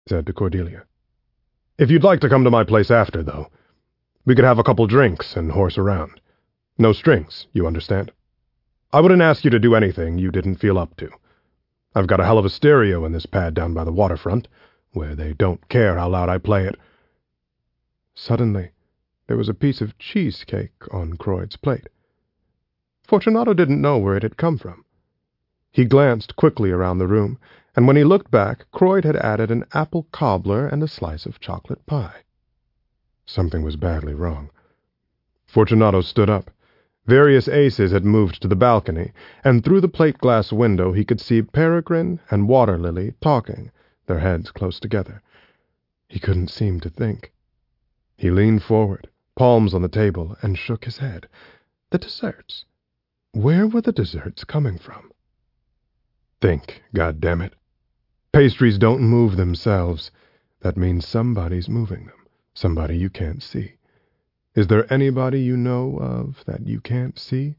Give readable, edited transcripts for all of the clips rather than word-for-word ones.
said to Cordelia. "If you'd like to come to my place after, though, we could have a couple drinks and horse around. No strings, you understand? I wouldn't ask you to do anything you didn't feel up to. I've got a hell of a stereo in this pad down by the waterfront, where they don't care how loud I play it." Suddenly, there was a piece of cheesecake on Croyd's plate. Fortunato didn't know where it had come from. He glanced quickly around the room, and when he looked back, Croyd had added an apple cobbler and a slice of chocolate pie. Something was badly wrong. Fortunato stood up. Various aces had moved to the balcony, and through the plate-glass window he could see Peregrine and Waterlily talking, their heads close together. He couldn't seem to think. He leaned forward, palms on the table, and shook his head. The desserts. Where were the desserts coming from? Think, goddammit. Pastries don't move themselves. That means somebody's moving them, somebody you can't see. Is there anybody you know of that you can't see?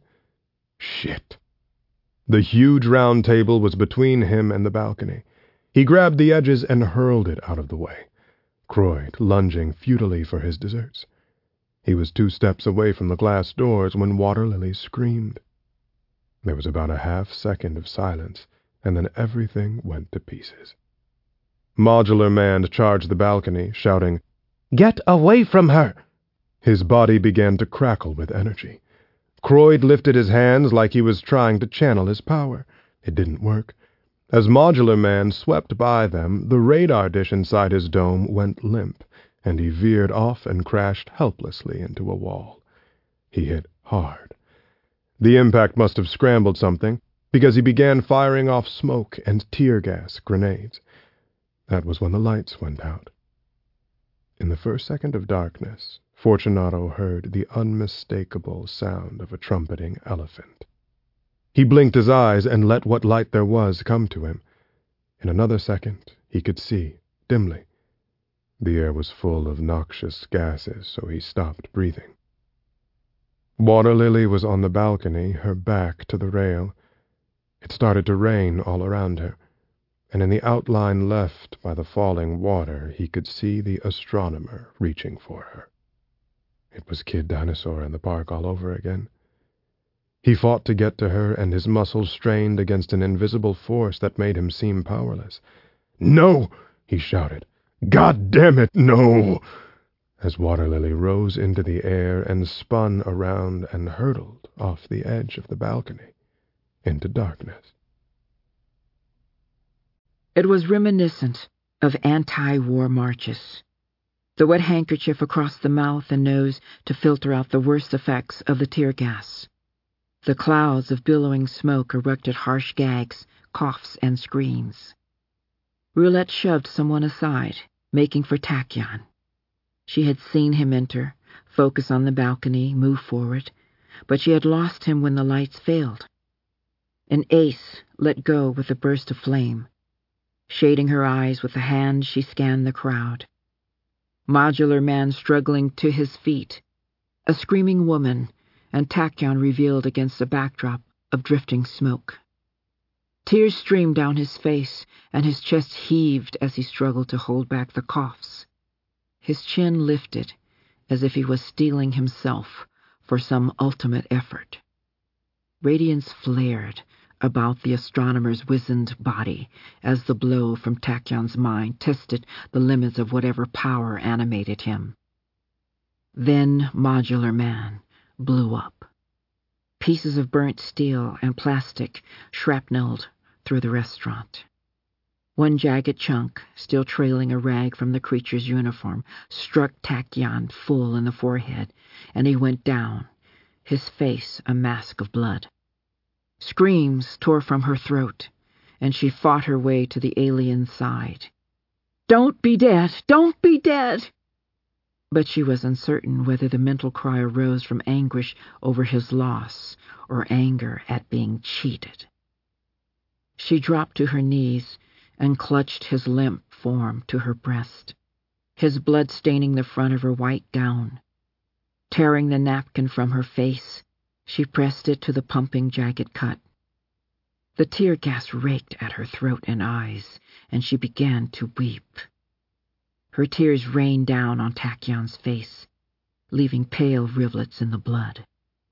Shit. The huge round table was between him and the balcony. He grabbed the edges and hurled it out of the way, Croyd lunging futilely for his desserts. He was 2 steps away from the glass doors when Waterlily screamed. There was about a half-second of silence, and then everything went to pieces. Modular Man charged the balcony, shouting, "Get away from her!" His body began to crackle with energy. Croyd lifted his hands like he was trying to channel his power. It didn't work. As Modular Man swept by them, the radar dish inside his dome went limp, and he veered off and crashed helplessly into a wall. He hit hard. The impact must have scrambled something, because he began firing off smoke and tear gas grenades. That was when the lights went out. In the first second of darkness, Fortunato heard the unmistakable sound of a trumpeting elephant. He blinked his eyes and let what light there was come to him. In another second, he could see, dimly. The air was full of noxious gases, so he stopped breathing. Waterlily was on the balcony, her back to the rail. It started to rain all around her, and in the outline left by the falling water, he could see the astronomer reaching for her. It was Kid Dinosaur in the park all over again. He fought to get to her, and his muscles strained against an invisible force that made him seem powerless. "No!" he shouted. "God damn it, no!" As Waterlily rose into the air and spun around and hurtled off the edge of the balcony into darkness. It was reminiscent of anti-war marches. The wet handkerchief across the mouth and nose to filter out the worst effects of the tear gas. The clouds of billowing smoke eructed harsh gags, coughs, and screams. Roulette shoved someone aside, making for Tachyon. She had seen him enter, focus on the balcony, move forward, but she had lost him when the lights failed. An ace let go with a burst of flame. Shading her eyes with a hand, she scanned the crowd. Modular Man struggling to his feet, a screaming woman, and Tachyon revealed against a backdrop of drifting smoke. Tears streamed down his face, and his chest heaved as he struggled to hold back the coughs. His chin lifted, as if he was steeling himself for some ultimate effort. Radiance flared about the astronomer's wizened body as the blow from Tachyon's mind tested the limits of whatever power animated him. Then Modular Man blew up. Pieces of burnt steel and plastic shrapnelled through the restaurant. One jagged chunk, still trailing a rag from the creature's uniform, struck Tachyon full in the forehead, and he went down, his face a mask of blood. Screams tore from her throat, and she fought her way to the alien's side. "Don't be dead! Don't be dead!" But she was uncertain whether the mental cry arose from anguish over his loss or anger at being cheated. She dropped to her knees and clutched his limp form to her breast, his blood staining the front of her white gown. Tearing the napkin from her face, she pressed it to the pumping jagged cut. The tear gas raked at her throat and eyes, and she began to weep. Her tears rained down on Tachyon's face, leaving pale rivulets in the blood.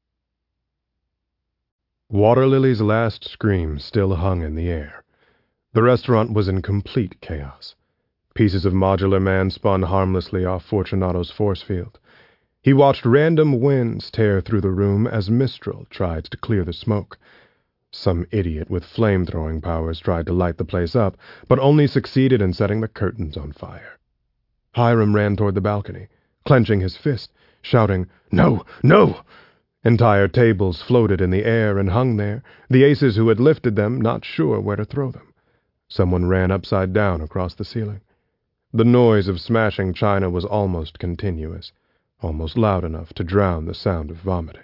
Water Lily's last scream still hung in the air. The restaurant was in complete chaos. Pieces of Modular Man spun harmlessly off Fortunato's force field. He watched random winds tear through the room as Mistral tried to clear the smoke. Some idiot with flame-throwing powers tried to light the place up, but only succeeded in setting the curtains on fire. Hiram ran toward the balcony, clenching his fist, shouting, "No! No!" Entire tables floated in the air and hung there, the aces who had lifted them not sure where to throw them. Someone ran upside down across the ceiling. The noise of smashing china was almost continuous, almost loud enough to drown the sound of vomiting.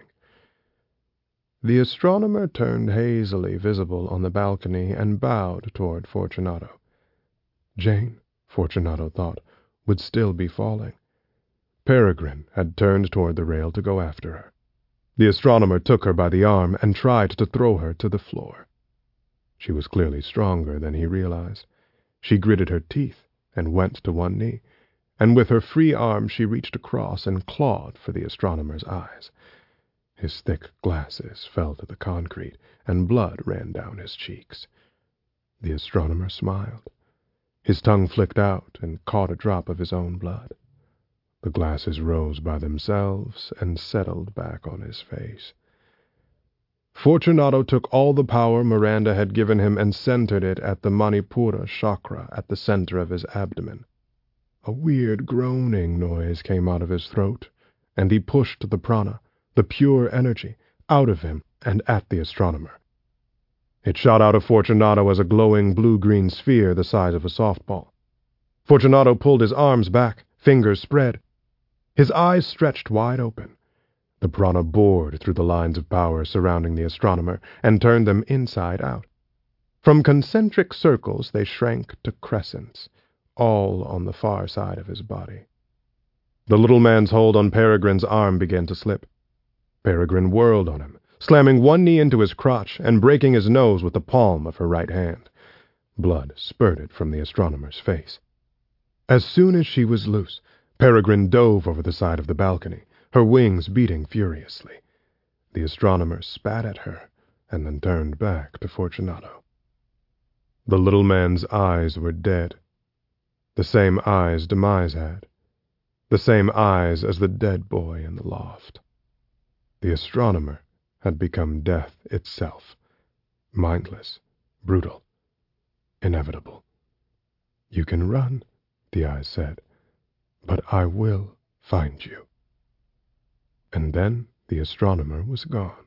The astronomer turned hazily visible on the balcony and bowed toward Fortunato. Jane, Fortunato thought, would still be falling. Peregrine had turned toward the rail to go after her. The astronomer took her by the arm and tried to throw her to the floor. She was clearly stronger than he realized. She gritted her teeth and went to one knee, and with her free arm she reached across and clawed for the astronomer's eyes. His thick glasses fell to the concrete, and blood ran down his cheeks. The astronomer smiled. His tongue flicked out and caught a drop of his own blood. The glasses rose by themselves and settled back on his face. Fortunato took all the power Miranda had given him and centered it at the Manipura chakra at the center of his abdomen. A weird groaning noise came out of his throat, and he pushed the prana, the pure energy, out of him and at the astronomer. It shot out of Fortunato as a glowing blue-green sphere the size of a softball. Fortunato pulled his arms back, fingers spread. His eyes stretched wide open. The prana bored through the lines of power surrounding the astronomer and turned them inside out. From concentric circles they shrank to crescents, all on the far side of his body. The little man's hold on Peregrine's arm began to slip. Peregrine whirled on him, slamming one knee into his crotch and breaking his nose with the palm of her right hand. Blood spurted from the astronomer's face. As soon as she was loose, Peregrine dove over the side of the balcony, her wings beating furiously. The astronomer spat at her and then turned back to Fortunato. The little man's eyes were dead. The same eyes Demise had. The same eyes as the dead boy in the loft. The astronomer had become death itself. Mindless, brutal, inevitable. "You can run," the eyes said, "but I will find you." And then the astronomer was gone.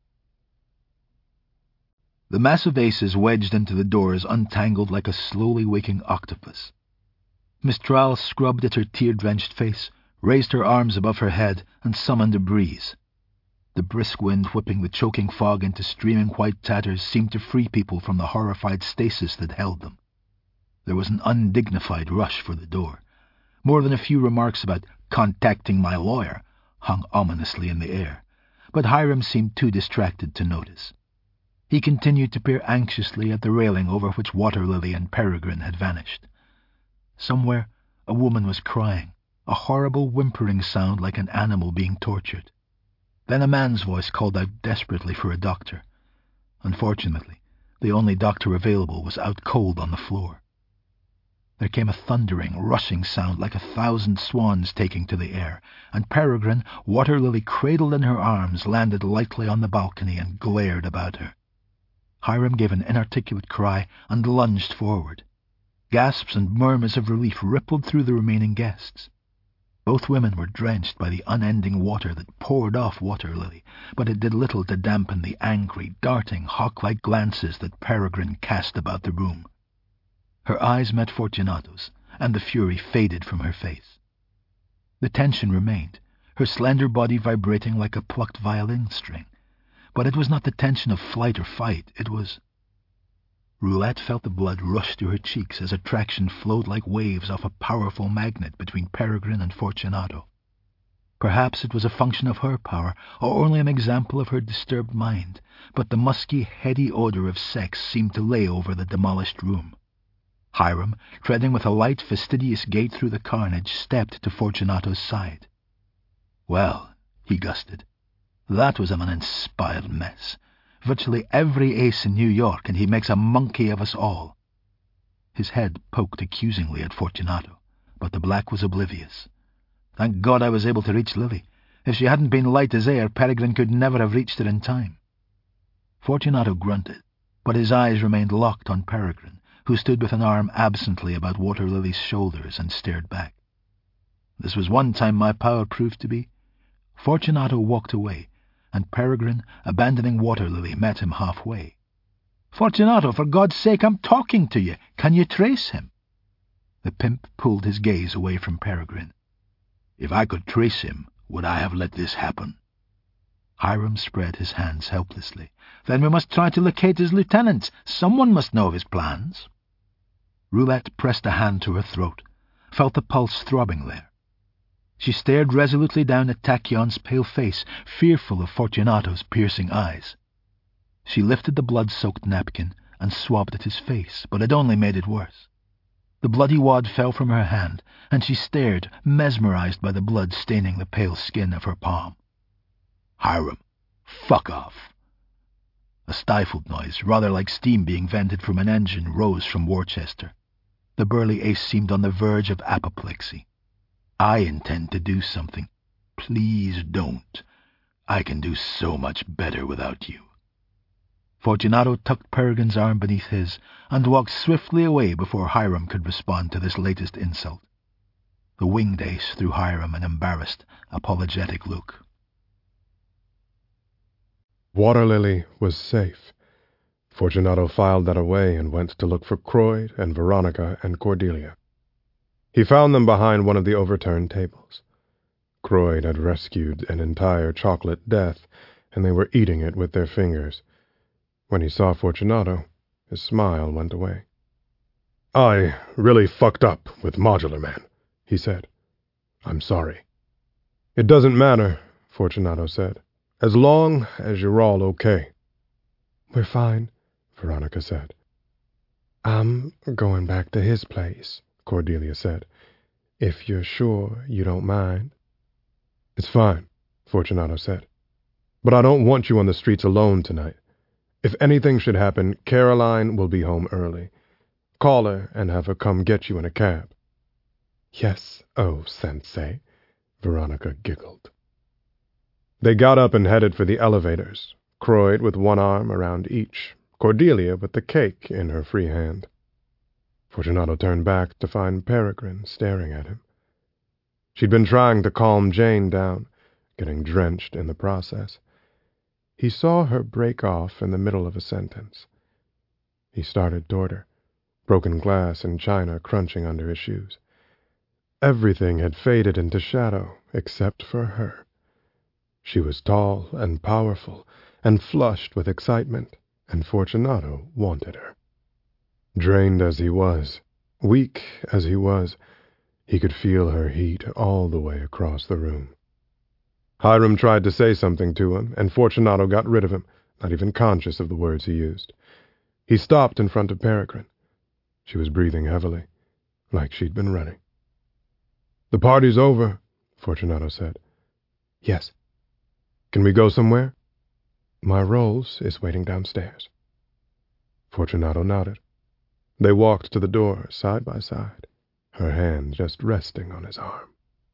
The massive aces wedged into the doors untangled like a slowly waking octopus. Mistral scrubbed at her tear-drenched face, raised her arms above her head, and summoned a breeze. The brisk wind whipping the choking fog into streaming white tatters seemed to free people from the horrified stasis that held them. There was an undignified rush for the door. More than a few remarks about contacting my lawyer hung ominously in the air, but Hiram seemed too distracted to notice. He continued to peer anxiously at the railing over which Water Lily and Peregrine had vanished. Somewhere a woman was crying, a horrible whimpering sound like an animal being tortured. Then a man's voice called out desperately for a doctor. Unfortunately, the only doctor available was out cold on the floor. There came a thundering, rushing sound like 1,000 swans taking to the air, and Peregrine, Water Lily cradled in her arms, landed lightly on the balcony and glared about her. Hiram gave an inarticulate cry and lunged forward. Gasps and murmurs of relief rippled through the remaining guests. Both women were drenched by the unending water that poured off Water Lily, but it did little to dampen the angry, darting, hawk-like glances that Peregrine cast about the room. Her eyes met Fortunato's, and the fury faded from her face. The tension remained, her slender body vibrating like a plucked violin string. But it was not the tension of flight or fight, it was... Roulette felt the blood rush to her cheeks as attraction flowed like waves off a powerful magnet between Peregrine and Fortunato. Perhaps it was a function of her power, or only an example of her disturbed mind, but the musky, heady odor of sex seemed to lay over the demolished room. Hiram, treading with a light, fastidious gait through the carnage, stepped to Fortunato's side. "Well," he gusted, "that was an uninspired mess. Virtually every ace in New York, and he makes a monkey of us all." His head poked accusingly at Fortunato, but the black was oblivious. "Thank God I was able to reach Lily. If she hadn't been light as air, Peregrine could never have reached her in time." Fortunato grunted, but his eyes remained locked on Peregrine, who stood with an arm absently about Water Lily's shoulders and stared back. "This was one time my power proved to be." Fortunato walked away, and Peregrine, abandoning Water Lily, met him halfway. "Fortunato, for God's sake, I'm talking to you. Can you trace him?" The pimp pulled his gaze away from Peregrine. "If I could trace him, would I have let this happen?" Hiram spread his hands helplessly. "Then we must try to locate his lieutenants. Someone must know of his plans." Roulette pressed a hand to her throat, felt the pulse throbbing there. She stared resolutely down at Tacyon's pale face, fearful of Fortunato's piercing eyes. She lifted the blood-soaked napkin and swabbed at his face, but it only made it worse. The bloody wad fell from her hand, and she stared, mesmerized by the blood staining the pale skin of her palm. "Hiram, fuck off." A stifled noise, rather like steam being vented from an engine, rose from Worcester. The burly ace seemed on the verge of apoplexy. "I intend to do something. Please don't. I can do so much better without you." Fortunato tucked Peregrine's arm beneath his and walked swiftly away before Hiram could respond to this latest insult. The winged ace threw Hiram an embarrassed, apologetic look. Water Lily was safe. Fortunato filed that away and went to look for Croyd and Veronica and Cordelia. He found them behind one of the overturned tables. Croyd had rescued an entire chocolate death, and they were eating it with their fingers. When he saw Fortunato, his smile went away. "I really fucked up with Modular Man," he said. "I'm sorry." "It doesn't matter," Fortunato said, "as long as you're all okay." "We're fine," Veronica said. "I'm going back to his place," Cordelia said, "if you're sure you don't mind." "It's fine," Fortunato said, "but I don't want you on the streets alone tonight. If anything should happen, Caroline will be home early. Call her and have her come get you in a cab." "Yes, oh, Sensei," Veronica giggled. They got up and headed for the elevators, Croyd with one arm around each, Cordelia with the cake in her free hand. Fortunato turned back to find Peregrine staring at him. She'd been trying to calm Jane down, getting drenched in the process. He saw her break off in the middle of a sentence. He started toward her, broken glass and china crunching under his shoes. Everything had faded into shadow except for her. She was tall and powerful and flushed with excitement, and Fortunato wanted her. Drained as he was, weak as he was, he could feel her heat all the way across the room. Hiram tried to say something to him, and Fortunato got rid of him, not even conscious of the words he used. He stopped in front of Peregrine. She was breathing heavily, like she'd been running. "The party's over," Fortunato said. "Yes." "Can we go somewhere?" "My Rolls is waiting downstairs." Fortunato nodded. They walked to the door, side by side, her hand just resting on his arm.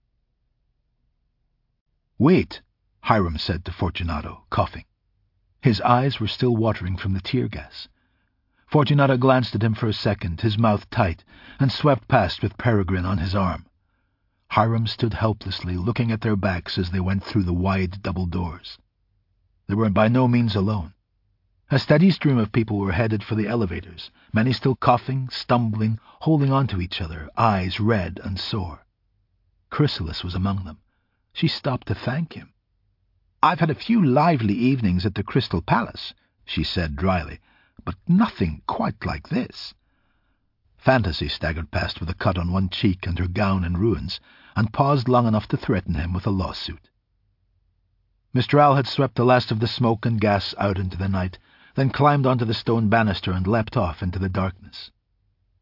"Wait," Hiram said to Fortunato, coughing. His eyes were still watering from the tear gas. Fortunato glanced at him for a second, his mouth tight, and swept past with Peregrine on his arm. Hiram stood helplessly, looking at their backs as they went through the wide double doors. They were by no means alone. A steady stream of people were headed for the elevators, many still coughing, stumbling, holding on to each other, eyes red and sore. Chrysalis was among them. She stopped to thank him. "I've had a few lively evenings at the Crystal Palace," she said dryly, "but nothing quite like this." Fantasy staggered past with a cut on one cheek and her gown in ruins, and paused long enough to threaten him with a lawsuit. Mistral had swept the last of the smoke and gas out into the night, then climbed onto the stone banister and leapt off into the darkness.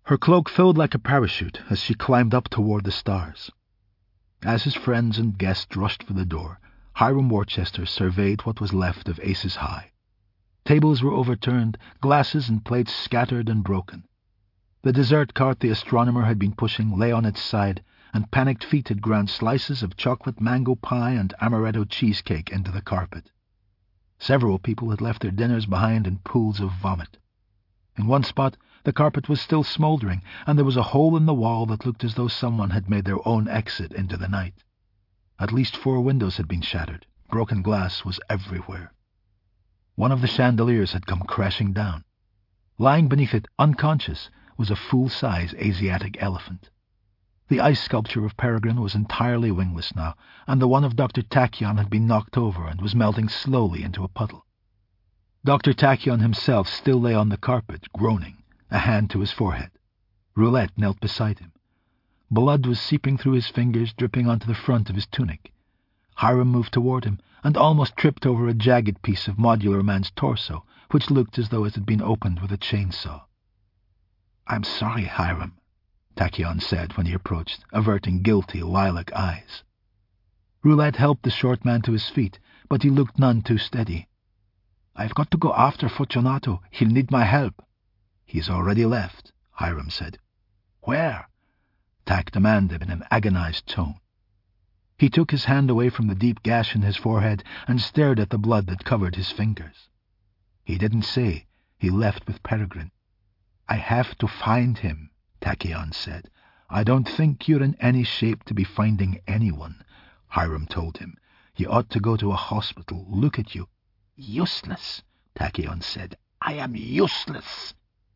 Her cloak filled like a parachute as she climbed up toward the stars. As his friends and guests rushed for the door, Hiram Worcester surveyed what was left of Aces High. Tables were overturned, glasses and plates scattered and broken. The dessert cart the astronomer had been pushing lay on its side, and panicked feet had ground slices of chocolate mango pie and amaretto cheesecake into the carpet. Several people had left their dinners behind in pools of vomit. In one spot, the carpet was still smouldering, and there was a hole in the wall that looked as though someone had made their own exit into the night. At least 4 windows had been shattered. Broken glass was everywhere. One of the chandeliers had come crashing down. Lying beneath it, unconscious, was a full-size Asiatic elephant. The ice sculpture of Peregrine was entirely wingless now, and the one of Dr. Tachyon had been knocked over and was melting slowly into a puddle. Dr. Tachyon himself still lay on the carpet, groaning, a hand to his forehead. Roulette knelt beside him. Blood was seeping through his fingers, dripping onto the front of his tunic. Hiram moved toward him and almost tripped over a jagged piece of Modular Man's torso, which looked as though it had been opened with a chainsaw. "I'm sorry, Hiram," Tachyon said when he approached, averting guilty lilac eyes. Roulette helped the short man to his feet, but he looked none too steady. "I've got to go after Fortunato. He'll need my help." "He's already left," Hiram said. "Where?" Tack demanded in an agonized tone. He took his hand away from the deep gash in his forehead and stared at the blood that covered his fingers. "He didn't say. He left with Peregrine." "I have to find him," Tachyon said. "I don't think you're in any shape to be finding anyone," Hiram told him. "You ought to go to a hospital. Look at you." "Useless," Tachyon said. "I am useless."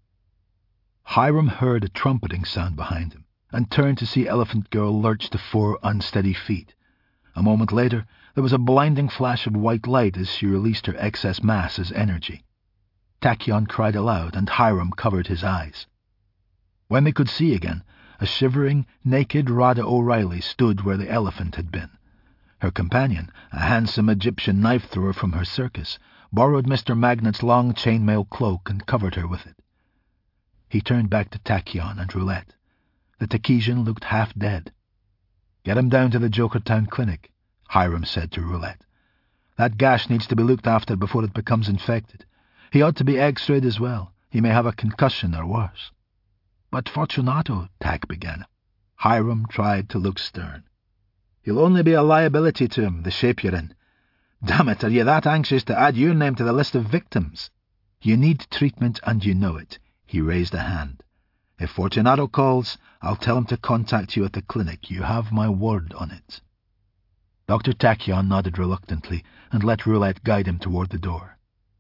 Hiram heard a trumpeting sound behind him and turned to see Elephant Girl lurch to 4 unsteady feet. A moment later, there was a blinding flash of white light as she released her excess mass as energy. Tachyon cried aloud, and Hiram covered his eyes. When they could see again, a shivering, naked Rada O'Reilly stood where the elephant had been. Her companion, a handsome Egyptian knife-thrower from her circus, borrowed Mr. Magnet's long chainmail cloak and covered her with it. He turned back to Tachyon and Roulette. The Takesian looked half dead. "Get him down to the Jokertown clinic," Hiram said to Roulette. "That gash needs to be looked after before it becomes infected. He ought to be x-rayed as well. He may have a concussion or worse." "But Fortunato," Tack began. Hiram tried to look stern. "You'll only be a liability to him, the shape you're in. Damn it, are you that anxious to add your name to the list of victims? You need treatment, and you know it." He raised a hand. "If Fortunato calls, I'll tell him to contact you at the clinic. You have my word on it." Dr. Tachyon nodded reluctantly and let Roulette guide him toward the door.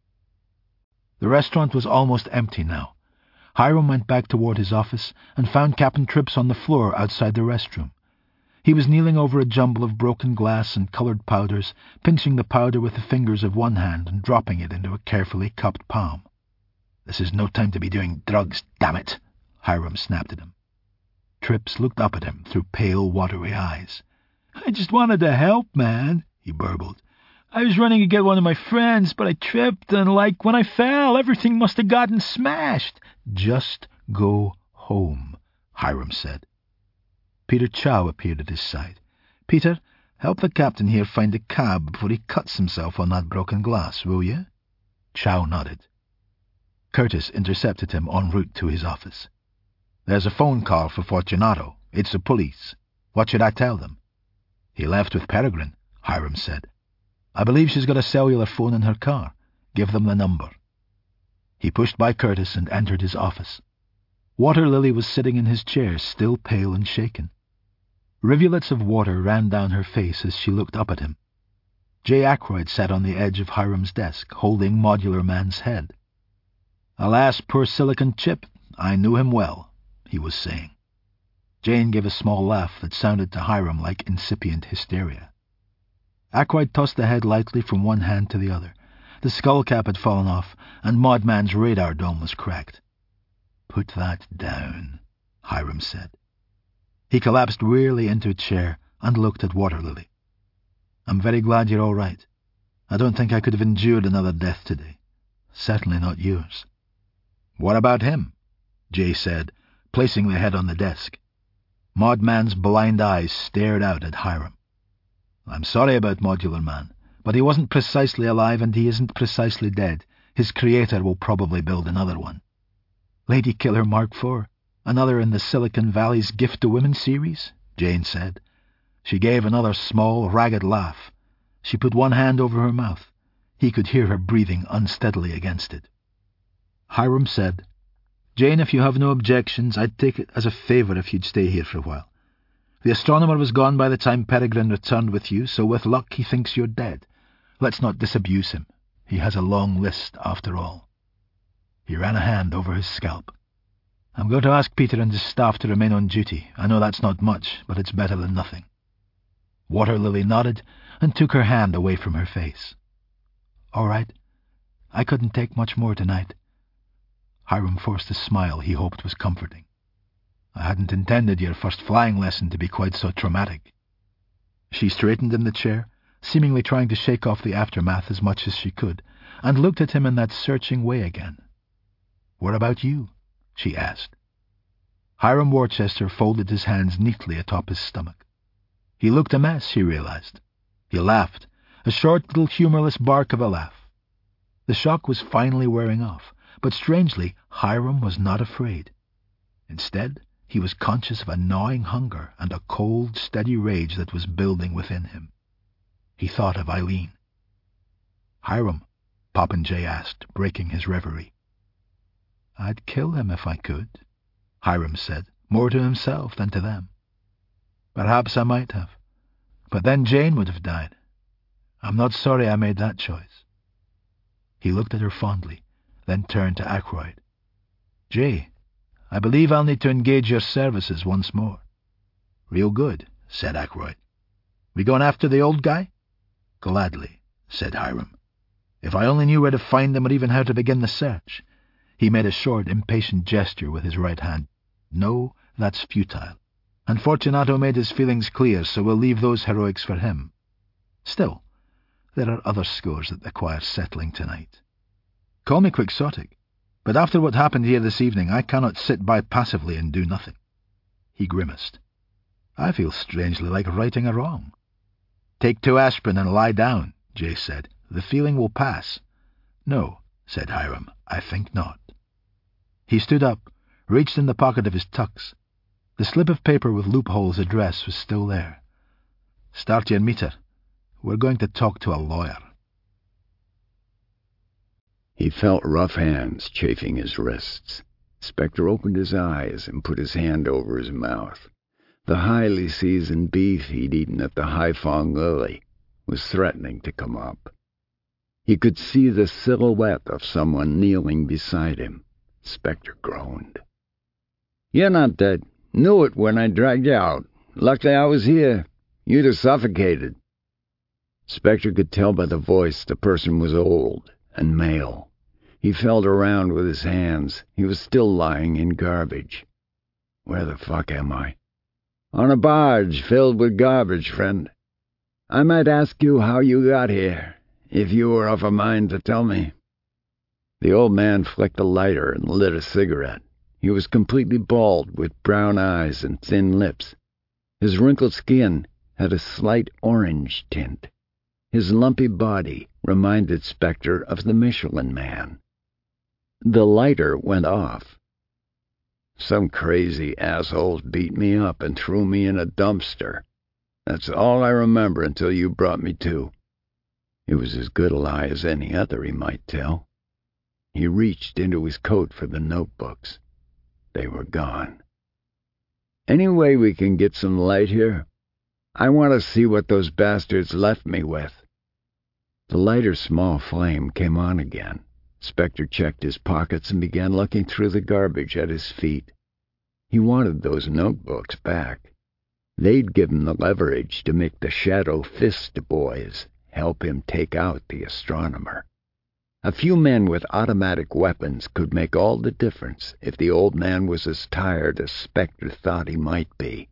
The restaurant was almost empty now. Hiram went back toward his office and found Captain Trips on the floor outside the restroom. He was kneeling over a jumble of broken glass and colored powders, pinching the powder with the fingers of one hand and dropping it into a carefully cupped palm. "This is no time to be doing drugs, damn it!" Hiram snapped at him. Trips looked up at him through pale, watery eyes. "I just wanted to help, man," he burbled. "I was running to get one of my friends, but I tripped, and when I fell, everything must have gotten smashed." "Just go home," Hiram said. Peter Chow appeared at his side. "Peter, help the captain here find a cab before he cuts himself on that broken glass, will you?" Chow nodded. Curtis intercepted him en route to his office. "There's a phone call for Fortunato. It's the police. What should I tell them?" "He left with Peregrine," Hiram said. "I believe she's got a cellular phone in her car. Give them the number." He pushed by Curtis and entered his office. Water Lily was sitting in his chair, still pale and shaken. Rivulets of water ran down her face as she looked up at him. J. Ackroyd sat on the edge of Hiram's desk, holding Modular Man's head. "Alas, poor Silicon Chip, I knew him well," he was saying. Jane gave a small laugh that sounded to Hiram like incipient hysteria. Ackroyd tossed the head lightly from one hand to the other. The skull cap had fallen off, and Modman's radar dome was cracked. "Put that down," Hiram said. He collapsed wearily into a chair and looked at Water Lily. "I'm very glad you're all right. I don't think I could have endured another death today. Certainly not yours." "What about him?" Jay said, placing the head on the desk. Mod Man's blind eyes stared out at Hiram. "I'm sorry about Modular Man, but he wasn't precisely alive and he isn't precisely dead. His creator will probably build another one." "Lady Killer Mark IV? Another in the Silicon Valley's Gift to Women series?" Jane said. She gave another small, ragged laugh. She put one hand over her mouth. He could hear her breathing unsteadily against it. Hiram said, "Jane, if you have no objections, I'd take it as a favour if you'd stay here for a while. The astronomer was gone by the time Peregrine returned with you, so with luck he thinks you're dead. Let's not disabuse him. He has a long list, after all." He ran a hand over his scalp. "I'm going to ask Peter and his staff to remain on duty. I know that's not much, but it's better than nothing." Water Lily nodded and took her hand away from her face. "All right. I couldn't take much more tonight." Hiram forced a smile he hoped was comforting. "I hadn't intended your first flying lesson to be quite so traumatic." She straightened in the chair, seemingly trying to shake off the aftermath as much as she could, and looked at him in that searching way again. "What about you?" she asked. Hiram Worcester folded his hands neatly atop his stomach. He looked a mess, she realized. He laughed, a short little humorless bark of a laugh. The shock was finally wearing off, but strangely, Hiram was not afraid. Instead, he was conscious of a gnawing hunger and a cold, steady rage that was building within him. He thought of Eileen. "Hiram," Popinjay asked, breaking his reverie. "I'd kill him if I could," Hiram said, more to himself than to them. "Perhaps I might have, but then Jane would have died. I'm not sorry I made that choice." He looked at her fondly, then turned to Ackroyd. "Jay, I believe I'll need to engage your services once more." "Real good," said Ackroyd. "We going after the old guy?" "Gladly," said Hiram. "If I only knew where to find him or even how to begin the search." He made a short, impatient gesture with his right hand. "No, that's futile. And Fortunato made his feelings clear, so we'll leave those heroics for him. Still, there are other scores that require settling tonight. Call me quixotic, but after what happened here this evening, I cannot sit by passively and do nothing." He grimaced. "I feel strangely like righting a wrong." "Take 2 aspirin and lie down," Jay said. "The feeling will pass." "No," said Hiram, "I think not." He stood up, reached in the pocket of his tux. The slip of paper with Loophole's address was still there. "Start your meter. We're going to talk to a lawyer." He felt rough hands chafing his wrists. Spectre opened his eyes and put his hand over his mouth. The highly seasoned beef he'd eaten at the Haiphong Lily was threatening to come up. He could see the silhouette of someone kneeling beside him. Spectre groaned. "You're not dead. Knew it when I dragged you out. Luckily I was here. You'd have suffocated." Spectre could tell by the voice the person was old and male. He felt around with his hands. He was still lying in garbage. "Where the fuck am I?" "On a barge filled with garbage, friend. I might ask you how you got here, if you were of a mind to tell me." The old man flicked a lighter and lit a cigarette. He was completely bald, with brown eyes and thin lips. His wrinkled skin had a slight orange tint. His lumpy body reminded Spectre of the Michelin Man. The lighter went off. "Some crazy assholes beat me up and threw me in a dumpster. That's all I remember until you brought me to." It was as good a lie as any other, he might tell. He reached into his coat for the notebooks. They were gone. "Any way we can get some light here? I want to see what those bastards left me with." The lighter's small flame came on again. Spectre checked his pockets and began looking through the garbage at his feet. He wanted those notebooks back. They'd give him the leverage to make the Shadow Fist boys help him take out the astronomer. A few men with automatic weapons could make all the difference if the old man was as tired as Spectre thought he might be.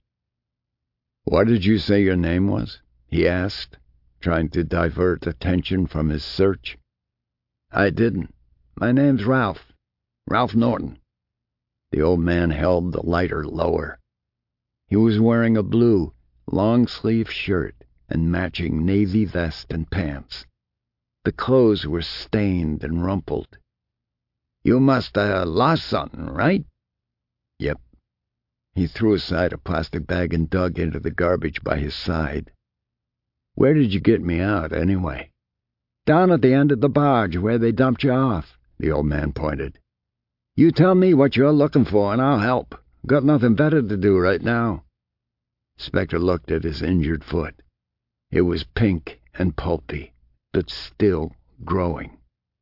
"What did you say your name was?" he asked, trying to divert attention from his search. "I didn't. My name's Ralph. Ralph Norton." The old man held the lighter lower. He was wearing a blue, long-sleeve shirt and matching navy vest and pants. The clothes were stained and rumpled. "You must have lost something, right?" "Yep." He threw aside a plastic bag and dug into the garbage by his side. "Where did you get me out, anyway?" "Down at the end of the barge where they dumped you off," the old man pointed. "You tell me what you're looking for and I'll help. Got nothing better to do right now." Spectre looked at his injured foot. It was pink and pulpy, but still growing.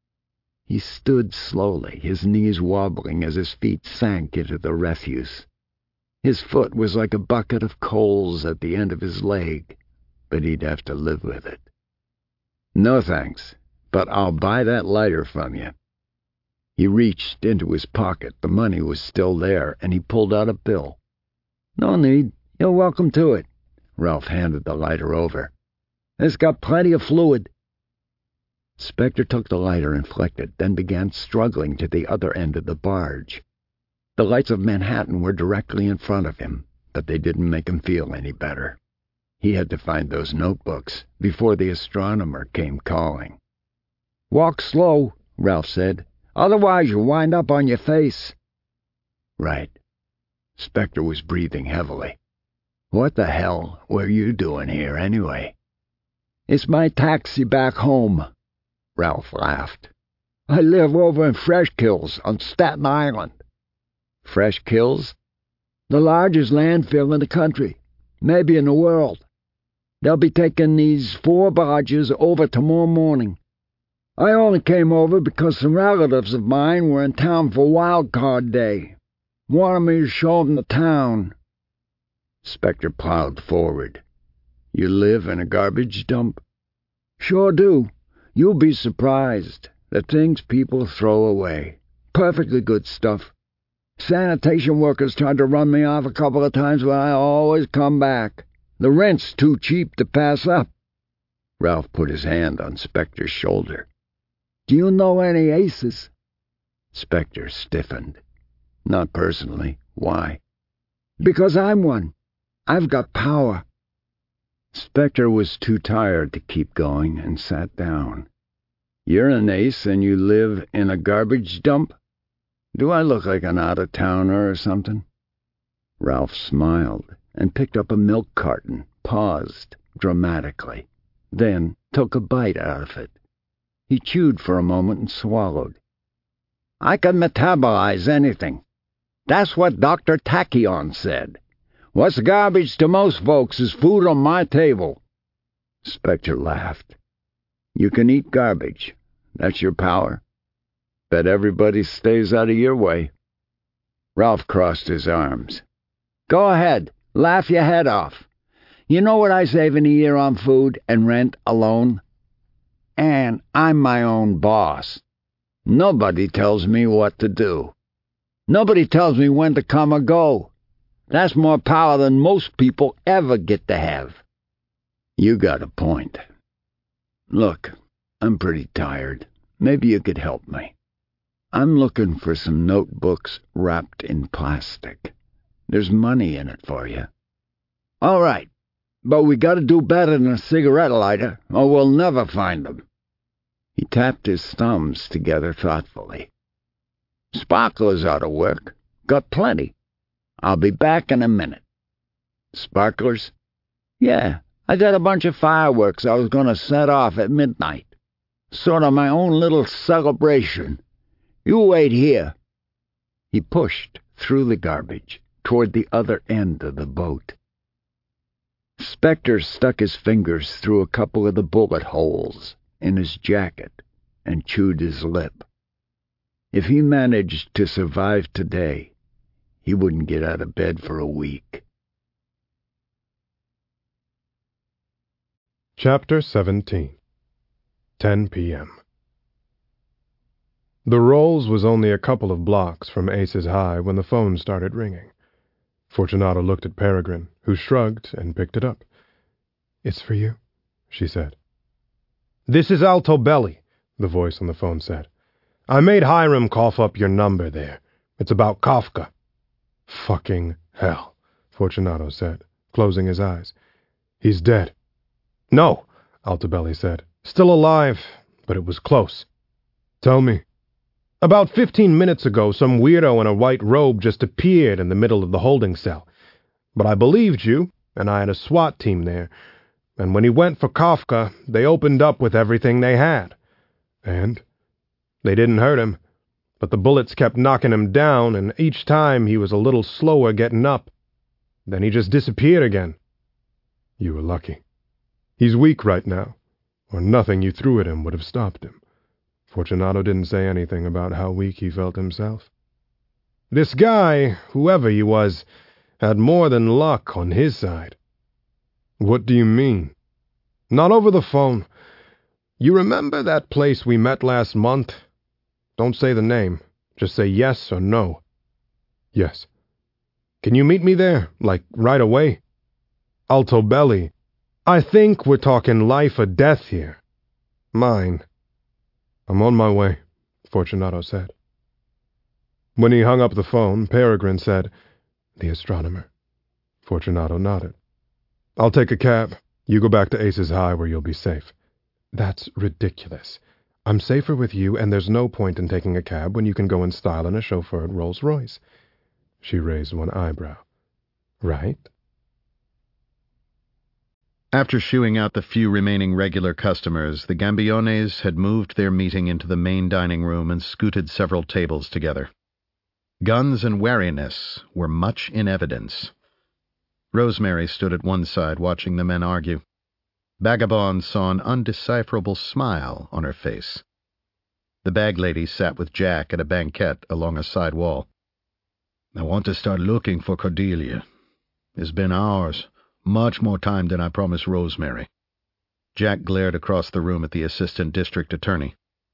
He stood slowly, his knees wobbling as his feet sank into the refuse. His foot was like a bucket of coals at the end of his leg, but he'd have to live with it. "No thanks, but I'll buy that lighter from you." He reached into his pocket. The money was still there, and he pulled out a bill. "No need. You're welcome to it." Ralph handed the lighter over. "It's got plenty of fluid." Spectre took the lighter and flicked it, then began struggling to the other end of the barge. The lights of Manhattan were directly in front of him, but they didn't make him feel any better. He had to find those notebooks before the astronomer came calling. "Walk slow," Ralph said. "Otherwise you'll wind up on your face." "Right." Spectre was breathing heavily. "What the hell were you doing here, anyway?" "It's my taxi back home." Ralph laughed. "I live over in Fresh Kills on Staten Island." "Fresh Kills?" "The largest landfill in the country, maybe in the world. They'll be taking these 4 barges over tomorrow morning. I only came over because some relatives of mine were in town for Wild Card Day. Wanted me to show them the town." Spectre plowed forward. "You live in a garbage dump?" "Sure do. You'll be surprised. The things people throw away. Perfectly good stuff. Sanitation workers tried to run me off a couple of times, but I always come back. The rent's too cheap to pass up." Ralph put his hand on Spectre's shoulder. "Do you know any aces?" Spectre stiffened. "Not personally. Why?" "Because I'm one. I've got power." Spectre was too tired to keep going and sat down. "You're an ace and you live in a garbage dump? Do I look like an out-of-towner or something?" Ralph smiled and picked up a milk carton, paused dramatically, then took a bite out of it. He chewed for a moment and swallowed. "I can metabolize anything. That's what Dr. Tachyon said. What's garbage to most folks is food on my table." Spectre laughed. "You can eat garbage. That's your power. Bet everybody stays out of your way." Ralph crossed his arms. "Go ahead. Laugh your head off. You know what I save in a year on food and rent alone? And I'm my own boss. Nobody tells me what to do. Nobody tells me when to come or go. That's more power than most people ever get to have." "You got a point. Look, I'm pretty tired. Maybe you could help me. I'm looking for some notebooks wrapped in plastic. There's money in it for you." "All right, but we gotta do better than a cigarette lighter, or we'll never find them." He tapped his thumbs together thoughtfully. "Sparklers ought to work. Got plenty. I'll be back in a minute." "Sparklers?" "Yeah, I got a bunch of fireworks I was gonna set off at midnight. Sort of my own little celebration. You wait here." He pushed through the garbage toward the other end of the boat. Spectre stuck his fingers through a couple of the bullet holes in his jacket and chewed his lip. If he managed to survive today, he wouldn't get out of bed for a week. Chapter 17. 10 p.m. The Rolls was only a couple of blocks from Aces High when the phone started ringing. Fortunato looked at Peregrine, who shrugged and picked it up. "It's for you," she said. "This is Altobelli," the voice on the phone said. "I made Hiram cough up your number there. It's about Kafka." Fucking hell, Fortunato said, closing his eyes. He's dead. No, Altobelli said. Still alive, but it was close. Tell me. About 15 minutes ago, some weirdo in a white robe just appeared in the middle of the holding cell. But I believed you, and I had a SWAT team there. And when he went for Kafka, they opened up with everything they had. And? They didn't hurt him, but the bullets kept knocking him down, and each time he was a little slower getting up. Then he just disappeared again. You were lucky. He's weak right now, or nothing you threw at him would have stopped him. Fortunato didn't say anything about how weak he felt himself. This guy, whoever he was, had more than luck on his side. What do you mean? Not over the phone. You remember that place we met last month? Don't say the name. Just say yes or no. Yes. Can you meet me there, like right away? Altobelli, I think we're talking life or death here. Mine. I'm on my way, Fortunato said. When he hung up the phone, Peregrine said, The astronomer. Fortunato nodded. I'll take a cab. You go back to Aces High where you'll be safe. That's ridiculous. I'm safer with you, and there's no point in taking a cab when you can go in style in a chauffeured Rolls-Royce. She raised one eyebrow. Right? After shooing out the few remaining regular customers, the Gambiones had moved their meeting into the main dining room and scooted several tables together. Guns and wariness were much in evidence. Rosemary stood at one side watching the men argue. Vagabond saw an undecipherable smile on her face. The bag lady sat with Jack at a banquette along a side wall. I want to start looking for Cordelia. It's been hours. Much more time than I promised Rosemary. Jack glared across the room at the assistant district attorney.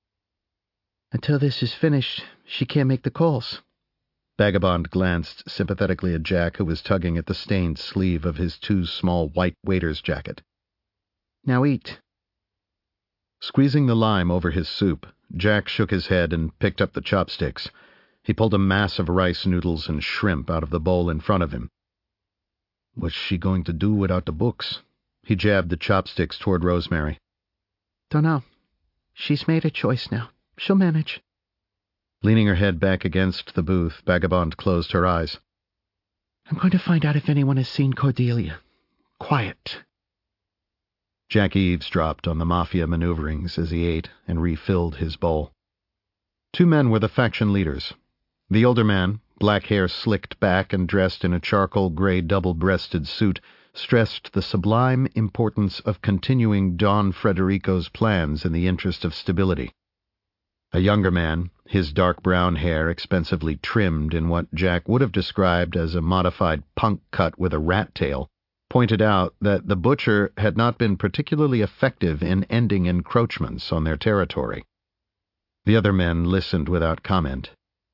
Until this is finished, she can't make the calls. Vagabond glanced sympathetically at Jack, who was tugging at the stained sleeve of his too small white waiter's jacket. Now eat. Squeezing the lime over his soup, Jack shook his head and picked up the chopsticks. He pulled a mass of rice noodles and shrimp out of the bowl in front of him. What's she going to do without the books? He jabbed the chopsticks toward Rosemary. Dunno. She's made a choice now. She'll manage. Leaning her head back against the booth, Vagabond closed her eyes. I'm going to find out if anyone has seen Cordelia. Quiet. Jack eavesdropped on the mafia maneuverings as he ate and refilled his bowl. Two men were the faction leaders. The older man, black hair slicked back and dressed in a charcoal-gray double-breasted suit, stressed the sublime importance of continuing Don Frederico's plans in the interest of stability. A younger man, his dark brown hair expensively trimmed in what Jack would have described as a modified punk cut with a rat tail, pointed out that the butcher had not been particularly effective in ending encroachments on their territory. The other men listened without comment.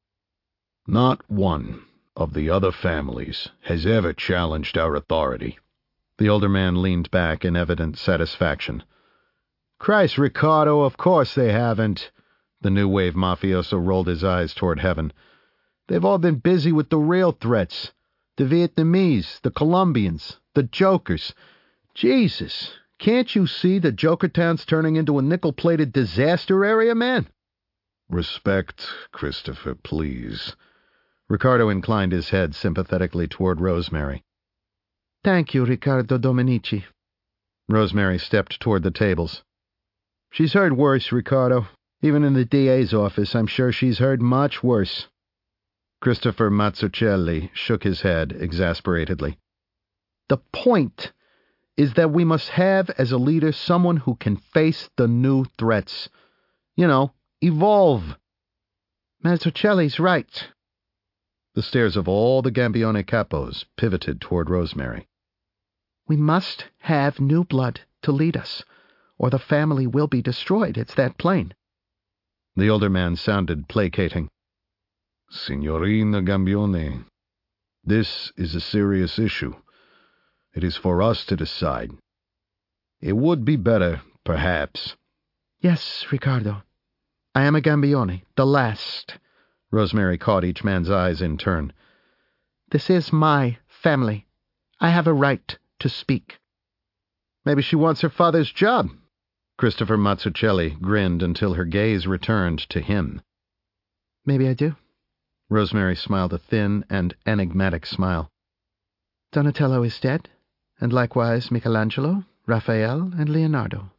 Not one of the other families has ever challenged our authority. The older man leaned back in evident satisfaction. Christ, Ricardo, of course they haven't. The new wave mafioso rolled his eyes toward heaven. They've all been busy with the real threats. The Vietnamese, the Colombians, the jokers. Jesus, can't you see that Jokertown's turning into a nickel-plated disaster area, man? Respect, Christopher, please. Ricardo inclined his head sympathetically toward Rosemary. Thank you, Riccardo Dominici. Rosemary stepped toward the tables. She's heard worse, Ricardo. Even in the DA's office, I'm sure she's heard much worse. Christopher Mazzucchelli shook his head exasperatedly. The point is that we must have as a leader someone who can face the new threats. You know, evolve. Mazzucchelli's right. The stares of all the Gambione capos pivoted toward Rosemary. We must have new blood to lead us, or the family will be destroyed. It's that plain. The older man sounded placating. Signorina Gambione, this is a serious issue. It is for us to decide. It would be better, perhaps. Yes, Ricardo. I am a Gambione, the last. Rosemary caught each man's eyes in turn. This is my family. I have a right to speak. Maybe she wants her father's job. Christopher Mazzucchelli grinned until her gaze returned to him. Maybe I do. Rosemary smiled a thin and enigmatic smile. Donatello is dead, and likewise Michelangelo, Raphael, and Leonardo.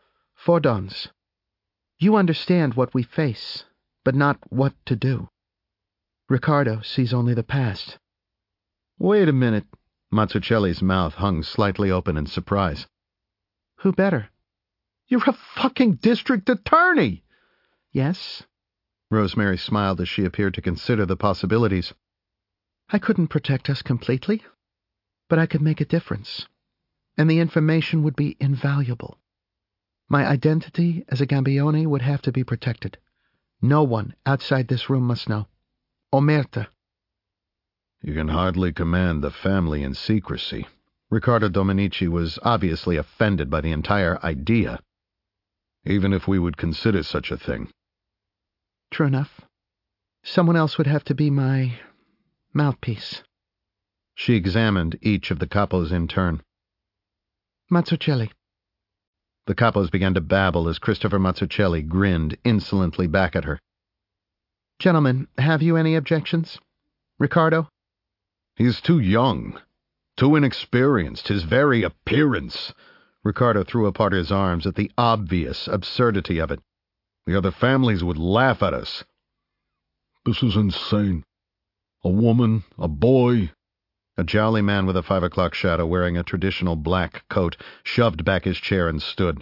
4 dons. You understand what we face, but not what to do. Ricardo sees only the past. Wait a minute. Mazzucchelli's mouth hung slightly open in surprise. Who better? You're a fucking district attorney! Yes. Rosemary smiled as she appeared to consider the possibilities. I couldn't protect us completely, but I could make a difference, and the information would be invaluable. My identity as a Gambione would have to be protected. No one outside this room must know. Omerta. You can hardly command the family in secrecy. Riccardo Dominici was obviously offended by the entire idea. Even if we would consider such a thing. True enough. Someone else would have to be my mouthpiece. She examined each of the capos in turn. Mazzucchelli. The capos began to babble as Christopher Mazzucchelli grinned insolently back at her. Gentlemen, have you any objections? Ricardo? He's too young, too inexperienced, his very appearance. Ricardo threw apart his arms at the obvious absurdity of it. The other families would laugh at us. This is insane. A woman, a boy. A jolly man with a 5 o'clock shadow wearing a traditional black coat shoved back his chair and stood.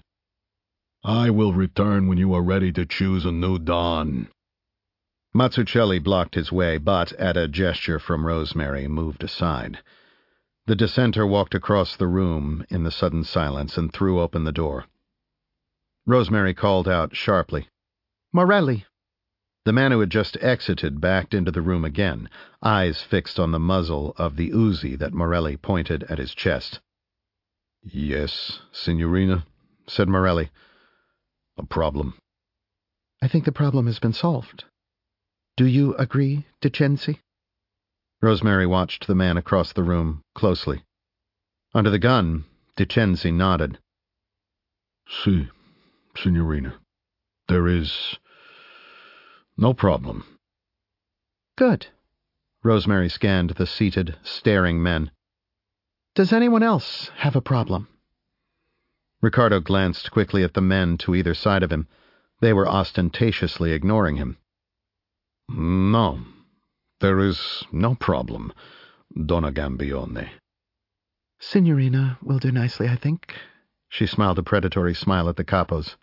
I will return when you are ready to choose a new Don. Mazzucchelli blocked his way, but, at a gesture from Rosemary, moved aside. The dissenter walked across the room in the sudden silence and threw open the door. Rosemary called out sharply, Morelli. The man who had just exited backed into the room again, eyes fixed on the muzzle of the Uzi that Morelli pointed at his chest. Yes, Signorina, said Morelli. A problem. I think the problem has been solved. Do you agree, De Censi? Rosemary watched the man across the room closely. Under the gun, De Censi nodded. Si, Signorina. There is no problem. Good. Rosemary scanned the seated, staring men. Does anyone else have a problem? Ricardo glanced quickly at the men to either side of him. They were ostentatiously ignoring him. No, there is no problem, Donna Gambione. Signorina will do nicely, I think. She smiled a predatory smile at the capos.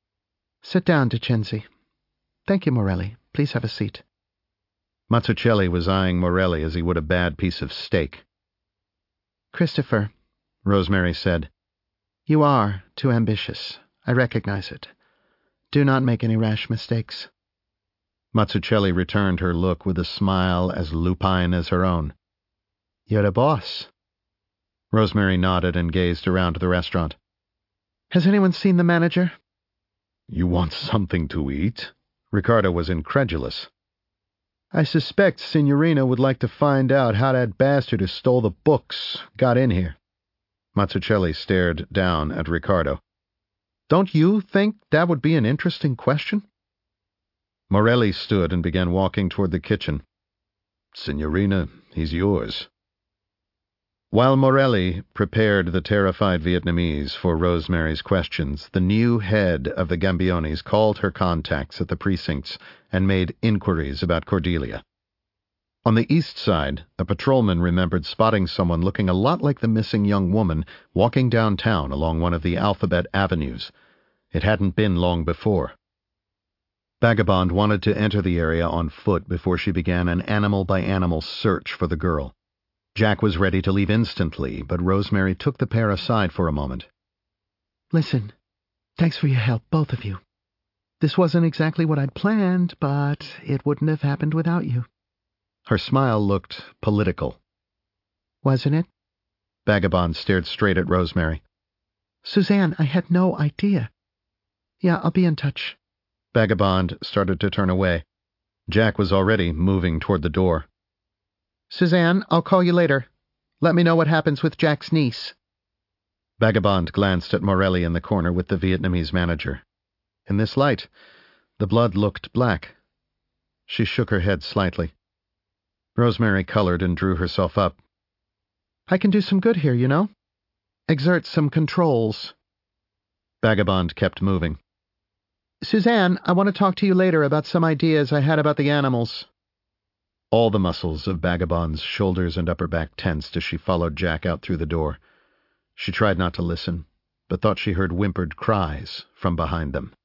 Sit down, De Censi. Thank you, Morelli. Please have a seat. Mazzucchelli was eyeing Morelli as he would a bad piece of steak. Christopher, Rosemary said, you are too ambitious. I recognize it. Do not make any rash mistakes. Mazzucchelli returned her look with a smile as lupine as her own. You're a boss. Rosemary nodded and gazed around the restaurant. Has anyone seen the manager? You want something to eat? Ricardo was incredulous. I suspect Signorina would like to find out how that bastard who stole the books got in here. Mazzucchelli stared down at Ricardo. Don't you think that would be an interesting question? Morelli stood and began walking toward the kitchen. Signorina, he's yours. While Morelli prepared the terrified Vietnamese for Rosemary's questions, the new head of the Gambiones called her contacts at the precincts and made inquiries about Cordelia. On the east side, a patrolman remembered spotting someone looking a lot like the missing young woman walking downtown along one of the Alphabet Avenues. It hadn't been long before. Vagabond wanted to enter the area on foot before she began an animal-by-animal search for the girl. Jack was ready to leave instantly, but Rosemary took the pair aside for a moment. Listen, thanks for your help, both of you. This wasn't exactly what I'd planned, but it wouldn't have happened without you. Her smile looked political. Wasn't it? Vagabond stared straight at Rosemary. Suzanne, I had no idea. Yeah, I'll be in touch. Vagabond started to turn away. Jack was already moving toward the door. Suzanne, I'll call you later. Let me know what happens with Jack's niece. Vagabond glanced at Morelli in the corner with the Vietnamese manager. In this light, the blood looked black. She shook her head slightly. Rosemary colored and drew herself up. I can do some good here, you know? Exert some controls. Vagabond kept moving. Suzanne, I want to talk to you later about some ideas I had about the animals. All the muscles of Vagabond's shoulders and upper back tensed as she followed Jack out through the door. She tried not to listen, but thought she heard whimpered cries from behind them.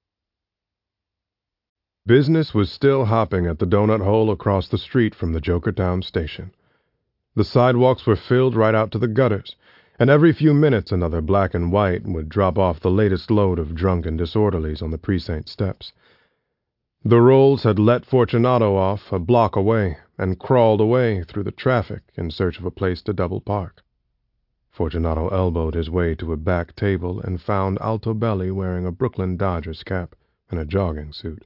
Business was still hopping at the donut hole across the street from the Jokertown station. The sidewalks were filled right out to the gutters, and every few minutes another black and white would drop off the latest load of drunken disorderlies on the precinct steps. The Rolls had let Fortunato off a block away and crawled away through the traffic in search of a place to double park. Fortunato elbowed his way to a back table and found Altobelli wearing a Brooklyn Dodgers cap and a jogging suit.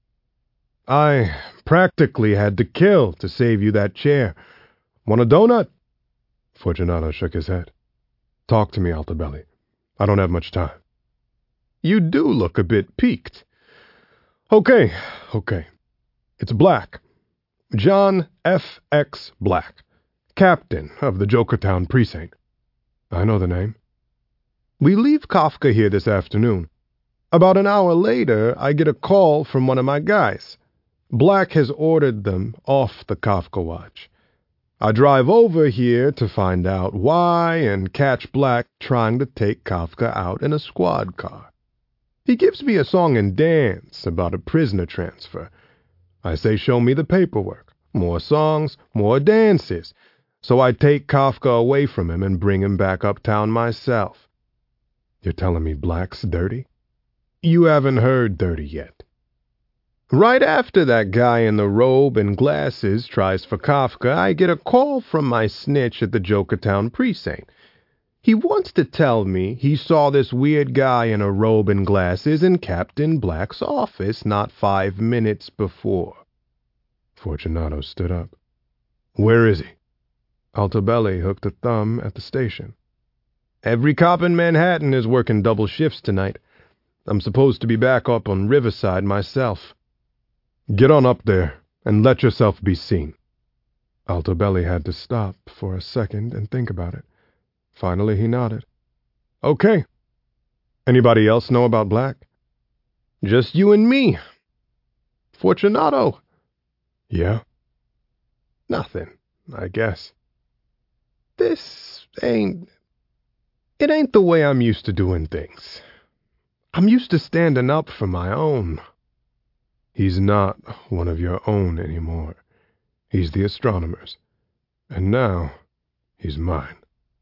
I practically had to kill to save you that chair. Want a donut? Fortunato shook his head. Talk to me, Altobelli. I don't have much time. You do look a bit piqued. Okay. It's Black. John F.X. Black, captain of the Jokertown precinct. I know the name. We leave Kafka here this afternoon. About an hour later, I get a call from one of my guys. Black has ordered them off the Kafka watch. I drive over here to find out why and catch Black trying to take Kafka out in a squad car. He gives me a song and dance about a prisoner transfer. I say show me the paperwork. More songs, more dances. So I take Kafka away from him and bring him back uptown myself. You're telling me Black's dirty? You haven't heard dirty yet. Right after that guy in the robe and glasses tries for Kafka, I get a call from my snitch at the Jokertown precinct. He wants to tell me he saw this weird guy in a robe and glasses in Captain Black's office not 5 minutes before. Fortunato stood up. Where is he? Altobelli hooked a thumb at the station. Every cop in Manhattan is working double shifts tonight. I'm supposed to be back up on Riverside myself. Get on up there and let yourself be seen. Altobelli had to stop for a second and think about it. Finally he nodded. Okay. Anybody else know about Black? Just you and me. Fortunato. Yeah? Nothing, I guess. It ain't the way I'm used to doing things. I'm used to standing up for my own. He's not one of your own anymore. He's the astronomer's. And now, he's mine.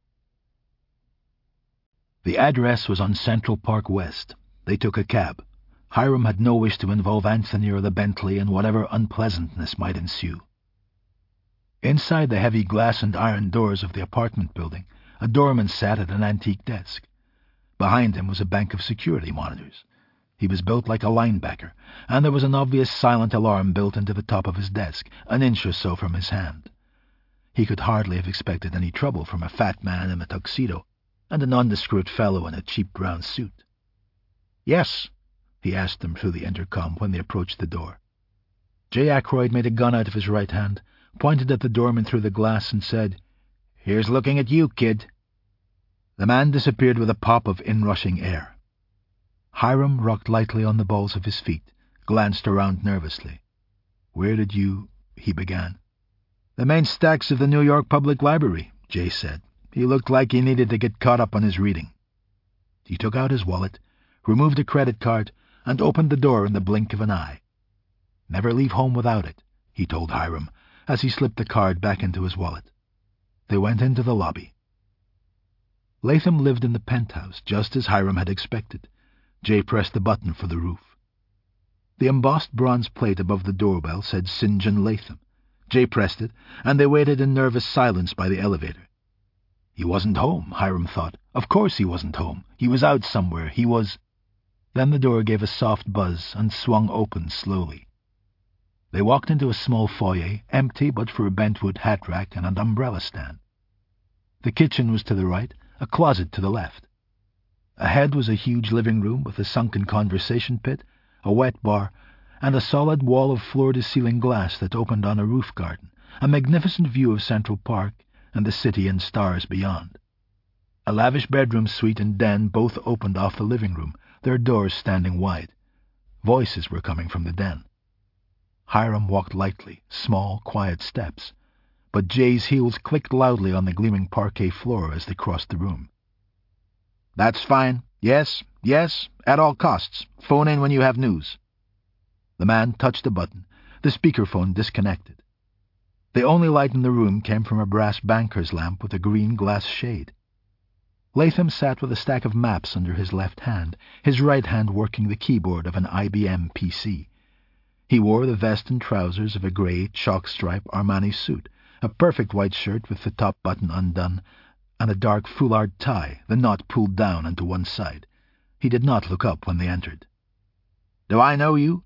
The address was on Central Park West. They took a cab. Hiram had no wish to involve Anthony or the Bentley in whatever unpleasantness might ensue. Inside the heavy glass and iron doors of the apartment building, a doorman sat at an antique desk. Behind him was a bank of security monitors. He was built like a linebacker, and there was an obvious silent alarm built into the top of his desk, an inch or so from his hand. He could hardly have expected any trouble from a fat man in a tuxedo and a nondescript fellow in a cheap brown suit. "Yes?" he asked them through the intercom when they approached the door. J. Ackroyd made a gun out of his right hand, pointed at the doorman through the glass, and said, "Here's looking at you, kid." The man disappeared with a pop of inrushing air. Hiram rocked lightly on the balls of his feet, glanced around nervously. "Where did you—" he began. "The main stacks of the New York Public Library," Jay said. He looked like he needed to get caught up on his reading. He took out his wallet, removed a credit card, and opened the door in the blink of an eye. "Never leave home without it," he told Hiram, as he slipped the card back into his wallet. They went into the lobby. Latham lived in the penthouse, just as Hiram had expected. Jay pressed the button for the roof. The embossed bronze plate above the doorbell said St. John Latham. Jay pressed it, and they waited in nervous silence by the elevator. He wasn't home, Hiram thought. Of course he wasn't home. He was out somewhere. He was... Then the door gave a soft buzz and swung open slowly. They walked into a small foyer, empty but for a bentwood hat rack and an umbrella stand. The kitchen was to the right, a closet to the left. Ahead was a huge living room with a sunken conversation pit, a wet bar, and a solid wall of floor-to-ceiling glass that opened on a roof garden, a magnificent view of Central Park and the city and stars beyond. A lavish bedroom suite and den both opened off the living room, their doors standing wide. Voices were coming from the den. Hiram walked lightly, small, quiet steps, but Jay's heels clicked loudly on the gleaming parquet floor as they crossed the room. "That's fine. Yes, at all costs. Phone in when you have news." The man touched a button. The speakerphone disconnected. The only light in the room came from a brass banker's lamp with a green glass shade. Latham sat with a stack of maps under his left hand, his right hand working the keyboard of an IBM PC. He wore the vest and trousers of a grey, chalk-stripe Armani suit, a perfect white shirt with the top button undone, and a dark foulard tie, the knot pulled down onto one side. He did not look up when they entered. "Do I know you?"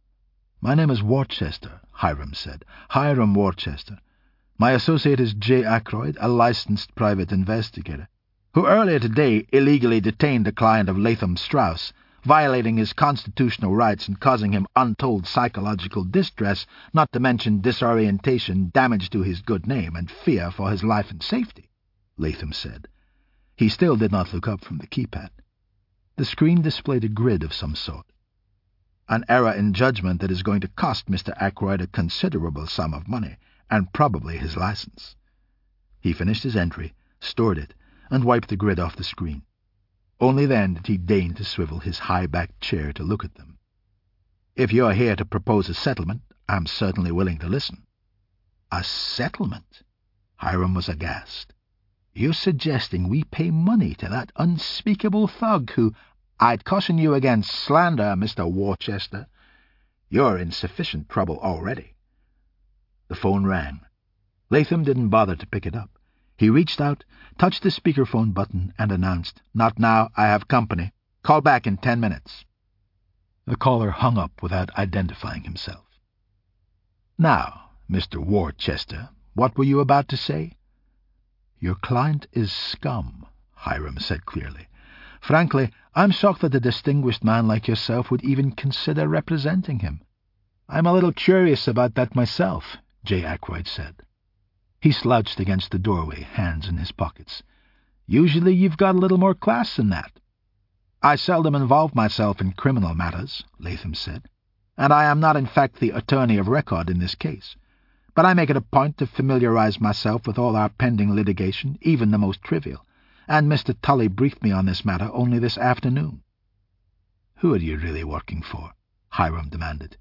"My name is Worcester," Hiram said. "Hiram Worcester. My associate is J. Ackroyd, a licensed private investigator, who earlier today illegally detained a client of Latham Strauss, violating his constitutional rights and causing him untold psychological distress, not to mention disorientation, damage to his good name, and fear for his life and safety," Latham said. He still did not look up from the keypad. The screen displayed a grid of some sort. "An error in judgment that is going to cost Mr. Ackroyd a considerable sum of money, and probably his license." He finished his entry, stored it, and wiped the grid off the screen. Only then did he deign to swivel his high-backed chair to look at them. "If you're here to propose a settlement, I'm certainly willing to listen." "A settlement?" Hiram was aghast. "You're suggesting we pay money to that unspeakable thug who—" "I'd caution you against slander, Mr. Worcester. You're in sufficient trouble already." The phone rang. Latham didn't bother to pick it up. He reached out, touched the speakerphone button, and announced, "Not now, I have company. Call back in 10 minutes. The caller hung up without identifying himself. "Now, Mr. Worcester, what were you about to say?" "Your client is scum," Hiram said clearly. "Frankly, I'm shocked that a distinguished man like yourself would even consider representing him." "I'm a little curious about that myself," J. Ackroyd said. He slouched against the doorway, hands in his pockets. "Usually you've got a little more class than that." "I seldom involve myself in criminal matters," Latham said, "and I am not in fact the attorney of record in this case. But I make it a point to familiarize myself with all our pending litigation, even the most trivial, and Mr. Tully briefed me on this matter only this afternoon." "Who are you really working for?" Hiram demanded.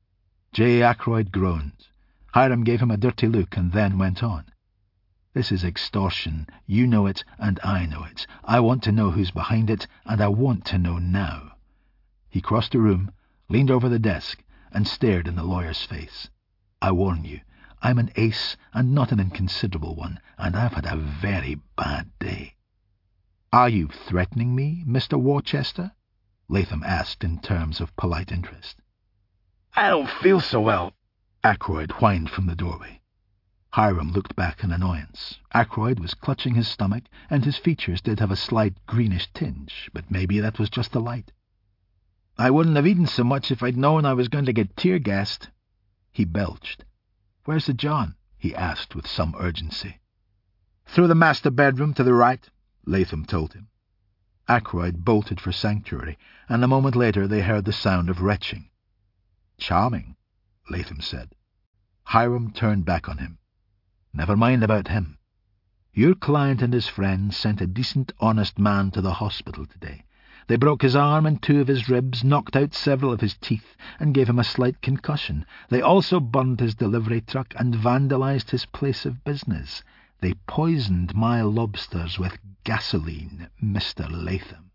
J. Ackroyd groaned. Hiram gave him a dirty look and then went on. "This is extortion. You know it, and I know it. I want to know who's behind it, and I want to know now." He crossed the room, leaned over the desk, and stared in the lawyer's face. "I warn you, I'm an ace, and not an inconsiderable one, and I've had a very bad day." "Are you threatening me, Mr. Worcester?" Latham asked in terms of polite interest. "I don't feel so well," Ackroyd whined from the doorway. Hiram looked back in annoyance. Ackroyd was clutching his stomach, and his features did have a slight greenish tinge, but maybe that was just the light. "I wouldn't have eaten so much if I'd known I was going to get tear-gassed." He belched. "Where's the John?" he asked with some urgency. "Through the master bedroom to the right," Latham told him. Ackroyd bolted for sanctuary, and a moment later they heard the sound of retching. "Charming," Latham said. Hiram turned back on him. "Never mind about him. Your client and his friend sent a decent, honest man to the hospital today. They broke his arm and 2 of his ribs, knocked out several of his teeth, and gave him a slight concussion. They also burned his delivery truck and vandalized his place of business. They poisoned my lobsters with gasoline, Mr. Latham."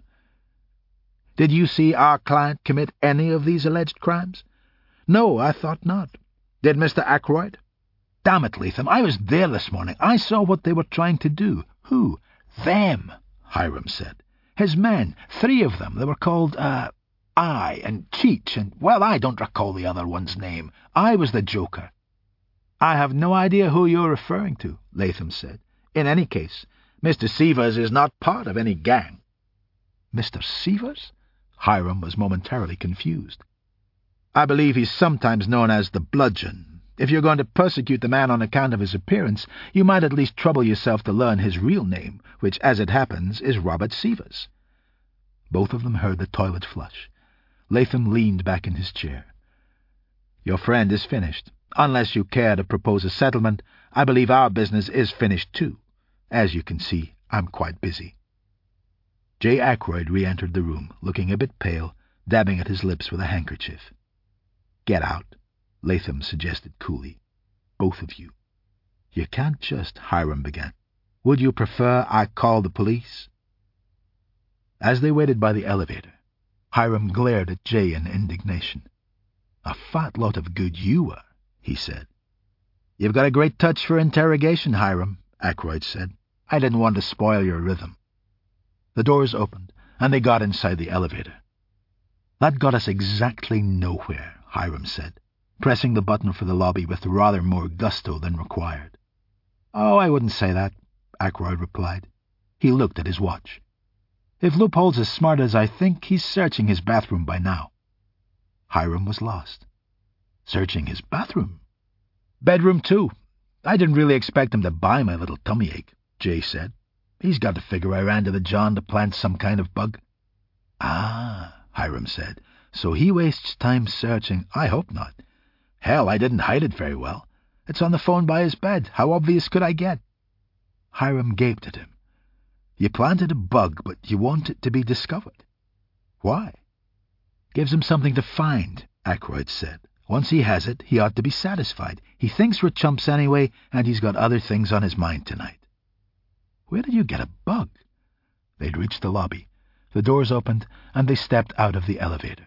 "Did you see our client commit any of these alleged crimes?" "No, I thought not." "Did Mr. Ackroyd?" "Damn it, Latham, I was there this morning. I saw what they were trying to do." "Who?" "Them," Hiram said. "His men, 3 of them. They were called, I and Cheech and, well, I don't recall the other one's name. I was the Joker. I have no idea who you're referring to, Latham said. In any case, Mr. Seavers is not part of any gang. Mr. Seavers? Hiram was momentarily confused. I believe he's sometimes known as the Bludgeon. If you're going to persecute the man on account of his appearance, you might at least trouble yourself to learn his real name, which, as it happens, is Robert Seavers. Both of them heard the toilet flush. Latham leaned back in his chair. Your friend is finished. Unless you care to propose a settlement, I believe our business is finished too. As you can see, I'm quite busy. J. Ackroyd re-entered the room, looking a bit pale, dabbing at his lips with a handkerchief. Get out, Latham suggested coolly. Both of you. You can't just, Hiram began. Would you prefer I call the police? As they waited by the elevator, Hiram glared at Jay in indignation. A fat lot of good you are, he said. You've got a great touch for interrogation, Hiram, Ackroyd said. I didn't want to spoil your rhythm. The doors opened, and they got inside the elevator. That got us exactly nowhere, Hiram said, pressing the button for the lobby with rather more gusto than required. Oh, I wouldn't say that, Ackroyd replied. He looked at his watch. If Loophole's as smart as I think, he's searching his bathroom by now. Hiram was lost. Searching his bathroom? Bedroom, too. I didn't really expect him to buy my little tummy ache, Jay said. He's got to figure I ran to the John to plant some kind of bug. Ah, Hiram said. So he wastes time searching. I hope not. Hell, I didn't hide it very well. It's on the phone by his bed. How obvious could I get? Hiram gaped at him. You planted a bug, but you want it to be discovered. Why? Gives him something to find, Ackroyd said. Once he has it, he ought to be satisfied. He thinks we're chumps anyway, and he's got other things on his mind tonight. Where did you get a bug? They'd reached the lobby. The doors opened, and they stepped out of the elevator.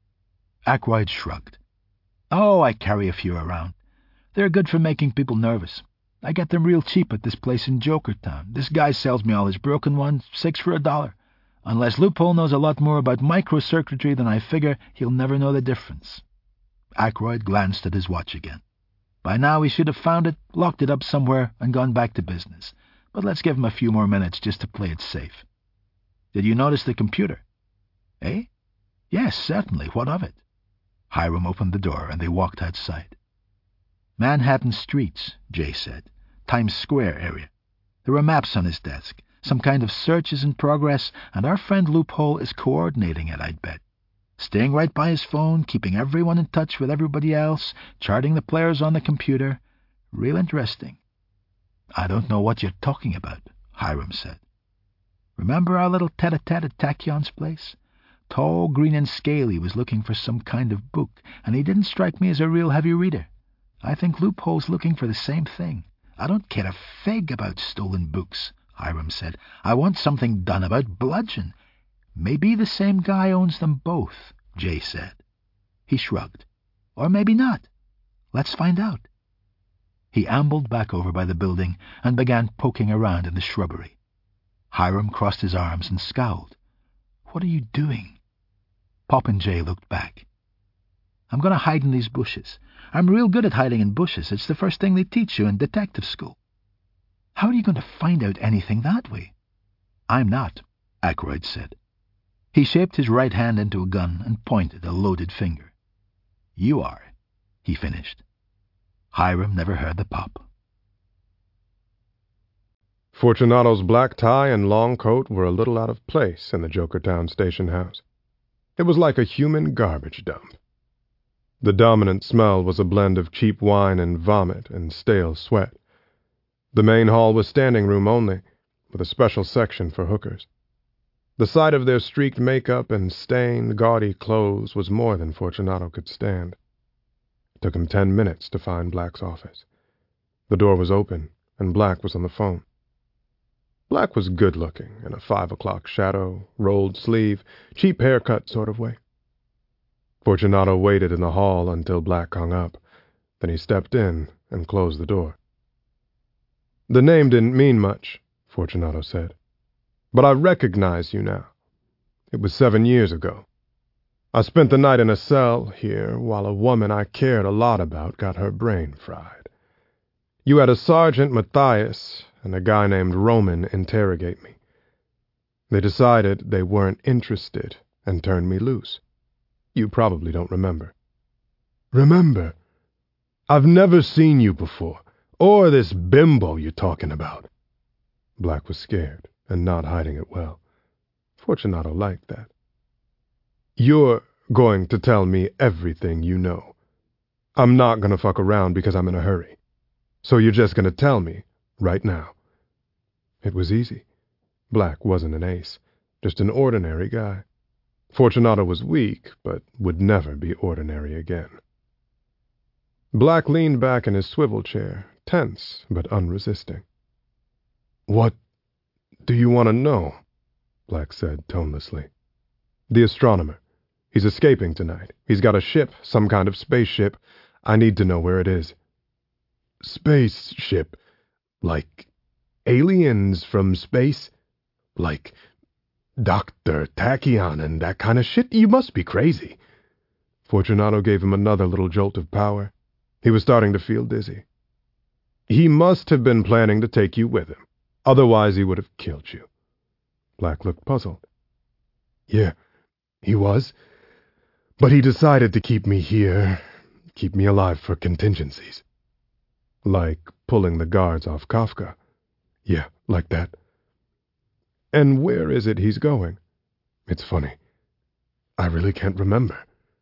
Ackroyd shrugged. Oh, I carry a few around. They're good for making people nervous. I get them real cheap at this place in Jokertown. This guy sells me all his broken ones, 6 for $1. Unless Loophole knows a lot more about microcircuitry than I figure, he'll never know the difference. Ackroyd glanced at his watch again. By now he should have found it, locked it up somewhere, and gone back to business. But let's give him a few more minutes just to play it safe. Did you notice the computer? Eh? Yes, certainly. What of it? Hiram opened the door, and they walked outside. Manhattan streets, Jay said. Times Square area. There were maps on his desk. Some kind of search is in progress, and our friend Loophole is coordinating it, I'd bet. Staying right by his phone, keeping everyone in touch with everybody else, charting the players on the computer. Real interesting. I don't know what you're talking about, Hiram said. Remember our little tete-a-tete at Tachyon's place? Tall, green and scaly was looking for some kind of book, and he didn't strike me as a real heavy reader. I think Loophole's looking for the same thing. I don't care a fig about stolen books, Hiram said. I want something done about Bludgeon. Maybe the same guy owns them both, Jay said. He shrugged. Or maybe not. Let's find out. He ambled back over by the building and began poking around in the shrubbery. Hiram crossed his arms and scowled. What are you doing? Popinjay looked back. I'm going to hide in these bushes. I'm real good at hiding in bushes. It's the first thing they teach you in detective school. How are you going to find out anything that way? I'm not, Ackroyd said. He shaped his right hand into a gun and pointed a loaded finger. You are, he finished. Hiram never heard the pop. Fortunato's black tie and long coat were a little out of place in the Jokertown station house. It was like a human garbage dump. The dominant smell was a blend of cheap wine and vomit and stale sweat. The main hall was standing room only, with a special section for hookers. The sight of their streaked makeup and stained, gaudy clothes was more than Fortunato could stand. It took him 10 minutes to find Black's office. The door was open, and Black was on the phone. Black was good-looking, in a 5 o'clock shadow, rolled sleeve, cheap haircut sort of way. Fortunato waited in the hall until Black hung up. Then he stepped in and closed the door. The name didn't mean much, Fortunato said. But I recognize you now. It was 7 years ago. I spent the night in a cell here while a woman I cared a lot about got her brain fried. You had a Sergeant Matthias and a guy named Roman interrogate me. They decided they weren't interested and turned me loose. You probably don't remember. Remember? I've never seen you before, or this bimbo you're talking about. Black was scared and not hiding it well. Fortunato liked that. You're going to tell me everything you know. I'm not going to fuck around because I'm in a hurry. So you're just going to tell me right now. It was easy. Black wasn't an ace, just an ordinary guy. Fortunato was weak, but would never be ordinary again. Black leaned back in his swivel chair, tense but unresisting. What do you want to know? Black said tonelessly. The astronomer. He's escaping tonight. He's got a ship, some kind of spaceship. I need to know where it is. Spaceship? Like aliens from space? Like Dr. Tachyon and that kind of shit? You must be crazy. Fortunato gave him another little jolt of power. He was starting to feel dizzy. He must have been planning to take you with him. Otherwise he would have killed you. Black looked puzzled. Yeah, he was. But he decided to keep me here, keep me alive for contingencies. Like pulling the guards off Kafka. Yeah, like that. And where is it he's going? It's funny. I really can't remember.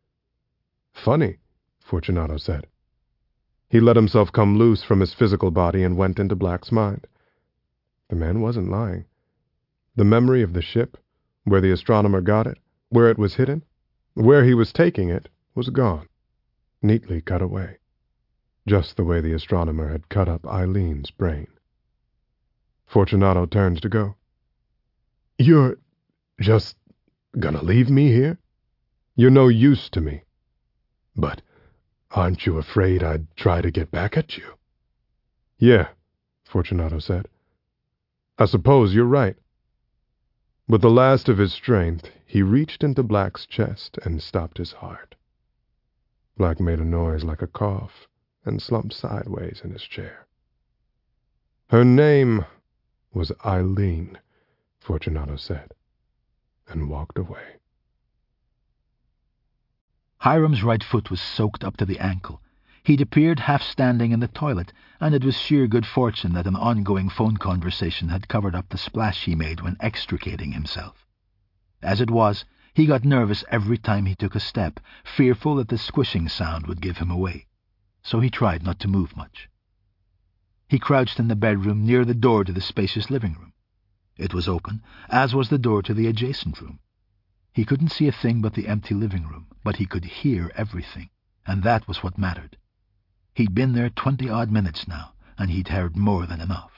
Funny, Fortunato said. He let himself come loose from his physical body and went into Black's mind. The man wasn't lying. The memory of the ship, where the astronomer got it, where it was hidden, where he was taking it, was gone, neatly cut away, just the way the astronomer had cut up Eileen's brain. Fortunato turned to go. You're just gonna leave me here? You're no use to me. But aren't you afraid I'd try to get back at you? Yeah, Fortunato said. I suppose you're right. With the last of his strength, he reached into Black's chest and stopped his heart. Black made a noise like a cough and slumped sideways in his chair. Her name was Eileen, Fortunato said, and walked away. Hiram's right foot was soaked up to the ankle. He'd appeared half-standing in the toilet, and it was sheer good fortune that an ongoing phone conversation had covered up the splash he made when extricating himself. As it was, he got nervous every time he took a step, fearful that the squishing sound would give him away. So he tried not to move much. He crouched in the bedroom near the door to the spacious living room. It was open, as was the door to the adjacent room. He couldn't see a thing but the empty living room, but he could hear everything, and that was what mattered. He'd been there 20-odd minutes now, and he'd heard more than enough.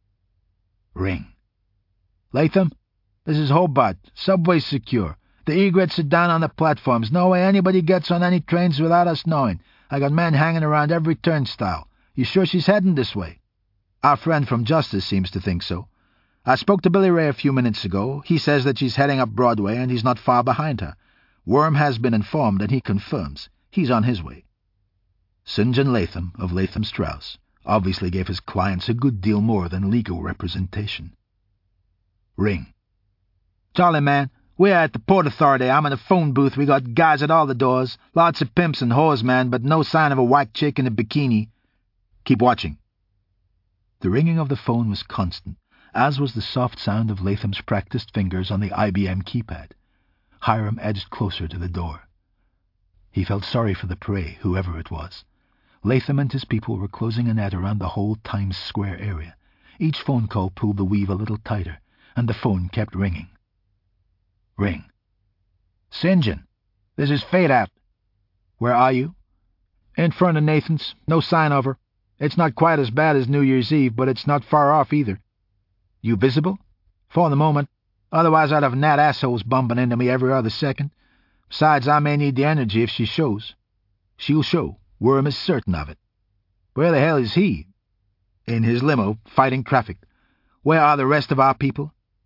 Ring. Latham? This is Hobart. Subway's secure. The egrets are down on the platforms. No way anybody gets on any trains without us knowing. I got men hanging around every turnstile. You sure she's heading this way? Our friend from Justice seems to think so. I spoke to Billy Ray a few minutes ago. He says that she's heading up Broadway and he's not far behind her. Worm has been informed and he confirms. He's on his way. St. John Latham of Latham Strauss obviously gave his clients a good deal more than legal representation. Ring. Charlie, man, we're at the Port Authority. I'm in the phone booth. We got guys at all the doors. Lots of pimps and whores, man, but no sign of a white chick in a bikini. Keep watching. The ringing of the phone was constant, as was the soft sound of Latham's practiced fingers on the IBM keypad. Hiram edged closer to the door. He felt sorry for the prey, whoever it was. Latham and his people were closing a net around the whole Times Square area. Each phone call pulled the weave a little tighter, and the phone kept ringing. Ring. St. John, this is Fade Out. Where are you? In front of Nathan's. No sign of her. It's not quite as bad as New Year's Eve, but it's not far off either. You visible? For the moment. Otherwise I'd have gnat assholes bumping into me every other second. Besides, I may need the energy if she shows. She'll show. Worm is certain of it. Where the hell is he? In his limo, fighting traffic. Where are the rest of our people?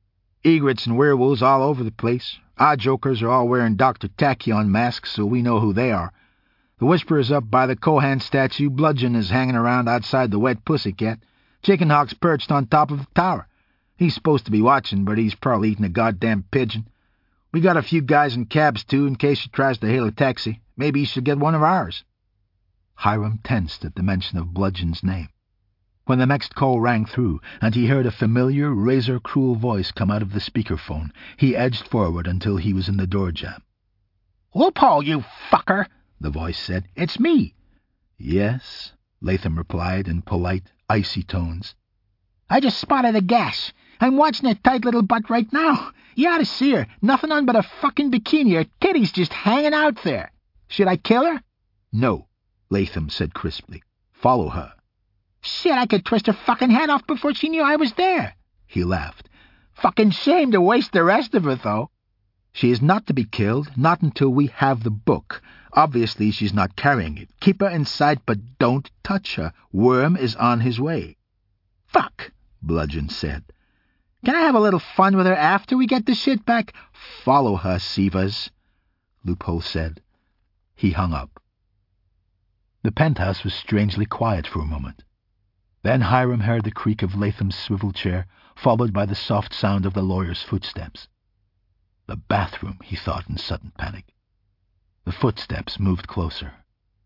Egrets and werewolves all over the place. Odd jokers are all wearing Dr. Tachyon masks, so we know who they are. The Whisperer's up by the Kohan statue. Bludgeon is hanging around outside the Wet Pussycat. Chickenhawk's perched on top of the tower. He's supposed to be watching, but he's probably eating a goddamn pigeon. We got a few guys in cabs, too, in case she tries to hail a taxi. Maybe he should get one of ours. Hiram tensed at the mention of Bludgeon's name. When the next call rang through, and he heard a familiar, razor-cruel voice come out of the speakerphone, he edged forward until he was in the door jamb. "Loophole, you fucker!" the voice said. "It's me." "Yes," Latham replied in polite, icy tones. "I just spotted a gas. I'm watching her tight little butt right now. You ought to see her. Nothing on but a fucking bikini. Her titties just hanging out there. Should I kill her?" "No," Latham said crisply. "Follow her." "Shit, I could twist her fucking head off before she knew I was there." He laughed. "Fucking shame to waste the rest of her, though." "She is not to be killed, not until we have the book. Obviously she's not carrying it. Keep her in sight, but don't touch her. Worm is on his way." "Fuck," Bludgeon said. "Can I have a little fun with her after we get the shit back?" "Follow her, Severs," Loophole said. He hung up. The penthouse was strangely quiet for a moment. Then Hiram heard the creak of Latham's swivel chair, followed by the soft sound of the lawyer's footsteps. The bathroom, he thought in sudden panic. The footsteps moved closer.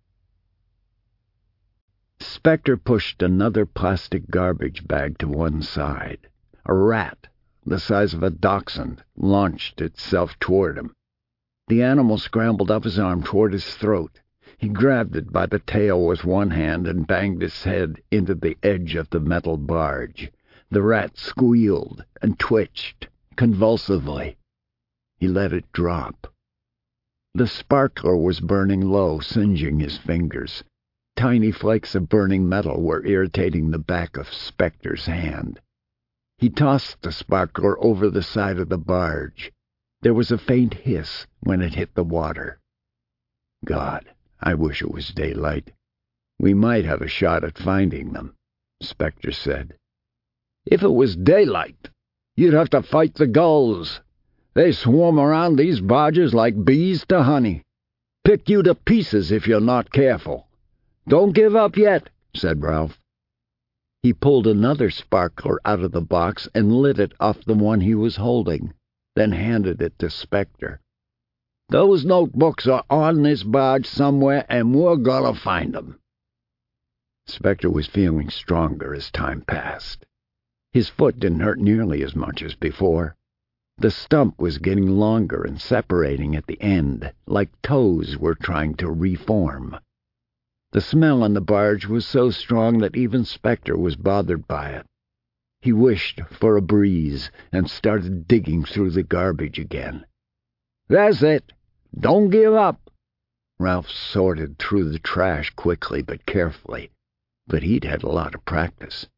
Spectre pushed another plastic garbage bag to one side. A rat, the size of a dachshund, launched itself toward him. The animal scrambled up his arm toward his throat. He grabbed it by the tail with one hand and banged its head into the edge of the metal barge. The rat squealed and twitched convulsively. He let it drop. The sparkler was burning low, singeing his fingers. Tiny flakes of burning metal were irritating the back of Spectre's hand. He tossed the sparkler over the side of the barge. There was a faint hiss when it hit the water. "God, I wish it was daylight. We might have a shot at finding them," Spectre said. "If it was daylight, you'd have to fight the gulls. They swarm around these barges like bees to honey. Pick you to pieces if you're not careful. Don't give up yet," said Ralph. He pulled another sparkler out of the box and lit it off the one he was holding, then handed it to Spectre. "Those notebooks are on this barge somewhere, and we're gonna find them." Spectre was feeling stronger as time passed. His foot didn't hurt nearly as much as before. The stump was getting longer and separating at the end, like toes were trying to reform. The smell on the barge was so strong that even Spectre was bothered by it. He wished for a breeze and started digging through the garbage again. "That's it. Don't give up." Ralph sorted through the trash quickly but carefully, but he'd had a lot of practice.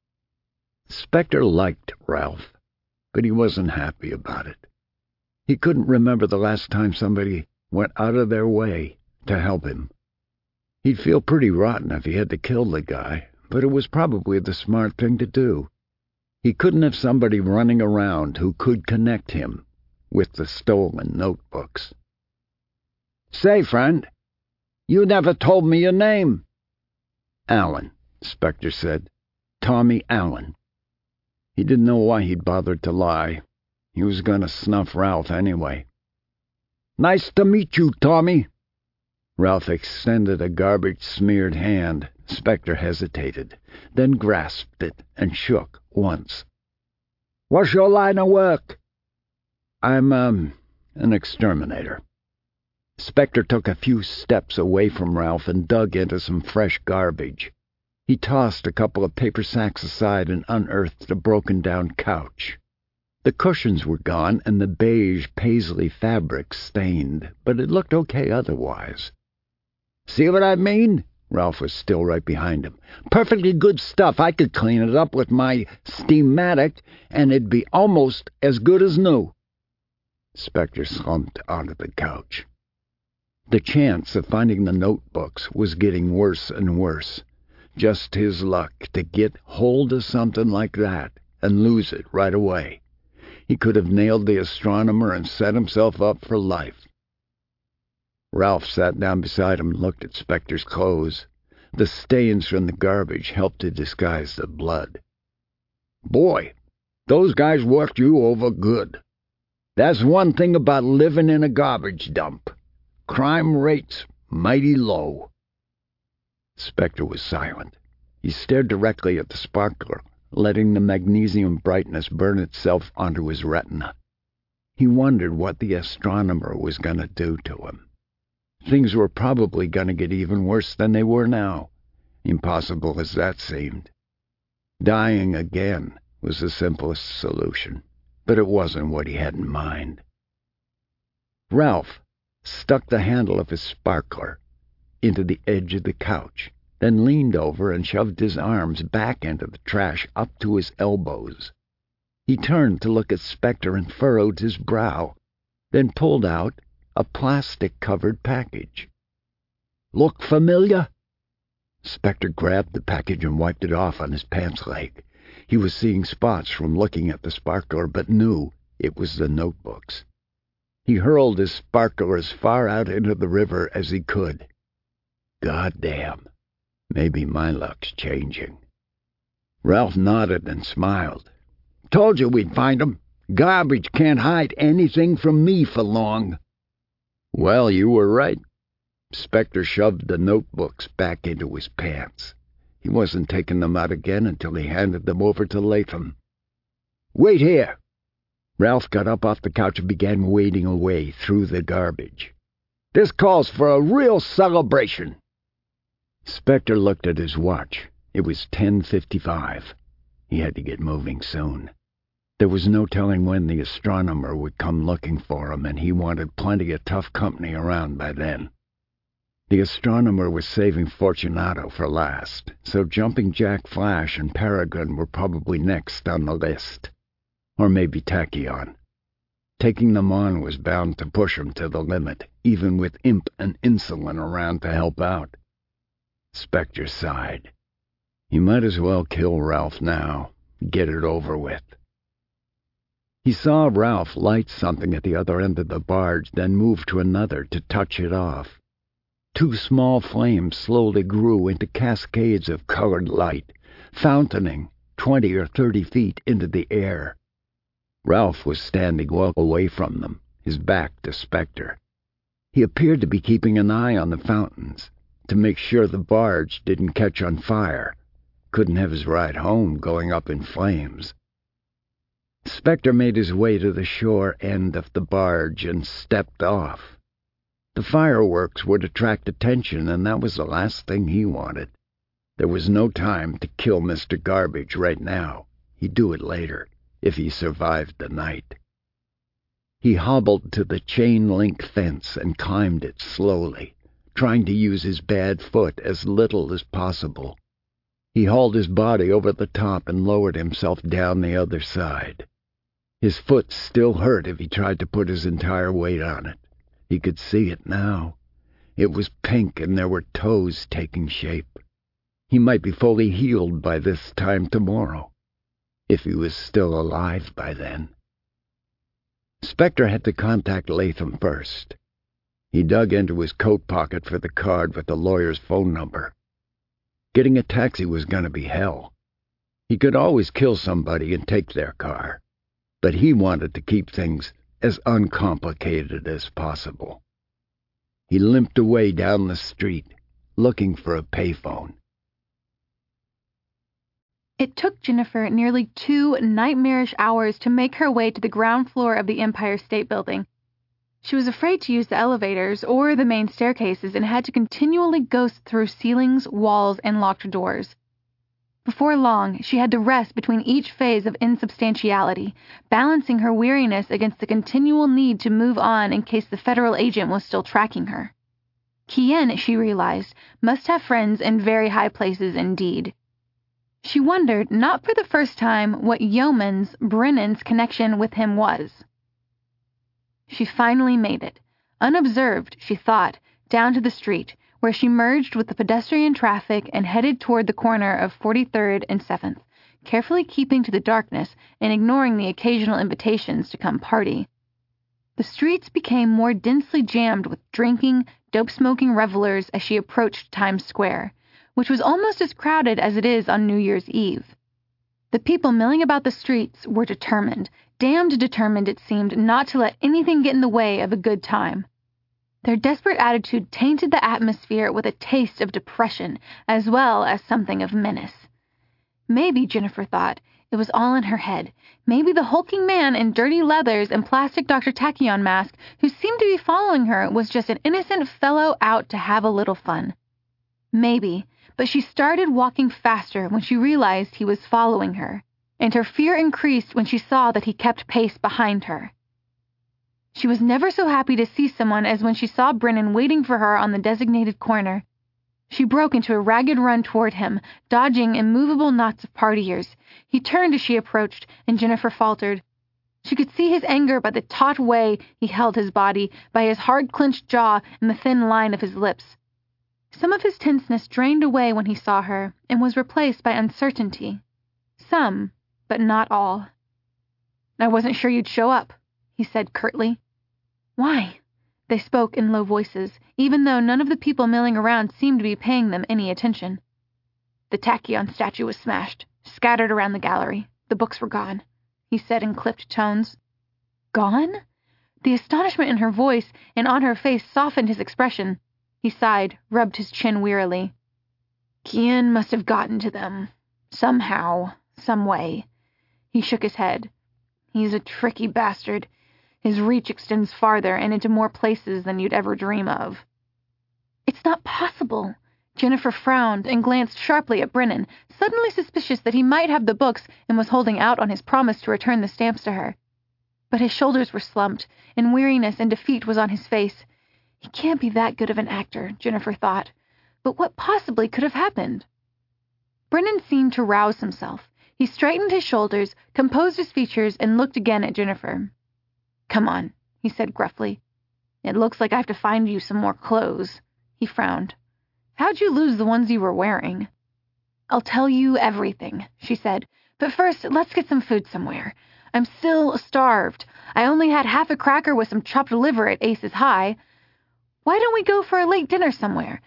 Spectre liked Ralph, but he wasn't happy about it. He couldn't remember the last time somebody went out of their way to help him. He'd feel pretty rotten if he had to kill the guy, but it was probably the smart thing to do. He couldn't have somebody running around who could connect him with the stolen notebooks. "Say, friend, you never told me your name." "Allen," Spectre said. "Tommy Allen." He didn't know why he'd bothered to lie. He was going to snuff Ralph anyway. "Nice to meet you, Tommy." Ralph extended a garbage-smeared hand. Spectre hesitated, then grasped it and shook once. "What's your line of work?" "I'm, an exterminator." Spectre took a few steps away from Ralph and dug into some fresh garbage. He tossed a couple of paper sacks aside and unearthed a broken-down couch. The cushions were gone and the beige paisley fabric stained, but it looked okay otherwise. "See what I mean?" Ralph was still right behind him. "Perfectly good stuff. I could clean it up with my Steamatic, and it'd be almost as good as new." Spectre slumped onto the couch. The chance of finding the notebooks was getting worse and worse. Just his luck to get hold of something like that and lose it right away. He could have nailed the astronomer and set himself up for life. Ralph sat down beside him and looked at Spector's clothes. The stains from the garbage helped to disguise the blood. "Boy, those guys worked you over good. That's one thing about living in a garbage dump. Crime rate's mighty low." Spector was silent. He stared directly at the sparkler, letting the magnesium brightness burn itself onto his retina. He wondered what the astronomer was going to do to him. Things were probably going to get even worse than they were now, impossible as that seemed. Dying again was the simplest solution, but it wasn't what he had in mind. Ralph stuck the handle of his sparkler into the edge of the couch, then leaned over and shoved his arms back into the trash up to his elbows. He turned to look at Spector and furrowed his brow, then pulled out a plastic-covered package. "Look familiar?" Spector grabbed the package and wiped it off on his pants leg. He was seeing spots from looking at the sparkler, but knew it was the notebooks. He hurled his sparkler as far out into the river as he could. "Goddamn, maybe my luck's changing." Ralph nodded and smiled. "Told you we'd find 'em. Garbage can't hide anything from me for long." "Well, you were right." Spector shoved the notebooks back into his pants. He wasn't taking them out again until he handed them over to Latham. "Wait here." Ralph got up off the couch and began wading away through the garbage. "This calls for a real celebration." Spector looked at his watch. It was 10:55. He had to get moving soon. There was no telling when the astronomer would come looking for him, and he wanted plenty of tough company around by then. The astronomer was saving Fortunato for last, so Jumping Jack Flash and Peregrine were probably next on the list. Or maybe Tachyon. Taking them on was bound to push him to the limit, even with Imp and Insulin around to help out. Spector sighed. He might as well kill Ralph now, get it over with. He saw Ralph light something at the other end of the barge, then move to another to touch it off. 2 small flames slowly grew into cascades of colored light, fountaining 20 or 30 feet into the air. Ralph was standing well away from them, his back to Spector. He appeared to be keeping an eye on the fountains, to make sure the barge didn't catch on fire. Couldn't have his ride home going up in flames. Spector made his way to the shore end of the barge and stepped off. The fireworks would attract attention, and that was the last thing he wanted. There was no time to kill Mr. Garbage right now. He'd do it later, if he survived the night. He hobbled to the chain-link fence and climbed it slowly, trying to use his bad foot as little as possible. He hauled his body over the top and lowered himself down the other side. His foot still hurt if he tried to put his entire weight on it. He could see it now. It was pink and there were toes taking shape. He might be fully healed by this time tomorrow, if he was still alive by then. Spector had to contact Latham first. He dug into his coat pocket for the card with the lawyer's phone number. Getting a taxi was going to be hell. He could always kill somebody and take their car, but he wanted to keep things as uncomplicated as possible. He limped away down the street, looking for a payphone. It took Jennifer nearly 2 nightmarish hours to make her way to the ground floor of the Empire State Building. She was afraid to use the elevators or the main staircases and had to continually go through ceilings, walls, and locked doors. Before long, she had to rest between each phase of insubstantiality, balancing her weariness against the continual need to move on in case the federal agent was still tracking her. Kien, she realized, must have friends in very high places indeed. She wondered, not for the first time, what Yeoman's, Brennan's connection with him was. She finally made it, unobserved, she thought, down to the street, where she merged with the pedestrian traffic and headed toward the corner of 43rd and 7th, carefully keeping to the darkness and ignoring the occasional invitations to come party. The streets became more densely jammed with drinking, dope-smoking revelers as she approached Times Square, which was almost as crowded as it is on New Year's Eve. The people milling about the streets were determined, damned determined it seemed, not to let anything get in the way of a good time. Their desperate attitude tainted the atmosphere with a taste of depression as well as something of menace. Maybe, Jennifer thought, it was all in her head. Maybe the hulking man in dirty leathers and plastic Dr. Tachyon mask who seemed to be following her was just an innocent fellow out to have a little fun. Maybe, but she started walking faster when she realized he was following her, and her fear increased when she saw that he kept pace behind her. She was never so happy to see someone as when she saw Brennan waiting for her on the designated corner. She broke into a ragged run toward him, dodging immovable knots of partiers. He turned as she approached, and Jennifer faltered. She could see his anger by the taut way he held his body, by his hard-clenched jaw and the thin line of his lips. Some of his tenseness drained away when he saw her, and was replaced by uncertainty. Some, but not all. "I wasn't sure you'd show up," he said curtly. "Why?" They spoke in low voices, even though none of the people milling around seemed to be paying them any attention. "The Tachyon statue was smashed, scattered around the gallery. The books were gone," he said in clipped tones. "Gone?" The astonishment in her voice and on her face softened his expression. He sighed, rubbed his chin wearily. "Kian must have gotten to them. Somehow, some way." He shook his head. "He's a tricky bastard. His reach extends farther and into more places than you'd ever dream of." "It's not possible." Jennifer frowned and glanced sharply at Brennan, suddenly suspicious that he might have the books and was holding out on his promise to return the stamps to her. But his shoulders were slumped, and weariness and defeat was on his face. He can't be that good of an actor, Jennifer thought. But what possibly could have happened? Brennan seemed to rouse himself. He straightened his shoulders, composed his features, and looked again at Jennifer. "Come on," he said gruffly. "It looks like I have to find you some more clothes." He frowned. "How'd you lose the ones you were wearing?" "I'll tell you everything," she said. "But first, let's get some food somewhere. I'm still starved. I only had half a cracker with some chopped liver at Aces High. Why don't we go for a late dinner somewhere?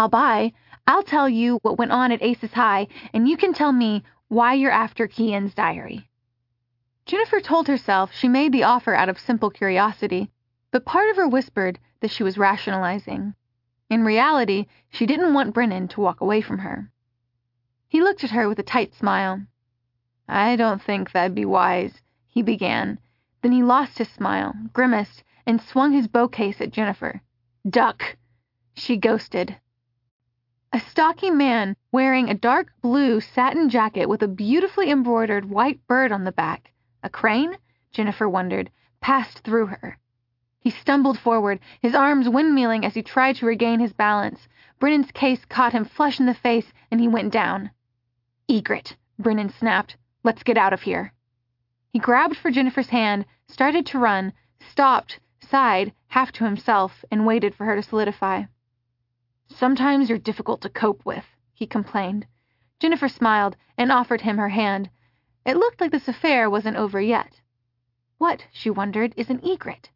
I'll tell you what went on at Aces High, and you can tell me why you're after Kian's diary." Jennifer told herself she made the offer out of simple curiosity, but part of her whispered that she was rationalizing. In reality, she didn't want Brennan to walk away from her. He looked at her with a tight smile. "I don't think that'd be wise," he began. Then he lost his smile, grimaced, and swung his bow case at Jennifer. "Duck!" She ghosted. A stocky man wearing a dark blue satin jacket with a beautifully embroidered white bird on the back, a crane, Jennifer wondered, passed through her. He stumbled forward, his arms windmilling as he tried to regain his balance. Brennan's case caught him flush in the face, and he went down. "Egret," Brennan snapped. "Let's get out of here." He grabbed for Jennifer's hand, started to run, stopped, sighed, half to himself, and waited for her to solidify. "Sometimes you're difficult to cope with," he complained. Jennifer smiled and offered him her hand. It looked like this affair wasn't over yet. What, she wondered, is an egret?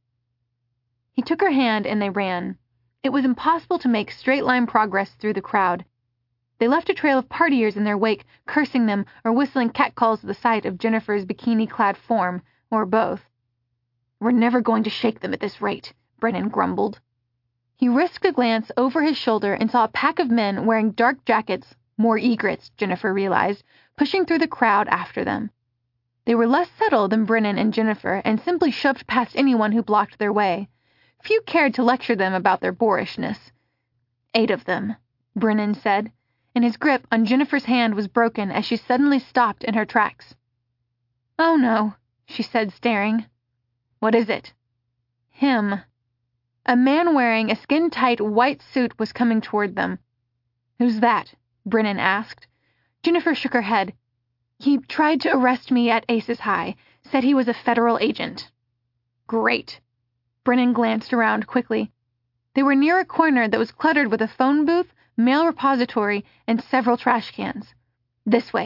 He took her hand and they ran. It was impossible to make straight-line progress through the crowd. They left a trail of partiers in their wake, cursing them or whistling catcalls at the sight of Jennifer's bikini-clad form, or both. "We're never going to shake them at this rate," Brennan grumbled. He risked a glance over his shoulder and saw a pack of men wearing dark jackets, more egrets, Jennifer realized, pushing through the crowd after them. They were less subtle than Brennan and Jennifer and simply shoved past anyone who blocked their way. Few cared to lecture them about their boorishness. 8 of them, Brennan said, and his grip on Jennifer's hand was broken as she suddenly stopped in her tracks. "Oh no," she said, staring. "What is it?" "Him." A man wearing a skin-tight white suit was coming toward them. "Who's that?" Brennan asked. Jennifer shook her head. "He tried to arrest me at Aces High, said he was a federal agent." "Great." Brennan glanced around quickly. They were near a corner that was cluttered with a phone booth, mail repository, and several trash cans. "This way.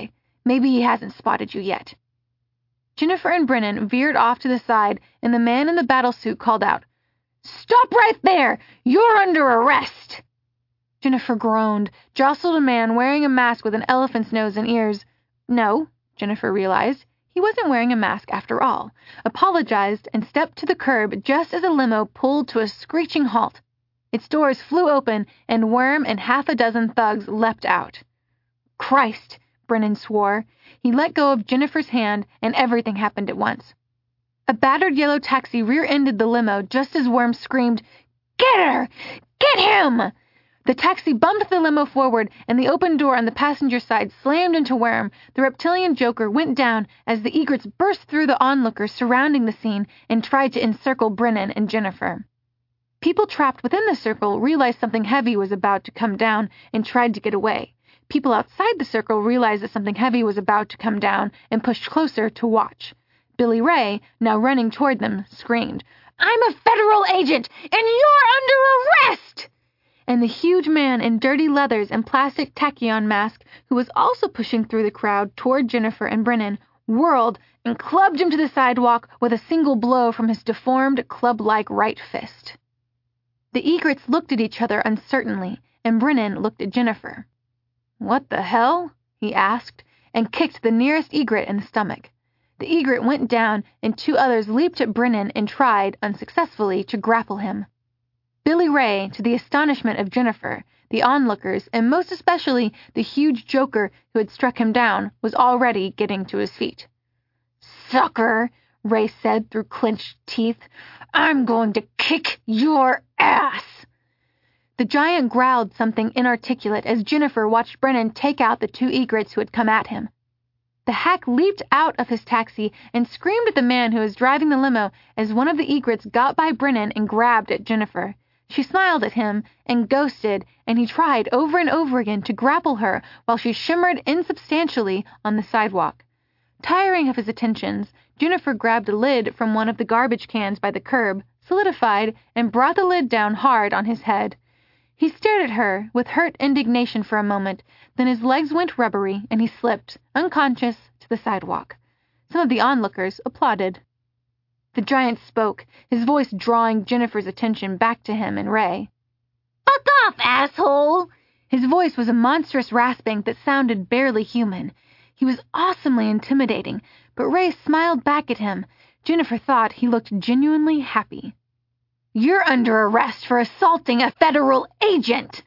Maybe he hasn't spotted you yet." Jennifer and Brennan veered off to the side, and the man in the battlesuit called out, "Stop right there! You're under arrest!" Jennifer groaned, jostled a man wearing a mask with an elephant's nose and ears. No, Jennifer realized, he wasn't wearing a mask after all, apologized, and stepped to the curb just as a limo pulled to a screeching halt. Its doors flew open, and Worm and half a dozen thugs leapt out. "Christ!" Brennan swore. He let go of Jennifer's hand, and everything happened at once. A battered yellow taxi rear-ended the limo just as Worm screamed, "Get her! Get him!" The taxi bumped the limo forward, and the open door on the passenger side slammed into Worm. The reptilian Joker went down as the egrets burst through the onlookers surrounding the scene and tried to encircle Brennan and Jennifer. People trapped within the circle realized something heavy was about to come down and tried to get away. People outside the circle realized that something heavy was about to come down and pushed closer to watch. Billy Ray, now running toward them, screamed, "I'm a federal agent, and you're under arrest!" And the huge man in dirty leathers and plastic tachyon mask, who was also pushing through the crowd toward Jennifer and Brennan, whirled and clubbed him to the sidewalk with a single blow from his deformed, club-like right fist. The egrets looked at each other uncertainly, and Brennan looked at Jennifer. "What the hell?" he asked, and kicked the nearest egret in the stomach. The egret went down, and two others leaped at Brennan and tried, unsuccessfully, to grapple him. Billy Ray, to the astonishment of Jennifer, the onlookers, and most especially the huge Joker who had struck him down, was already getting to his feet. "Sucker," Ray said through clenched teeth, "I'm going to kick your ass." The giant growled something inarticulate as Jennifer watched Brennan take out the two egrets who had come at him. The hack leaped out of his taxi and screamed at the man who was driving the limo as one of the egrets got by Brennan and grabbed at Jennifer. She smiled at him and ghosted, and he tried over and over again to grapple her while she shimmered insubstantially on the sidewalk. Tiring of his attentions, Jennifer grabbed a lid from one of the garbage cans by the curb, solidified, and brought the lid down hard on his head. He stared at her with hurt indignation for a moment, then his legs went rubbery, and he slipped, unconscious, to the sidewalk. Some of the onlookers applauded. The giant spoke, his voice drawing Jennifer's attention back to him and Ray. "Fuck off, asshole!" His voice was a monstrous rasping that sounded barely human. He was awesomely intimidating, but Ray smiled back at him. Jennifer thought he looked genuinely happy. "You're under arrest for assaulting a federal agent!"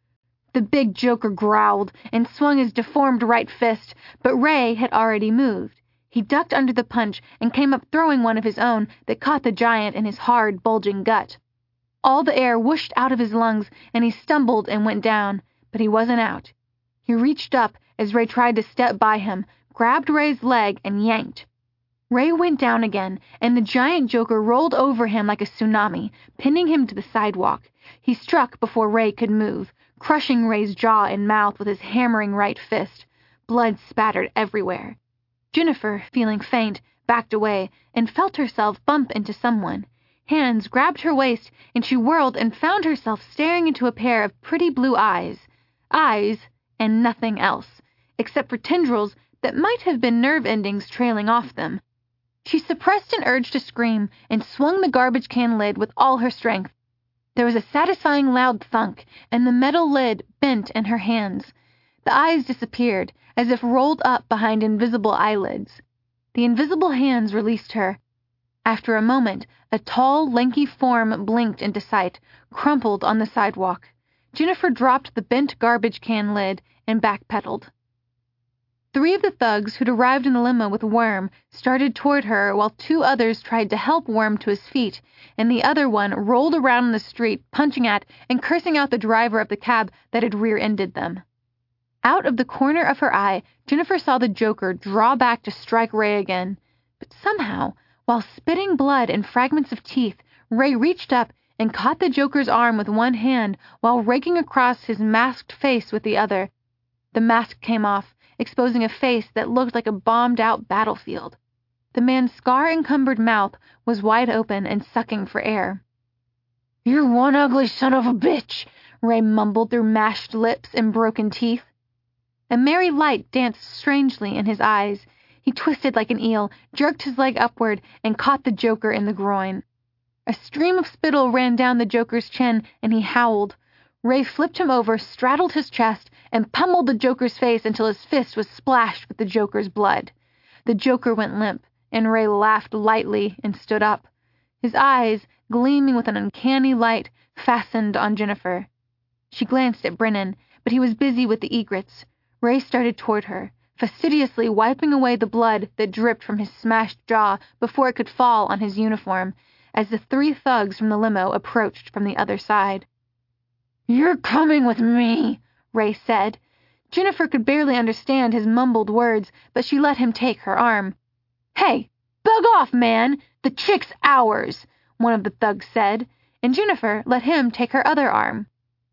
The big Joker growled and swung his deformed right fist, but Ray had already moved. He ducked under the punch and came up throwing one of his own that caught the giant in his hard, bulging gut. All the air whooshed out of his lungs, and he stumbled and went down, but he wasn't out. He reached up as Ray tried to step by him, grabbed Ray's leg, and yanked. Ray went down again, and the giant Joker rolled over him like a tsunami, pinning him to the sidewalk. He struck before Ray could move, crushing Ray's jaw and mouth with his hammering right fist. Blood spattered everywhere. Jennifer, feeling faint, backed away and felt herself bump into someone. Hands grabbed her waist, and she whirled and found herself staring into a pair of pretty blue eyes. Eyes, and nothing else, except for tendrils that might have been nerve endings trailing off them. She suppressed an urge to scream and swung the garbage can lid with all her strength. There was a satisfying loud thunk, and the metal lid bent in her hands. The eyes disappeared, as if rolled up behind invisible eyelids. The invisible hands released her. After a moment, a tall, lanky form blinked into sight, crumpled on the sidewalk. Jennifer dropped the bent garbage can lid and backpedaled. 3 of the thugs who'd arrived in the limo with Worm started toward her while 2 others tried to help Worm to his feet, and the other one rolled around on the street, punching at and cursing out the driver of the cab that had rear-ended them. Out of the corner of her eye, Jennifer saw the Joker draw back to strike Ray again. But somehow, while spitting blood and fragments of teeth, Ray reached up and caught the Joker's arm with one hand while raking across his masked face with the other. The mask came off, exposing a face that looked like a bombed-out battlefield. The man's scar-encumbered mouth was wide open and sucking for air. "You're one ugly son of a bitch," Ray mumbled through mashed lips and broken teeth. A merry light danced strangely in his eyes. He twisted like an eel, jerked his leg upward, and caught the Joker in the groin. A stream of spittle ran down the Joker's chin, and he howled. Ray flipped him over, straddled his chest, and pummeled the Joker's face until his fist was splashed with the Joker's blood. The Joker went limp, and Ray laughed lightly and stood up. His eyes, gleaming with an uncanny light, fastened on Jennifer. She glanced at Brennan, but he was busy with the egrets. Ray started toward her, fastidiously wiping away the blood that dripped from his smashed jaw before it could fall on his uniform, as the 3 thugs from the limo approached from the other side. "You're coming with me," Ray said. Jennifer could barely understand his mumbled words, but she let him take her arm. "Hey, bug off, man! The chick's ours," one of the thugs said, and Jennifer let him take her other arm.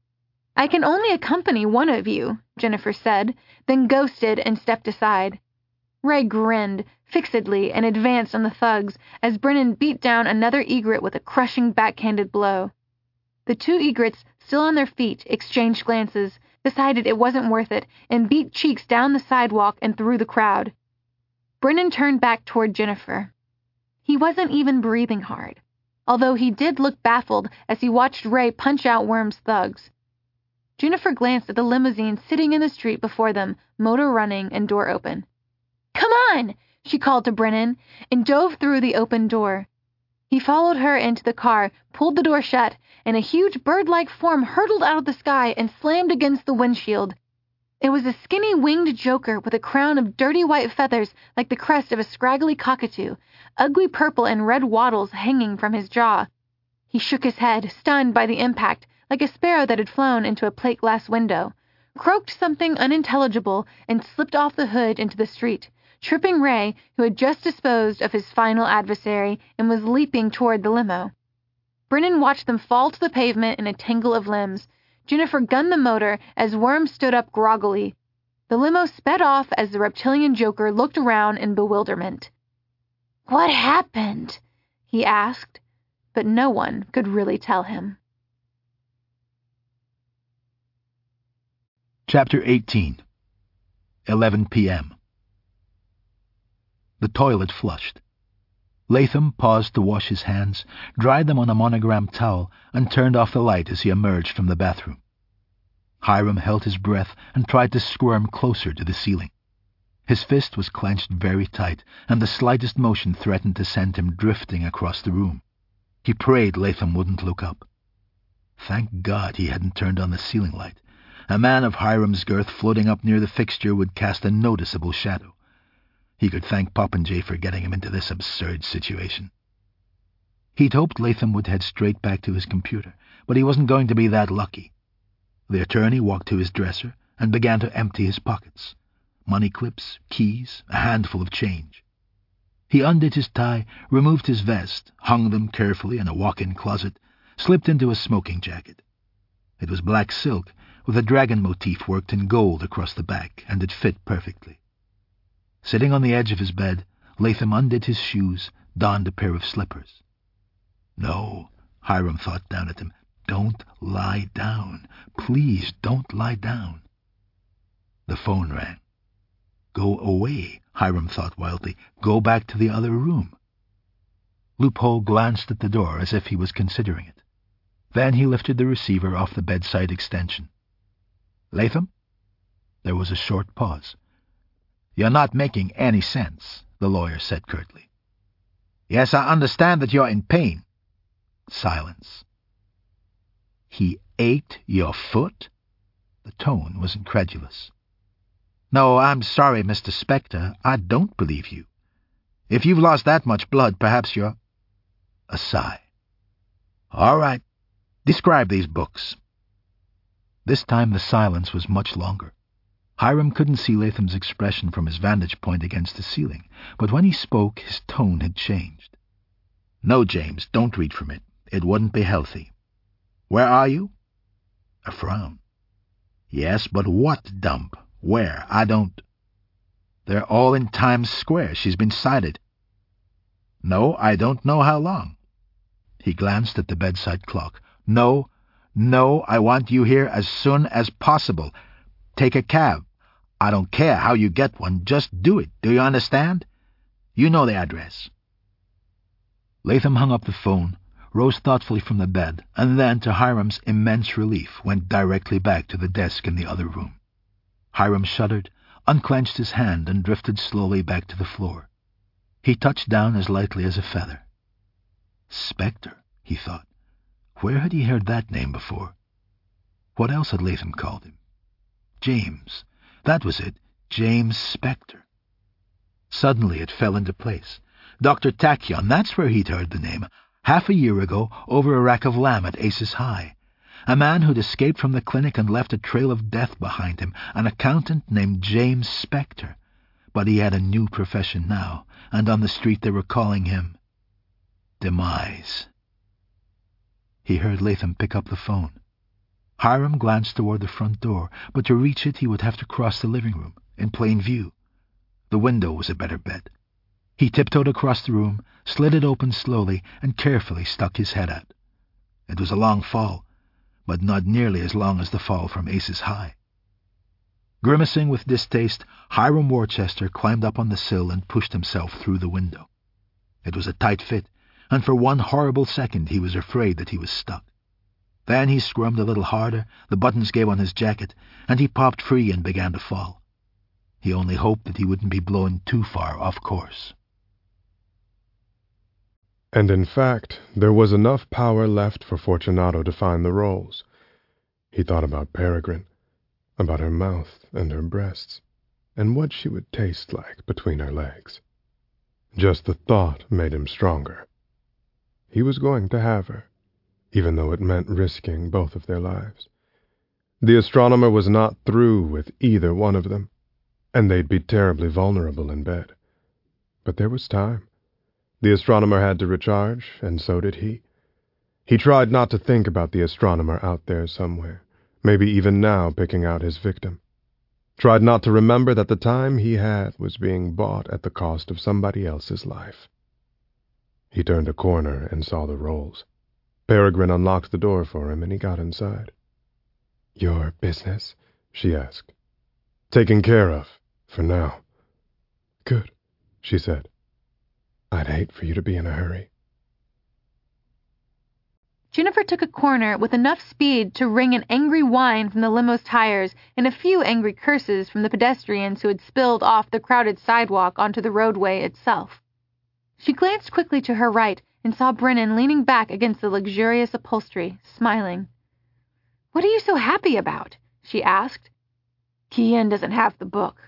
"I can only accompany one of you," Jennifer said, then ghosted and stepped aside. Ray grinned fixedly and advanced on the thugs as Brennan beat down another egret with a crushing backhanded blow. The 2 egrets, still on their feet, exchanged glances, decided it wasn't worth it, and beat cheeks down the sidewalk and through the crowd. Brennan turned back toward Jennifer. He wasn't even breathing hard, although he did look baffled as he watched Ray punch out Worm's thugs. Jennifer glanced at the limousine sitting in the street before them, motor running and door open. "Come on!" she called to Brennan, and dove through the open door. He followed her into the car, pulled the door shut, and a huge bird-like form hurtled out of the sky and slammed against the windshield. It was a skinny winged Joker with a crown of dirty white feathers like the crest of a scraggly cockatoo, ugly purple and red wattles hanging from his jaw. He shook his head, stunned by the impact, like a sparrow that had flown into a plate-glass window, croaked something unintelligible, and slipped off the hood into the street, tripping Ray, who had just disposed of his final adversary and was leaping toward the limo. Brennan watched them fall to the pavement in a tangle of limbs. Jennifer gunned the motor as Worm stood up groggily. The limo sped off as the reptilian Joker looked around in bewilderment. "What happened?" he asked, but no one could really tell him. Chapter 18. 11 p.m. The toilet flushed. Latham paused to wash his hands, dried them on a monogrammed towel, and turned off the light as he emerged from the bathroom. Hiram held his breath and tried to squirm closer to the ceiling. His fist was clenched very tight, and the slightest motion threatened to send him drifting across the room. He prayed Latham wouldn't look up. Thank God he hadn't turned on the ceiling light. A man of Hiram's girth floating up near the fixture would cast a noticeable shadow. He could thank Popinjay for getting him into this absurd situation. He'd hoped Latham would head straight back to his computer, but he wasn't going to be that lucky. The attorney walked to his dresser and began to empty his pockets. Money clips, keys, a handful of change. He undid his tie, removed his vest, hung them carefully in a walk-in closet, slipped into a smoking jacket. It was black silk, with a dragon motif worked in gold across the back, and it fit perfectly. Sitting on the edge of his bed, Latham undid his shoes, donned a pair of slippers. "No," Hiram thought down at him, "don't lie down. Please don't lie down." The phone rang. "Go away," Hiram thought wildly. "Go back to the other room." Loophole glanced at the door as if he was considering it. Then he lifted the receiver off the bedside extension. "Latham?" There was a short pause. "You're not making any sense," the lawyer said curtly. "Yes, I understand that you're in pain." Silence. "He ate your foot?" The tone was incredulous. "No, I'm sorry, Mr. Spector. I don't believe you. If you've lost that much blood, perhaps you're—" A sigh. "All right. Describe these books." This time the silence was much longer. Hiram couldn't see Latham's expression from his vantage point against the ceiling, but when he spoke, his tone had changed. "No, James, don't read from it. It wouldn't be healthy. Where are you?" A frown. "Yes, but what dump? Where? I don't—" "They're all in Times Square. She's been cited." "No, I don't know how long." He glanced at the bedside clock. No, I want you here as soon as possible. Take a cab. I don't care how you get one, just do it, do you understand? You know the address. Latham hung up the phone, rose thoughtfully from the bed, and then, to Hiram's immense relief, went directly back to the desk in the other room. Hiram shuddered, unclenched his hand, and drifted slowly back to the floor. He touched down as lightly as a feather. Spectre, he thought. Where had he heard that name before? What else had Latham called him? James. That was it. James Spectre. Suddenly it fell into place. Dr. Tachyon, that's where he'd heard the name, half a year ago, over a rack of lamb at Aces High. A man who'd escaped from the clinic and left a trail of death behind him, an accountant named James Spectre. But he had a new profession now, and on the street they were calling him Demise. He heard Latham pick up the phone. Hiram glanced toward the front door, but to reach it he would have to cross the living room, in plain view. The window was a better bet. He tiptoed across the room, slid it open slowly, and carefully stuck his head out. It was a long fall, but not nearly as long as the fall from Aces High. Grimacing with distaste, Hiram Worcester climbed up on the sill and pushed himself through the window. It was a tight fit, and for one horrible second he was afraid that he was stuck. Then he squirmed a little harder, the buttons gave on his jacket, and he popped free and began to fall. He only hoped that he wouldn't be blown too far off course. And in fact, there was enough power left for Fortunato to find the rolls. He thought about Peregrine, about her mouth and her breasts, and what she would taste like between her legs. Just the thought made him stronger. He was going to have her, even though it meant risking both of their lives. The astronomer was not through with either one of them, and they'd be terribly vulnerable in bed. But there was time. The astronomer had to recharge, and so did he. He tried not to think about the astronomer out there somewhere, maybe even now picking out his victim. Tried not to remember that the time he had was being bought at the cost of somebody else's life. He turned a corner and saw the rolls. Peregrine unlocked the door for him, and he got inside. "Your business?" she asked. "Taken care of, for now." "Good," she said. "I'd hate for you to be in a hurry." Jennifer took a corner with enough speed to wring an angry whine from the limo's tires and a few angry curses from the pedestrians who had spilled off the crowded sidewalk onto the roadway itself. She glanced quickly to her right and saw Brennan leaning back against the luxurious upholstery, smiling. "What are you so happy about?" she asked. "Kian doesn't have the book."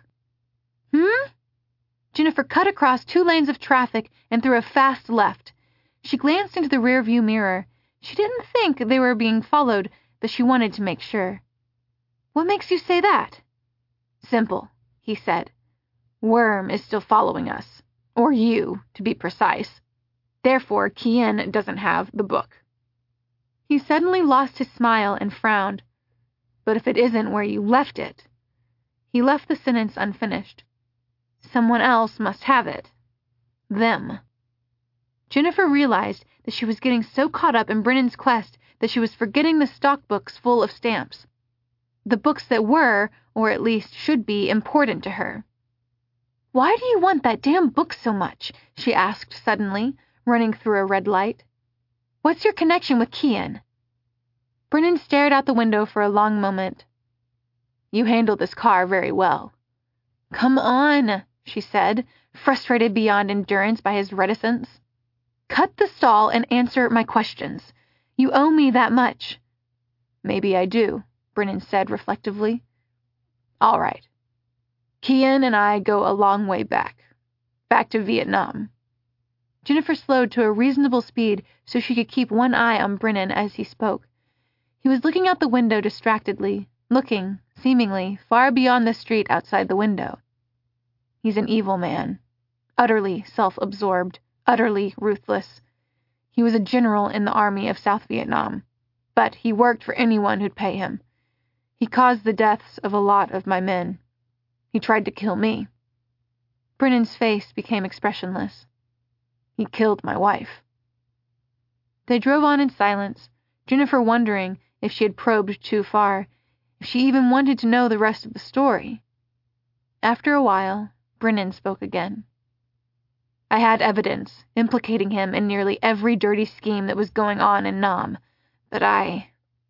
Jennifer cut across 2 lanes of traffic and threw a fast left. She glanced into the rearview mirror. She didn't think they were being followed, but she wanted to make sure. "What makes you say that?" "Simple," he said. "Worm is still following us. Or you, to be precise. Therefore, Kian doesn't have the book." He suddenly lost his smile and frowned. "But if it isn't where you left it..." He left the sentence unfinished. "Someone else must have it. Them." Jennifer realized that she was getting so caught up in Brennan's quest that she was forgetting the stock books full of stamps. The books that were, or at least should be, important to her. "Why do you want that damn book so much?" she asked suddenly, running through a red light. "What's your connection with Kian?" Brennan stared out the window for a long moment. "You handle this car very well." "Come on," she said, frustrated beyond endurance by his reticence. "Cut the stall and answer my questions. You owe me that much." "Maybe I do," Brennan said reflectively. "All right. Kian and I go a long way back. Back to Vietnam." Jennifer slowed to a reasonable speed so she could keep one eye on Brennan as he spoke. He was looking out the window distractedly, looking, seemingly, far beyond the street outside the window. "He's an evil man. Utterly self-absorbed, utterly ruthless. He was a general in the army of South Vietnam, but he worked for anyone who'd pay him. He caused the deaths of a lot of my men. He tried to kill me." Brennan's face became expressionless. "He killed my wife." They drove on in silence, Jennifer wondering if she had probed too far, if she even wanted to know the rest of the story. After a while, Brennan spoke again. I had evidence implicating him in nearly every dirty scheme that was going on in Nam, but I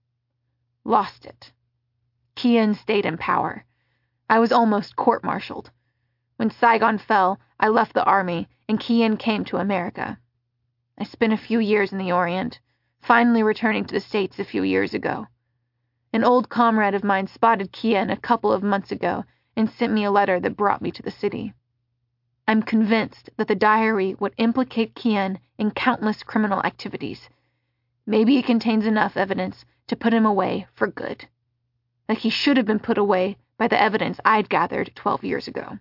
lost it. Kian stayed in power. I was almost court-martialed. When Saigon fell, I left the army, and Kian came to America. I spent a few years in the Orient, finally returning to the States a few years ago. An old comrade of mine spotted Kian a couple of months ago and sent me a letter that brought me to the city. I'm convinced that the diary would implicate Kian in countless criminal activities. Maybe it contains enough evidence to put him away for good. Like he should have been put away by the evidence I'd gathered 12 years ago.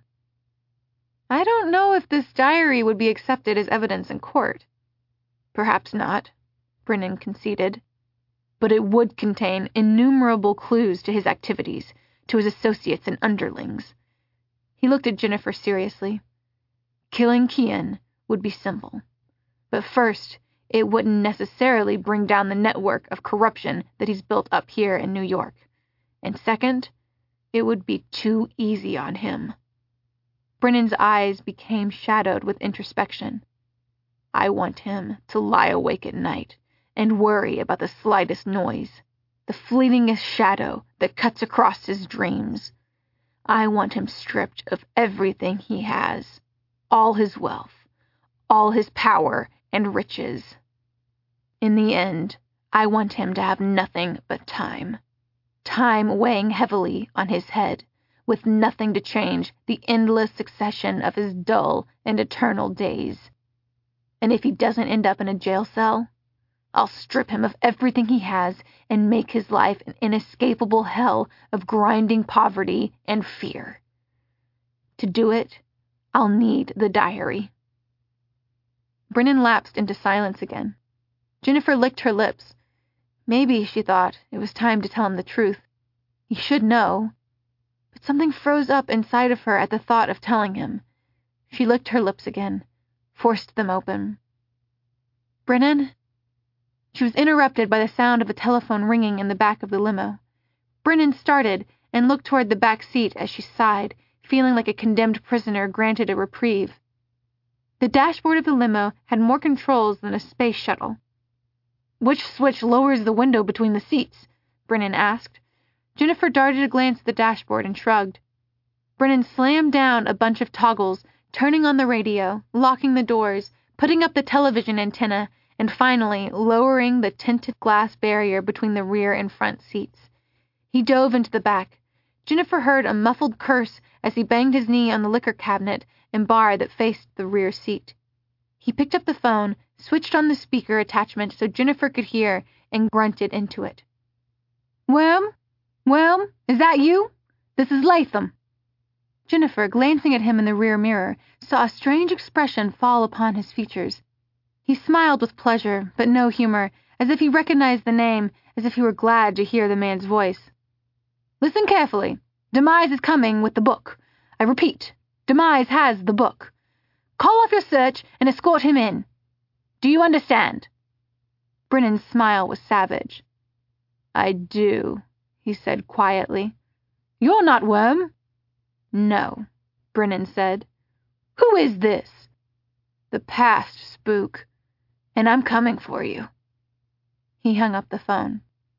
I don't know if this diary would be accepted as evidence in court. Perhaps not, Brennan conceded. But it would contain innumerable clues to his activities, to his associates and underlings. He looked at Jennifer seriously. Killing Kian would be simple. But first, it wouldn't necessarily bring down the network of corruption that he's built up here in New York. And second, it would be too easy on him. Brennan's eyes became shadowed with introspection. I want him to lie awake at night and worry about the slightest noise, the fleetingest shadow that cuts across his dreams. I want him stripped of everything he has, all his wealth, all his power and riches. In the end, I want him to have nothing but time. Time weighing heavily on his head, with nothing to change the endless succession of his dull and eternal days. And if he doesn't end up in a jail cell, I'll strip him of everything he has and make his life an inescapable hell of grinding poverty and fear. To do it, I'll need the diary. Brennan lapsed into silence again. Jennifer licked her lips. Maybe, she thought, it was time to tell him the truth. He should know. But something froze up inside of her at the thought of telling him. She licked her lips again, forced them open. Brennan? She was interrupted by the sound of a telephone ringing in the back of the limo. Brennan started and looked toward the back seat as she sighed, feeling like a condemned prisoner granted a reprieve. The dashboard of the limo had more controls than a space shuttle. Which switch lowers the window between the seats? Brennan asked. Jennifer darted a glance at the dashboard and shrugged. Brennan slammed down a bunch of toggles, turning on the radio, locking the doors, putting up the television antenna, and finally lowering the tinted glass barrier between the rear and front seats. He dove into the back. Jennifer heard a muffled curse as he banged his knee on the liquor cabinet and bar that faced the rear seat. He picked up the phone, switched on the speaker attachment so Jennifer could hear, and grunted into it. Well, is that you? This is Latham. Jennifer, glancing at him in the rear mirror, saw a strange expression fall upon his features. He smiled with pleasure, but no humor, as if he recognized the name, as if he were glad to hear the man's voice. Listen carefully. Demise is coming with the book. I repeat, Demise has the book. Call off your search and escort him in. Do you understand? Brennan's smile was savage. I do, he said quietly. You're not Worm. No, Brennan said. Who is this? The past, spook. And I'm coming for you. He hung up the phone.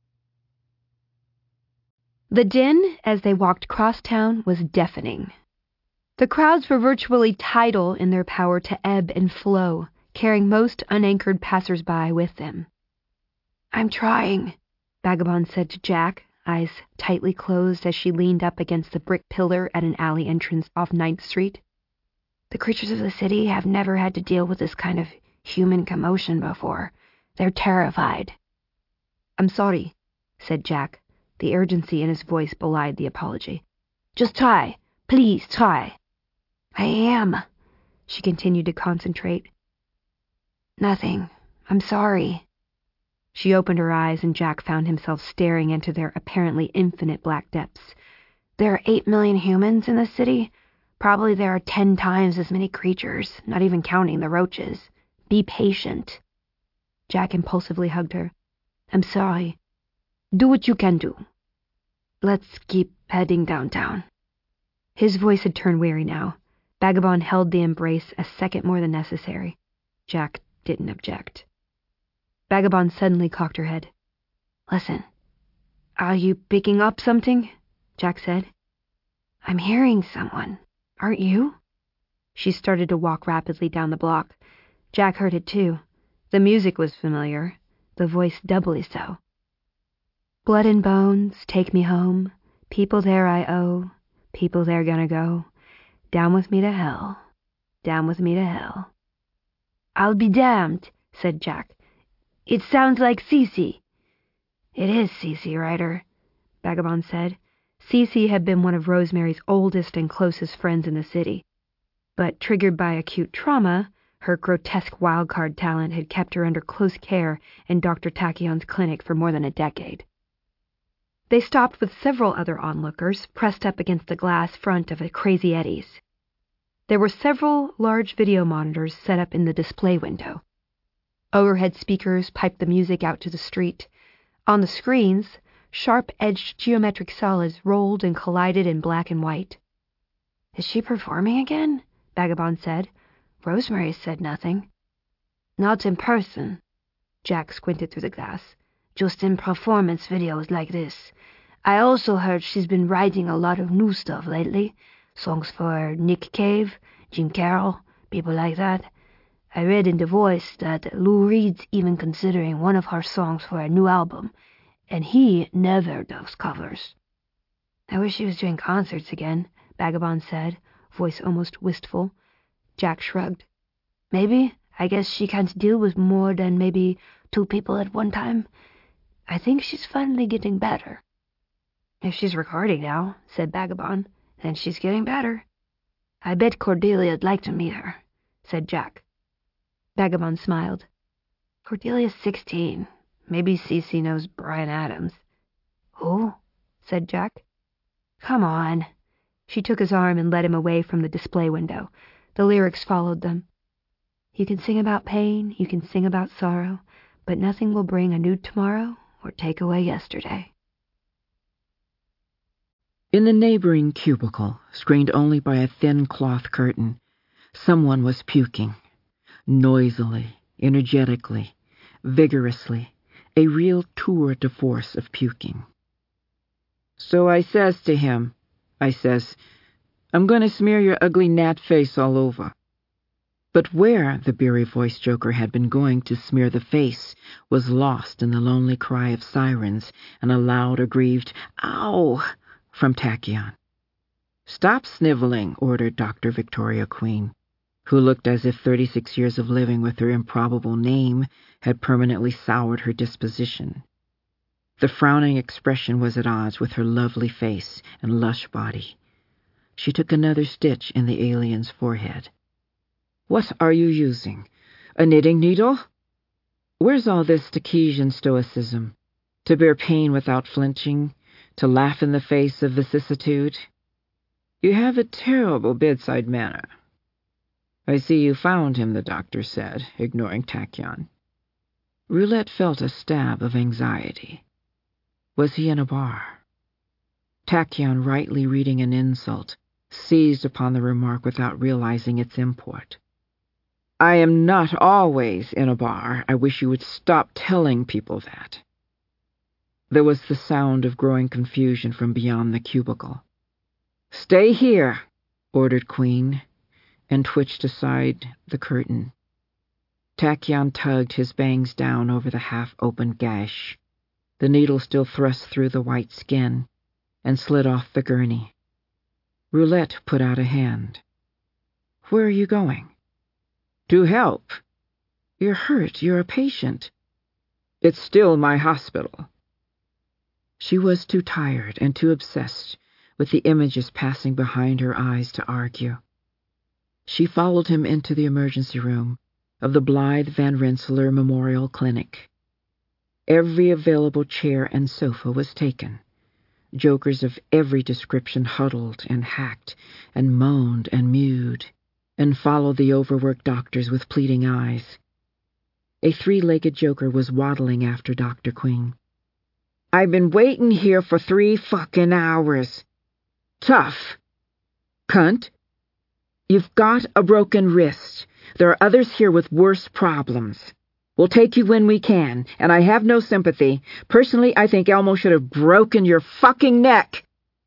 The din, as they walked crosstown, was deafening. The crowds were virtually tidal in their power to ebb and flow, carrying most unanchored passers-by with them. I'm trying, Vagabond said to Jack, eyes tightly closed as she leaned up against the brick pillar at an alley entrance off 9th Street. The creatures of the city have never had to deal with this kind of human commotion before. They're terrified. I'm sorry, said Jack. The urgency in his voice belied the apology. Just try. Please try. I am. She continued to concentrate. Nothing. I'm sorry. She opened her eyes and Jack found himself staring into their apparently infinite black depths. There are 8 million humans in the city. Probably there are 10 times as many creatures, not even counting the roaches. Be patient. Jack impulsively hugged her. I'm sorry. Do what you can do. Let's keep heading downtown. His voice had turned weary now. Bhagabond held the embrace a second more than necessary. Jack didn't object. Bhagabond suddenly cocked her head. "Listen, are you picking up something?" Jack said. "I'm hearing someone. Aren't you?" She started to walk rapidly down the block. Jack heard it too. The music was familiar, the voice doubly so. "Blood and bones, take me home. People there I owe. People there gonna go. Down with me to hell. Down with me to hell." "I'll be damned," said Jack. "It sounds like Cece." "It is Cece, Ryder," Bhagabond said. Cece had been one of Rosemary's oldest and closest friends in the city. But triggered by acute trauma, her grotesque wildcard talent had kept her under close care in Dr. Tachyon's clinic for more than a decade. They stopped with several other onlookers pressed up against the glass front of a Crazy Eddie's. There were several large video monitors set up in the display window. Overhead speakers piped the music out to the street. On the screens, sharp-edged geometric solids rolled and collided in black and white. "Is she performing again?" Bhagabond said. "Rosemary said nothing." "Not in person." Jack squinted through the glass. "Just in performance videos like this. I also heard she's been writing a lot of new stuff lately. Songs for Nick Cave, Jim Carroll, people like that. I read in The Voice that Lou Reed's even considering one of her songs for a new album, and he never does covers." "I wish she was doing concerts again," Bhagabond said, voice almost wistful. Jack shrugged. "Maybe. I guess she can't deal with more than maybe 2 people at one time. I think she's finally getting better." "If she's recording now," said Bhagabond, "then she's getting better." "I bet Cordelia'd like to meet her," said Jack. Bhagabond smiled. "Cordelia's 16. Maybe Cece knows Bryan Adams." "Who?" said Jack. "Come on." She took his arm and led him away from the display window. The lyrics followed them. "You can sing about pain, you can sing about sorrow, but nothing will bring a new tomorrow or take away yesterday." In the neighboring cubicle, screened only by a thin cloth curtain, someone was puking. Noisily, energetically, vigorously, a real tour de force of puking. "So I says to him, I says, 'I'm going to smear your ugly gnat face all over.'" But where the beery-voiced joker had been going to smear the face was lost in the lonely cry of sirens and a loud, aggrieved "Ow!" from Tachyon. "Stop sniveling," ordered Dr. Victoria Queen, who looked as if 36 years of living with her improbable name had permanently soured her disposition. The frowning expression was at odds with her lovely face and lush body. She took another stitch in the alien's forehead. "What are you using? A knitting needle? Where's all this Tachyon stoicism? To bear pain without flinching? To laugh in the face of vicissitude? You have a terrible bedside manner." "I see you found him," the doctor said, ignoring Tachyon. Roulette felt a stab of anxiety. Was he in a bar? Tachyon, rightly reading an insult, seized upon the remark without realizing its import. "I am not always in a bar. I wish you would stop telling people that." There was the sound of growing confusion from beyond the cubicle. "Stay here," ordered Queen, and twitched aside the curtain. Tachyon tugged his bangs down over the half-opened gash. The needle still thrust through the white skin and slid off the gurney. Roulette put out a hand. "Where are you going?" "To help." "You're hurt. You're a patient." "It's still my hospital." She was too tired and too obsessed with the images passing behind her eyes to argue. She followed him into the emergency room of the Blythe Van Rensselaer Memorial Clinic. Every available chair and sofa was taken. Jokers of every description huddled and hacked and moaned and mewed and followed the overworked doctors with pleading eyes. A 3-legged joker was waddling after Dr. Queen. "I've been waiting here for 3 fucking hours. Tough." Cunt. You've got a broken wrist. There are others here with worse problems. We'll take you when we can, and I have no sympathy. Personally, I think Elmo should have broken your fucking neck.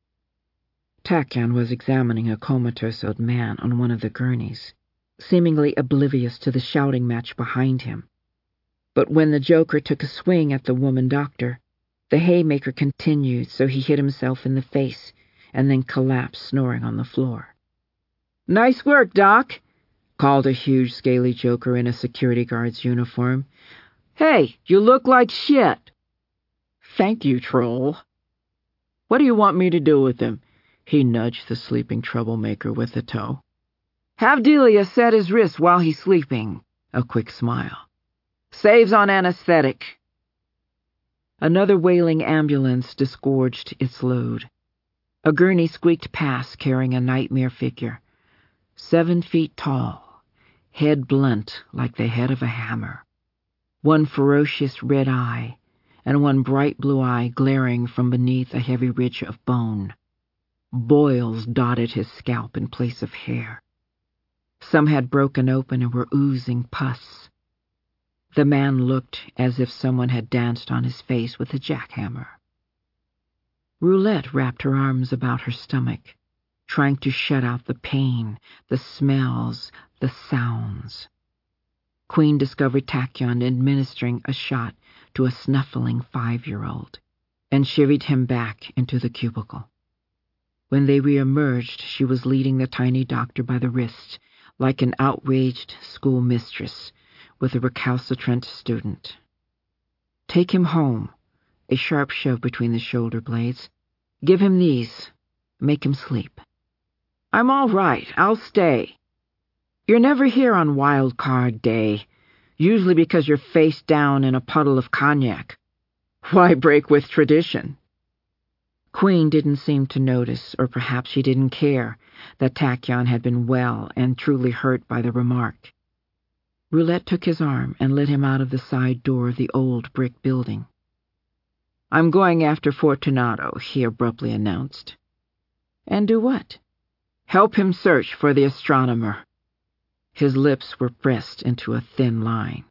Tachyon was examining a comatose-old man on one of the gurneys, seemingly oblivious to the shouting match behind him. But when the Joker took a swing at the woman doctor, the haymaker continued, so he hit himself in the face and then collapsed snoring on the floor. "Nice work, Doc," called a huge, scaly Joker in a security guard's uniform. "Hey, you look like shit." "Thank you, troll." "What do you want me to do with him?" He nudged the sleeping troublemaker with a toe. "Have Delia set his wrist while he's sleeping." A quick smile. "Saves on anesthetic." Another wailing ambulance disgorged its load. A gurney squeaked past carrying a nightmare figure, 7 feet tall, head blunt like the head of a hammer, one ferocious red eye, and one bright blue eye glaring from beneath a heavy ridge of bone. Boils dotted his scalp in place of hair. Some had broken open and were oozing pus. The man looked as if someone had danced on his face with a jackhammer. Roulette wrapped her arms about her stomach, trying to shut out the pain, the smells, the sounds. Queen discovered Tachyon administering a shot to a snuffling 5-year-old and chivvied him back into the cubicle. When they reemerged, she was leading the tiny doctor by the wrist, like an outraged schoolmistress with a recalcitrant student. "Take him home," a sharp shove between the shoulder blades. "Give him these. Make him sleep." "I'm all right. I'll stay." "You're never here on Wild Card Day, usually because you're face down in a puddle of cognac. Why break with tradition?" Queen didn't seem to notice, or perhaps she didn't care, that Tachyon had been well and truly hurt by the remark. Roulette took his arm and led him out of the side door of the old brick building. "I'm going after Fortunato," he abruptly announced. "And do what?" "Help him search for the astronomer." His lips were pressed into a thin line.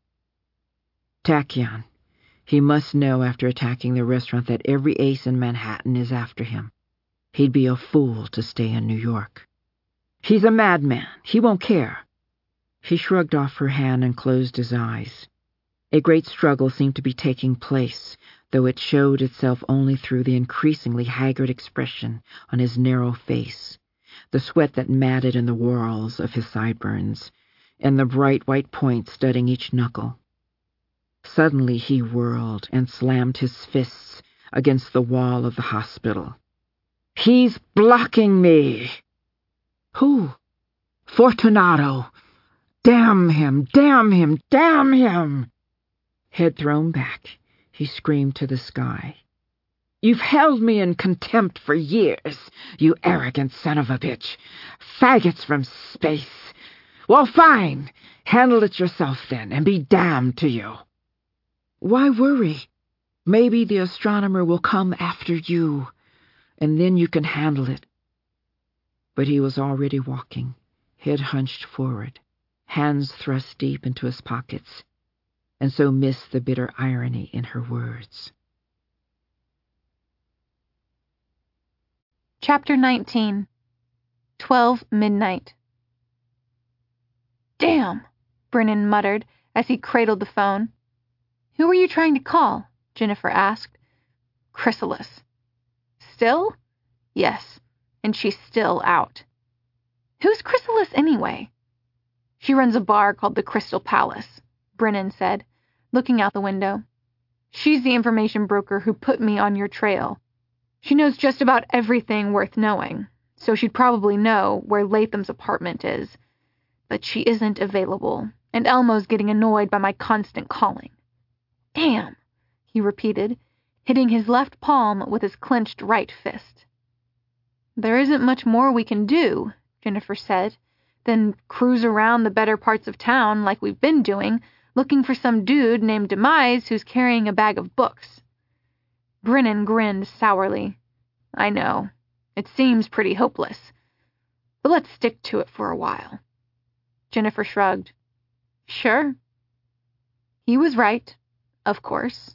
Tachyon. He must know after attacking the restaurant that every ace in Manhattan is after him. He'd be a fool to stay in New York. "He's a madman. He won't care." He shrugged off her hand and closed his eyes. A great struggle seemed to be taking place, though it showed itself only through the increasingly haggard expression on his narrow face, the sweat that matted in the whorls of his sideburns, and the bright white points studding each knuckle. Suddenly he whirled and slammed his fists against the wall of the hospital. "He's blocking me!" "Who?" "Fortunato! Damn him! Damn him! Damn him!" Head thrown back, he screamed to the sky. "You've held me in contempt for years, you arrogant son of a bitch. Faggots from space. Well, fine. Handle it yourself then, and be damned to you." "Why worry? Maybe the astronomer will come after you, and then you can handle it." But he was already walking, head hunched forward, hands thrust deep into his pockets, and so missed the bitter irony in her words. Chapter 19. 12 midnight. "Damn," Brennan muttered as he cradled the phone. "Who were you trying to call?" Jennifer asked. "Chrysalis." "Still?" "Yes, and she's still out." "Who's Chrysalis anyway?" "She runs a bar called the Crystal Palace," Brennan said, looking out the window. "She's the information broker who put me on your trail. She knows just about everything worth knowing, so she'd probably know where Latham's apartment is. But she isn't available, and Elmo's getting annoyed by my constant calling." "Damn," he repeated, hitting his left palm with his clenched right fist. "There isn't much more we can do," Jennifer said, "than cruise around the better parts of town like we've been doing, looking for some dude named Demise who's carrying a bag of books." Brennan grinned sourly. "I know. It seems pretty hopeless. but let's stick to it for a while." Jennifer shrugged. "Sure." He was right, of course.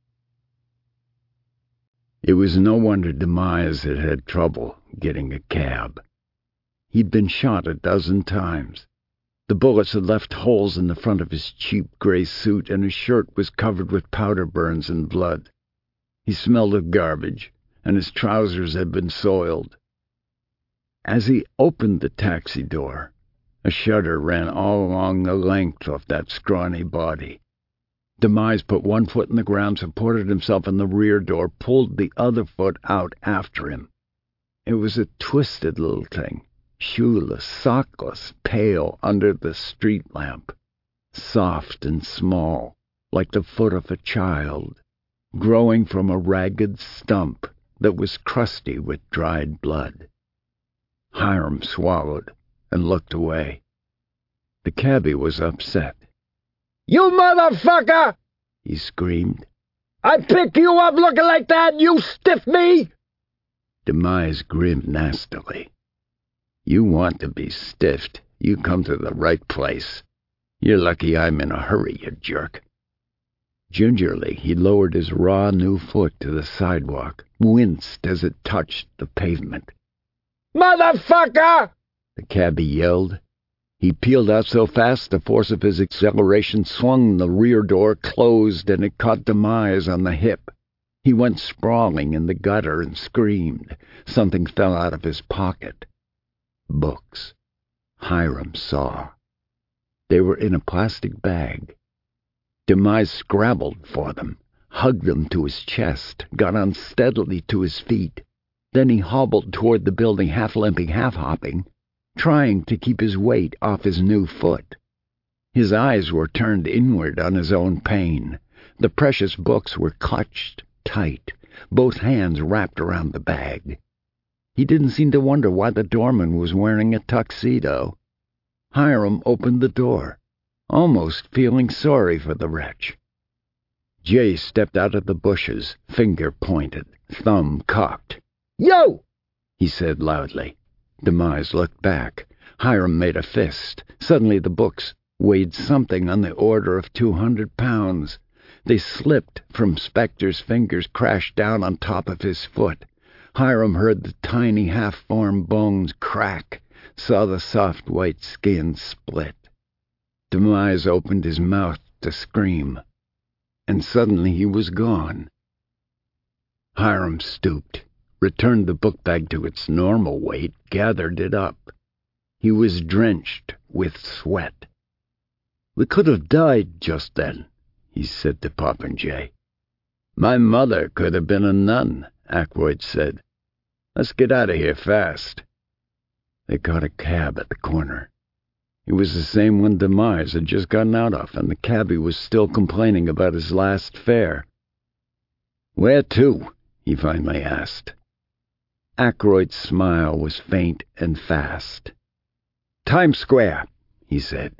It was no wonder Demise had had trouble getting a cab. He'd been shot 12 times. The bullets had left holes in the front of his cheap gray suit, and his shirt was covered with powder burns and blood. He smelled of garbage, and his trousers had been soiled. As he opened the taxi door, a shudder ran all along the length of that scrawny body. Demise put one foot in the ground, supported himself in the rear door, pulled the other foot out after him. It was a twisted little thing, shoeless, sockless, pale under the street lamp, soft and small, like the foot of a child, growing from a ragged stump that was crusty with dried blood. Hiram swallowed and looked away. The cabbie was upset. "You motherfucker!" he screamed. "I pick you up looking like that, you stiff me!" Demise grinned nastily. "You want to be stiffed, you come to the right place. You're lucky I'm in a hurry, you jerk." Gingerly, he lowered his raw new foot to the sidewalk, winced as it touched the pavement. "Motherfucker!" the cabbie yelled. He peeled out so fast the force of his acceleration swung the rear door closed, and it caught Demise on the hip. He went sprawling in the gutter and screamed. Something fell out of his pocket. Books. Hiram saw. They were in a plastic bag. Demise scrabbled for them, hugged them to his chest, got unsteadily to his feet. Then he hobbled toward the building, half limping, half hopping, trying to keep his weight off his new foot. His eyes were turned inward on his own pain. The precious books were clutched tight, both hands wrapped around the bag. He didn't seem to wonder why the doorman was wearing a tuxedo. Hiram opened the door, almost feeling sorry for the wretch. Jay stepped out of the bushes, finger pointed, thumb cocked. "Yo!" he said loudly. Demise looked back. Hiram made a fist. Suddenly the books weighed something on the order of 200 pounds. They slipped from Spector's fingers, crashed down on top of his foot. Hiram heard the tiny half-formed bones crack, saw the soft white skin split. Demise opened his mouth to scream, and suddenly he was gone. Hiram stooped, returned the book bag to its normal weight, gathered it up. He was drenched with sweat. "We could have died just then," he said to Popinjay. "My mother could have been a nun," Aykroyd said. "Let's get out of here fast." They caught a cab at the corner. It was the same one Demise had just gotten out of, and the cabbie was still complaining about his last fare. "Where to?" he finally asked. Aykroyd's smile was faint and fast. "Times Square," he said.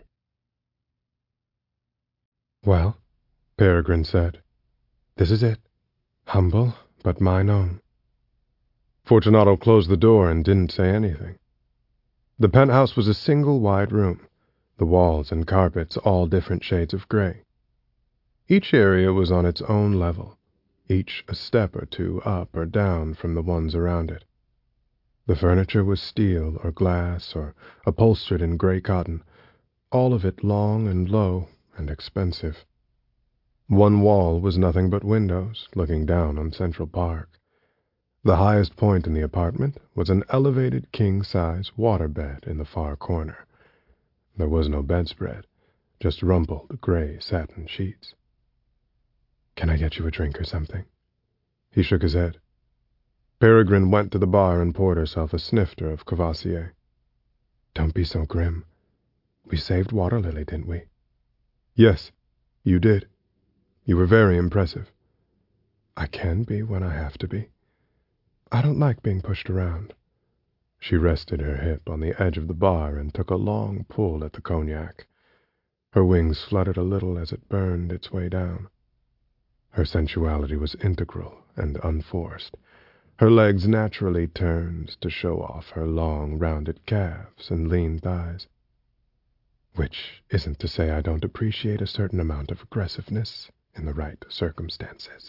"Well," Peregrine said, "this is it. Humble, but mine own." Fortunato closed the door and didn't say anything. The penthouse was a single wide room, the walls and carpets all different shades of gray. Each area was on its own level, each a step or two up or down from the ones around it. The furniture was steel or glass or upholstered in gray cotton, all of it long and low and expensive. One wall was nothing but windows looking down on Central Park. The highest point in the apartment was an elevated king-size waterbed in the far corner. There was no bedspread, just rumpled gray satin sheets. "Can I get you a drink or something?" He shook his head. Peregrine went to the bar and poured herself a snifter of Courvoisier. "Don't be so grim. We saved Water Lily, didn't we?" "Yes, you did. You were very impressive." "I can be when I have to be. I don't like being pushed around." She rested her hip on the edge of the bar and took a long pull at the cognac. Her wings fluttered a little as it burned its way down. Her sensuality was integral and unforced. Her legs naturally turned to show off her long, rounded calves and lean thighs. Which isn't to say I don't appreciate a certain amount of aggressiveness in the right circumstances.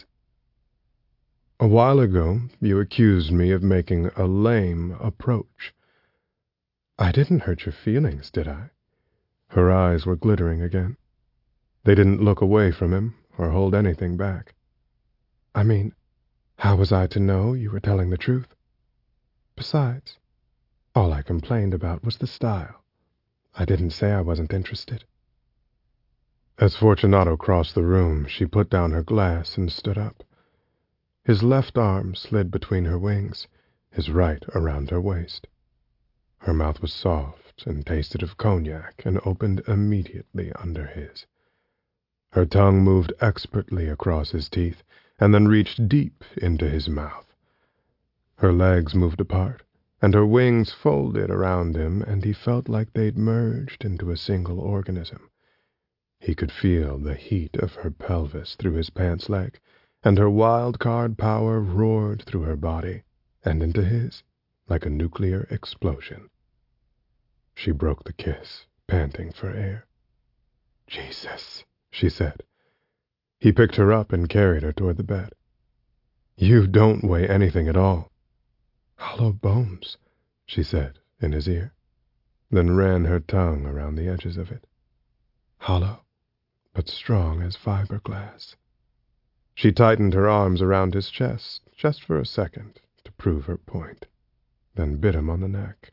A while ago, you accused me of making a lame approach. I didn't hurt your feelings, did I? Her eyes were glittering again. They didn't look away from him or hold anything back. I mean, how was I to know you were telling the truth? Besides, all I complained about was the style. I didn't say I wasn't interested. As Fortunato crossed the room, she put down her glass and stood up. His left arm slid between her wings, his right around her waist. Her mouth was soft and tasted of cognac and opened immediately under his. Her tongue moved expertly across his teeth and then reached deep into his mouth. Her legs moved apart, and her wings folded around him, and he felt like they'd merged into a single organism. He could feel the heat of her pelvis through his pants leg, and her wild card power roared through her body and into his like a nuclear explosion. She broke the kiss, panting for air. "Jesus," she said. He picked her up and carried her toward the bed. "You don't weigh anything at all." "Hollow bones," she said in his ear, then ran her tongue around the edges of it. "Hollow, but strong as fiberglass." She tightened her arms around his chest, just for a second, to prove her point, then bit him on the neck.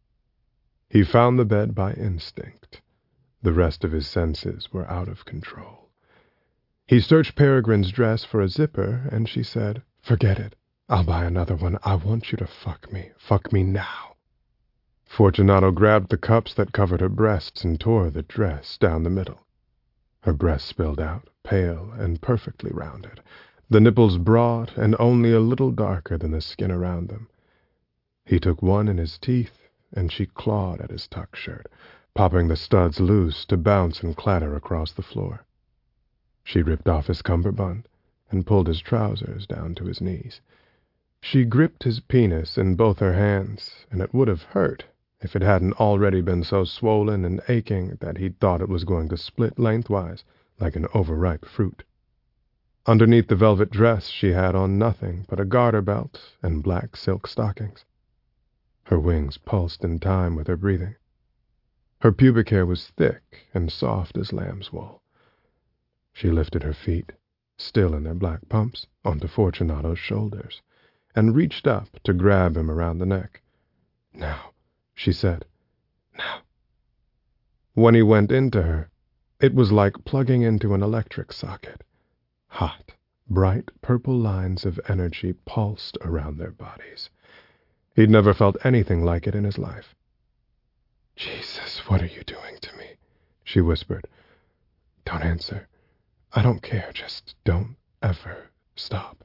He found the bed by instinct. The rest of his senses were out of control. He searched Peregrine's dress for a zipper, and she said, "Forget it. I'll buy another one. I want you to fuck me. Fuck me now." Fortunato grabbed the cups that covered her breasts and tore the dress down the middle. Her breasts spilled out, pale and perfectly rounded, the nipples broad and only a little darker than the skin around them. He took one in his teeth, and she clawed at his tuck shirt, popping the studs loose to bounce and clatter across the floor. She ripped off his cummerbund and pulled his trousers down to his knees. She gripped his penis in both her hands, and it would have hurt if it hadn't already been so swollen and aching that he'd thought it was going to split lengthwise like an overripe fruit. Underneath the velvet dress she had on nothing but a garter belt and black silk stockings. Her wings pulsed in time with her breathing. Her pubic hair was thick and soft as lamb's wool. She lifted her feet, still in their black pumps, onto Fortunato's shoulders, and reached up to grab him around the neck. "Now," she said. "Now." When he went into her, it was like plugging into an electric socket. Hot, bright purple lines of energy pulsed around their bodies. He'd never felt anything like it in his life. "Jesus, what are you doing to me?" she whispered. "Don't answer. I don't care. Just don't ever stop."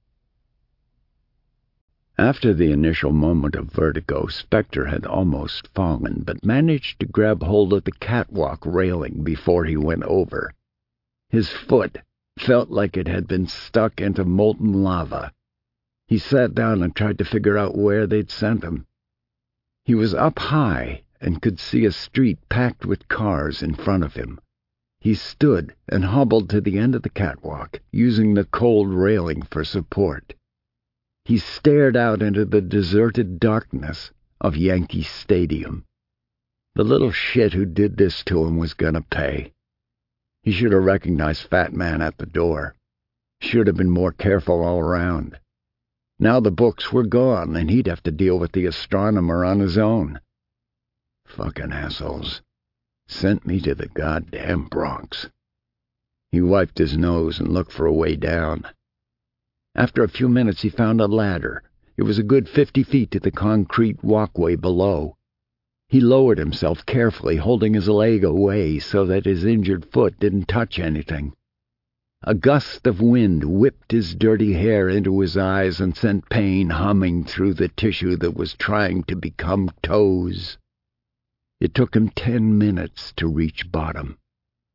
After the initial moment of vertigo, Spectre had almost fallen, but managed to grab hold of the catwalk railing before he went over. His foot felt like it had been stuck into molten lava. He sat down and tried to figure out where they'd sent him. He was up high and could see a street packed with cars in front of him. He stood and hobbled to the end of the catwalk, using the cold railing for support. He stared out into the deserted darkness of Yankee Stadium. The little shit who did this to him was gonna pay. He should have recognized Fat Man at the door. Should have been more careful all around. Now the books were gone, and he'd have to deal with the astronomer on his own. Fucking assholes. Sent me to the goddamn Bronx. He wiped his nose and looked for a way down. After a few minutes he found a ladder. It was a good 50 feet to the concrete walkway below. He lowered himself carefully, holding his leg away so that his injured foot didn't touch anything. A gust of wind whipped his dirty hair into his eyes and sent pain humming through the tissue that was trying to become toes. It took him 10 minutes to reach bottom.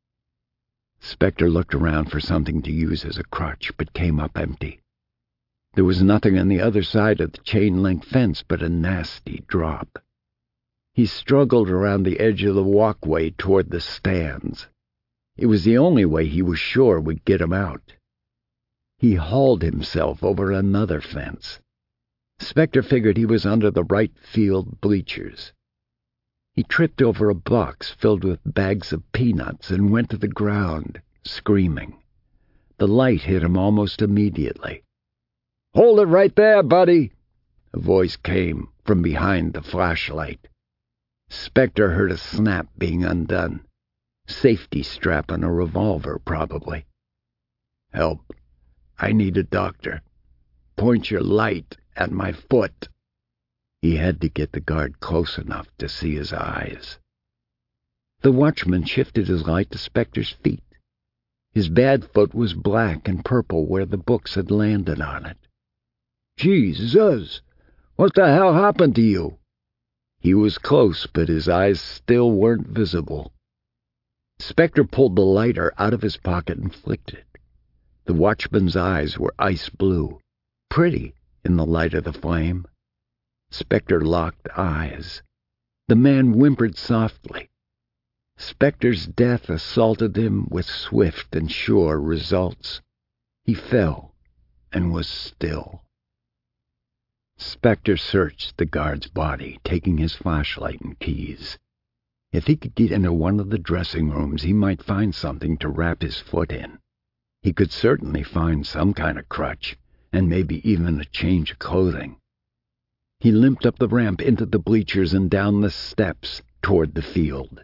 Spectre looked around for something to use as a crutch, but came up empty. There was nothing on the other side of the chain-link fence but a nasty drop. He struggled around the edge of the walkway toward the stands. It was the only way he was sure would get him out. He hauled himself over another fence. Spectre figured he was under the right field bleachers. He tripped over a box filled with bags of peanuts and went to the ground, screaming. The light hit him almost immediately. "Hold it right there, buddy!" A voice came from behind the flashlight. Spectre heard a snap being undone. Safety strap on a revolver, probably. "Help. I need a doctor. Point your light at my foot." He had to get the guard close enough to see his eyes. The watchman shifted his light to Spectre's feet. His bad foot was black and purple where the books had landed on it. "Jesus! What the hell happened to you?" He was close, but his eyes still weren't visible. Spectre pulled the lighter out of his pocket and flicked it. The watchman's eyes were ice blue, pretty in the light of the flame. Spectre locked eyes. The man whimpered softly. Spectre's death assaulted him with swift and sure results. He fell and was still. Spectre searched the guard's body, taking his flashlight and keys. If he could get into one of the dressing rooms, he might find something to wrap his foot in. He could certainly find some kind of crutch, and maybe even a change of clothing. He limped up the ramp into the bleachers and down the steps toward the field.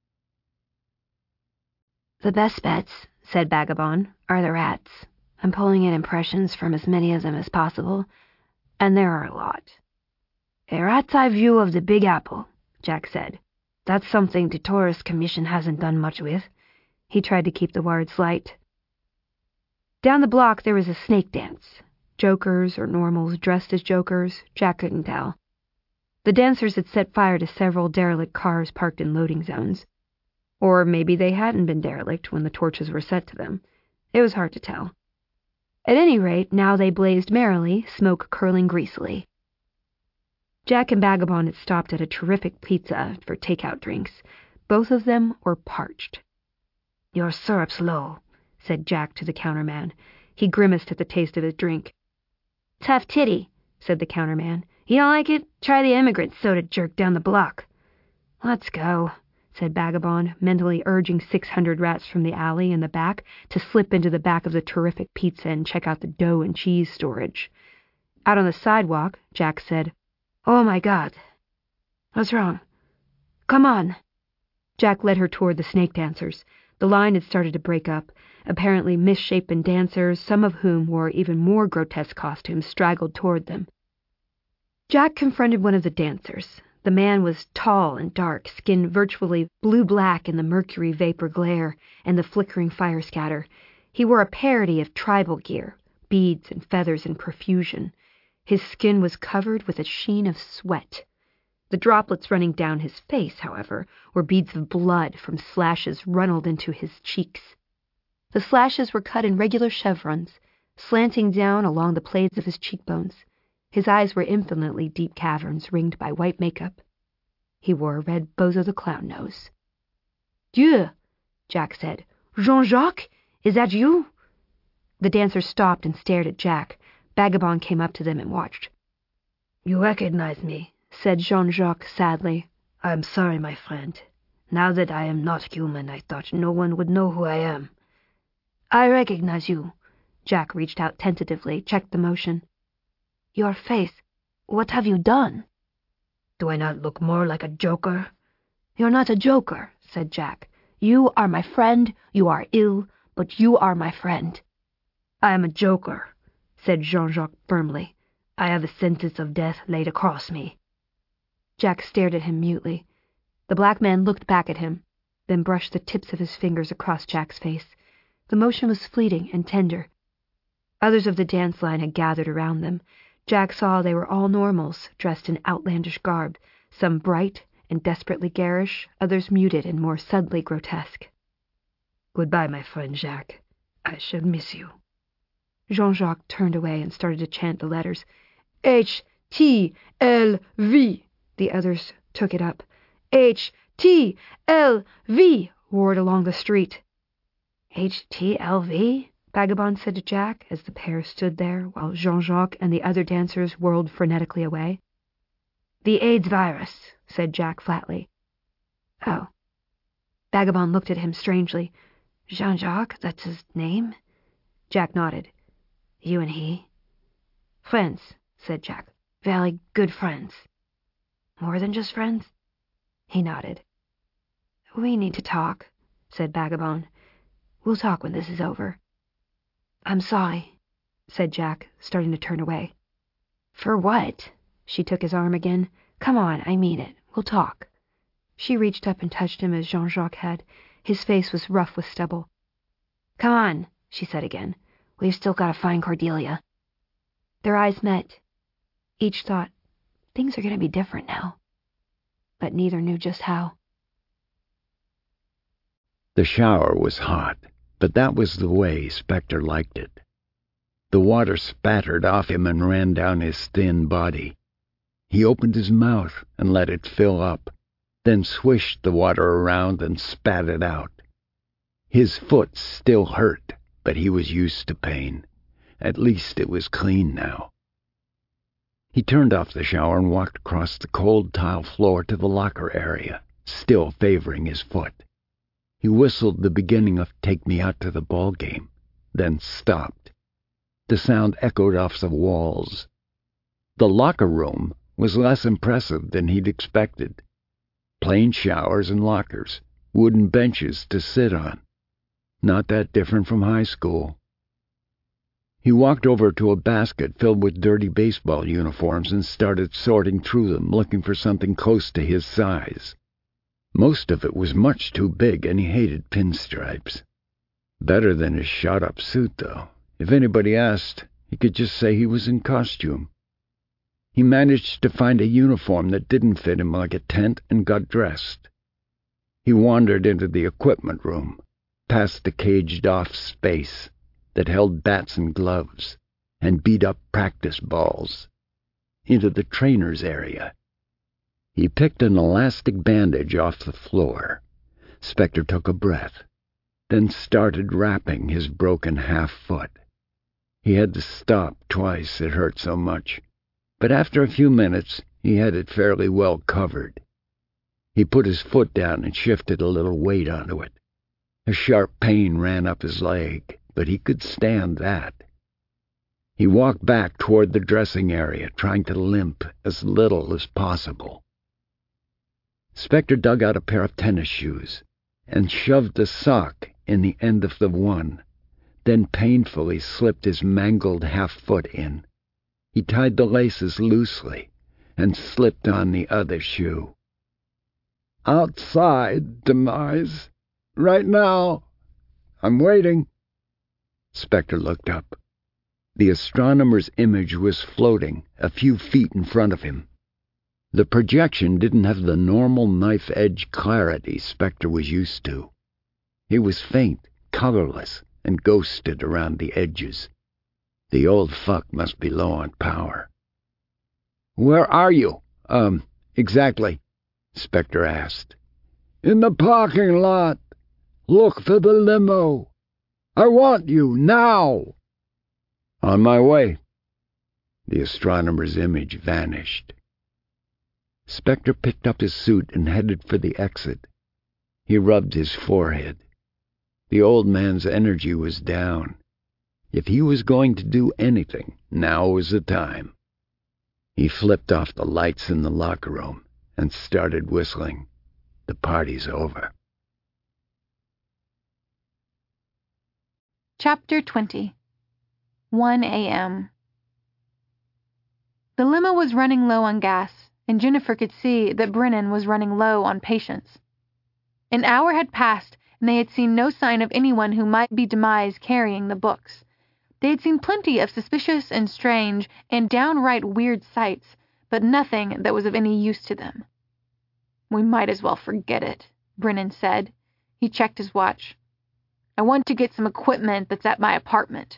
"The best bets," said Vagabond, "are the rats. I'm pulling in impressions from as many of them as possible, and there are a lot." "A rat's eye view of the Big Apple," Jack said. "That's something the Tourist Commission hasn't done much with." He tried to keep the words light. Down the block there was a snake dance. Jokers or normals dressed as jokers, Jack couldn't tell. The dancers had set fire to several derelict cars parked in loading zones. Or maybe they hadn't been derelict when the torches were set to them. It was hard to tell. At any rate, now they blazed merrily, smoke curling greasily. Jack and Vagabond had stopped at a terrific pizza for takeout drinks. Both of them were parched. "Your syrup's low," said Jack to the counterman. He grimaced at the taste of his drink. "Tough titty," said the counterman. "You don't like it? Try the immigrant soda jerk down the block." "Let's go," said Vagabond, mentally urging 600 rats from the alley in the back to slip into the back of the terrific pizza and check out the dough and cheese storage. Out on the sidewalk, Jack said, "Oh my God. What's wrong? Come on." Jack led her toward the snake dancers. The line had started to break up. Apparently misshapen dancers, some of whom wore even more grotesque costumes, straggled toward them. Jack confronted one of the dancers. The man was tall and dark, skin virtually blue-black in the mercury vapor glare and the flickering fire scatter. He wore a parody of tribal gear, beads and feathers in profusion. His skin was covered with a sheen of sweat. The droplets running down his face, however, were beads of blood from slashes runneled into his cheeks. The slashes were cut in regular chevrons, slanting down along the blades of his cheekbones. His eyes were infinitely deep caverns ringed by white makeup. He wore a red Bozo the Clown nose. "Dieu," Jack said. "Jean-Jacques, is that you?" The dancers stopped and stared at Jack. Vagabond came up to them and watched. "You recognize me," said Jean-Jacques sadly. "I'm sorry, my friend. Now that I am not human, I thought no one would know who I am." "I recognize you." Jack reached out tentatively, checked the motion. "Your face. What have you done?" "Do I not look more like a joker?" "You're not a joker," said Jack. "You are my friend. You are ill, but you are my friend." "I am a joker," said Jean-Jacques firmly. "I have the sentence of death laid across me." Jack stared at him mutely. The black man looked back at him, then brushed the tips of his fingers across Jack's face. The motion was fleeting and tender. Others of the dance line had gathered around them. Jack saw they were all normals, dressed in outlandish garb, some bright and desperately garish, others muted and more subtly grotesque. "Goodbye, my friend Jack. I shall miss you." Jean-Jacques turned away and started to chant the letters. H-T-L-V. The others took it up. H-T-L-V, roared along the street. H-T-L-V? Vagabond said to Jack as the pair stood there while Jean-Jacques and the other dancers whirled frenetically away. The AIDS virus, said Jack flatly. Oh. Vagabond looked at him strangely. Jean-Jacques, that's his name? Jack nodded. You and he? Friends, said Jack. Very good friends. More than just friends? He nodded. We need to talk, said Vagabond. We'll talk when this is over. I'm sorry, said Jack, starting to turn away. For what? She took his arm again. Come on, I mean it. We'll talk. She reached up and touched him as Jean-Jacques had. His face was rough with stubble. Come on, she said again. We've still got to find Cordelia. Their eyes met. Each thought, things are going to be different now. But neither knew just how. The shower was hot, but that was the way Spectre liked it. The water spattered off him and ran down his thin body. He opened his mouth and let it fill up, then swished the water around and spat it out. His foot still hurt, but he was used to pain. At least it was clean now. He turned off the shower and walked across the cold tile floor to the locker area, still favoring his foot. He whistled the beginning of Take Me Out to the Ball Game, then stopped. The sound echoed off the walls. The locker room was less impressive than he'd expected. Plain showers and lockers, wooden benches to sit on. Not that different from high school. He walked over to a basket filled with dirty baseball uniforms and started sorting through them, looking for something close to his size. Most of it was much too big, and he hated pinstripes. Better than his shot-up suit, though. If anybody asked, he could just say he was in costume. He managed to find a uniform that didn't fit him like a tent and got dressed. He wandered into the equipment room, past the caged-off space that held bats and gloves and beat-up practice balls, into the trainer's area. He picked an elastic bandage off the floor. Spectre took a breath, then started wrapping his broken half-foot. He had to stop twice, it hurt so much, but after a few minutes he had it fairly well covered. He put his foot down and shifted a little weight onto it. A sharp pain ran up his leg, but he could stand that. He walked back toward the dressing area, trying to limp as little as possible. Spectre dug out a pair of tennis shoes and shoved a sock in the end of the one, then painfully slipped his mangled half-foot in. He tied the laces loosely and slipped on the other shoe. Outside, Demise. Right now. I'm waiting. Spectre looked up. The astronomer's image was floating a few feet in front of him. The projection didn't have the normal knife-edge clarity Spectre was used to. It was faint, colorless, and ghosted around the edges. The old fuck must be low on power. Where are you? Exactly, Spectre asked. In the parking lot. Look for the limo. I want you, now. On my way. The astronomer's image vanished. Spectre picked up his suit and headed for the exit. He rubbed his forehead. The old man's energy was down. If he was going to do anything, now was the time. He flipped off the lights in the locker room and started whistling. The party's over. Chapter 20. 1 a.m. The limo was running low on gas, and Jennifer could see that Brennan was running low on patience. An hour had passed, and they had seen no sign of anyone who might be Demise carrying the books. They had seen plenty of suspicious and strange and downright weird sights, but nothing that was of any use to them. We might as well forget it, Brennan said. He checked his watch. I want to get some equipment that's at my apartment.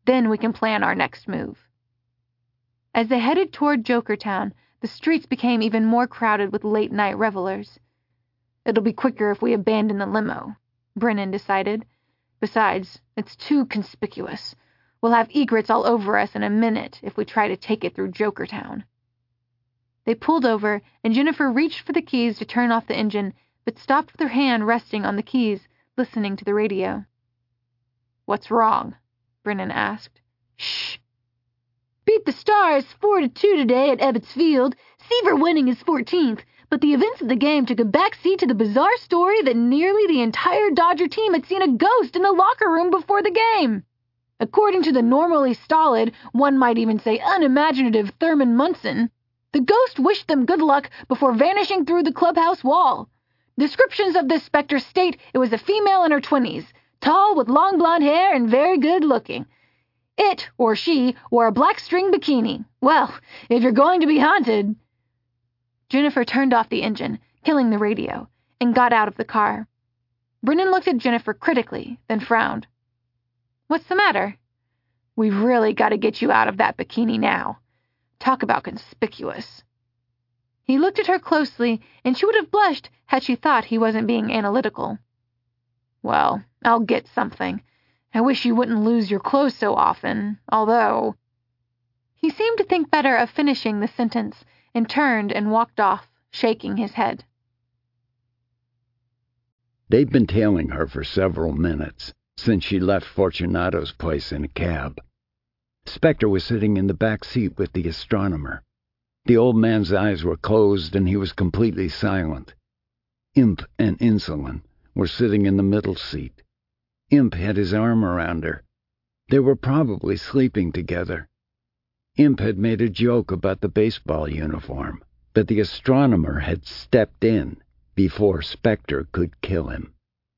Then we can plan our next move. As they headed toward Jokertown, the streets became even more crowded with late-night revelers. It'll be quicker if we abandon the limo, Brennan decided. Besides, it's too conspicuous. We'll have egrets all over us in a minute if we try to take it through Jokertown. They pulled over, and Jennifer reached for the keys to turn off the engine, but stopped with her hand resting on the keys, listening to the radio. "What's wrong?" Brennan asked. "Shh. Beat the Stars 4-2 today at Ebbets Field. Seaver winning his 14th, but the events of the game took a backseat to the bizarre story that nearly the entire Dodger team had seen a ghost in the locker room before the game. According to the normally stolid, one might even say unimaginative Thurman Munson, the ghost wished them good luck before vanishing through the clubhouse wall. Descriptions of this specter state it was a female in her 20s, tall with long blonde hair and very good looking. It, or she, wore a black string bikini. Well, if you're going to be haunted..." Jennifer turned off the engine, killing the radio, and got out of the car. Brennan looked at Jennifer critically, then frowned. "What's the matter?" "We've really got to get you out of that bikini now. Talk about conspicuous." He looked at her closely, and she would have blushed had she thought he wasn't being analytical. "Well, I'll get something. I wish you wouldn't lose your clothes so often, although..." He seemed to think better of finishing the sentence, and turned and walked off, shaking his head. They'd been tailing her for several minutes, since she left Fortunato's place in a cab. Spectre was sitting in the back seat with the astronomer. The old man's eyes were closed and he was completely silent. Imp and Insulin were sitting in the middle seat. Imp had his arm around her. They were probably sleeping together. Imp had made a joke about the baseball uniform, but the astronomer had stepped in before Spectre could kill him.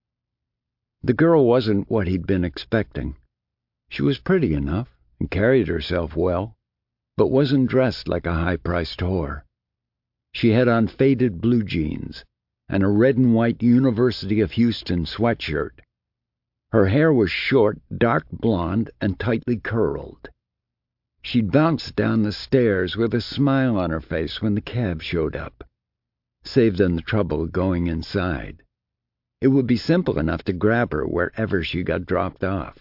The girl wasn't what he'd been expecting. She was pretty enough and carried herself well, but wasn't dressed like a high-priced whore. She had on faded blue jeans and a red and white University of Houston sweatshirt. Her hair was short, dark blonde, and tightly curled. She'd bounced down the stairs with a smile on her face when the cab showed up. Saved them the trouble of going inside. It would be simple enough to grab her wherever she got dropped off.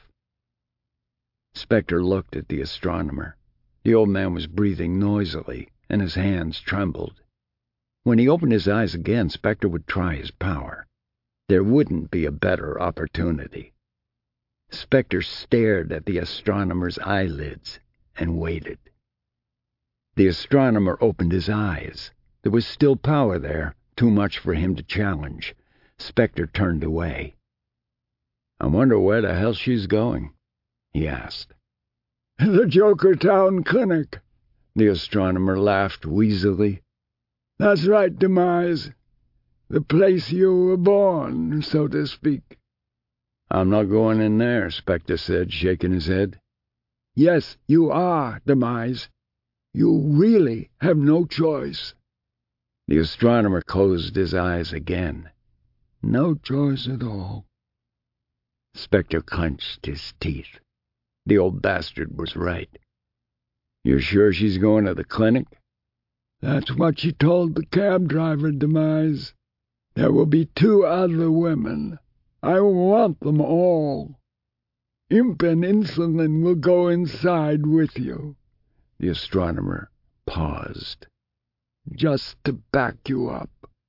Spectre looked at the astronomer. The old man was breathing noisily, and his hands trembled. When he opened his eyes again, Spectre would try his power. There wouldn't be a better opportunity. Spectre stared at the astronomer's eyelids and waited. The astronomer opened his eyes. There was still power there, too much for him to challenge. Spectre turned away. "I wonder where the hell she's going?" he asked. "The Jokertown Clinic," the astronomer laughed wheezily. "That's right, Demise. The place you were born, so to speak." "I'm not going in there," Spectre said, shaking his head. "Yes, you are, Demise. You really have no choice." The astronomer closed his eyes again. "No choice at all." Spectre clenched his teeth. The old bastard was right. "You're sure she's going to the clinic?" "That's what she told the cab driver, Demise. There will be 2 other women. I want them all. Imp and Insulin will go inside with you." The astronomer paused. "Just to back you up."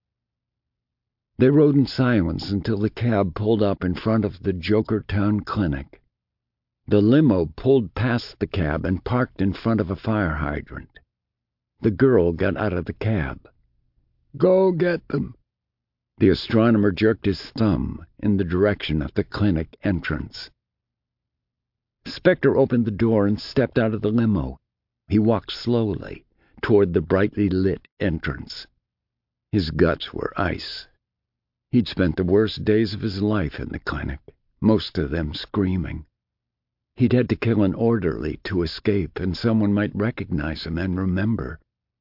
They rode in silence until the cab pulled up in front of the Jokertown Clinic. The limo pulled past the cab and parked in front of a fire hydrant. The girl got out of the cab. "Go get them." The astronomer jerked his thumb in the direction of the clinic entrance. Spectre opened the door and stepped out of the limo. He walked slowly toward the brightly lit entrance. His guts were ice. He'd spent the worst days of his life in the clinic, most of them screaming. He'd had to kill an orderly to escape, and someone might recognize him and remember.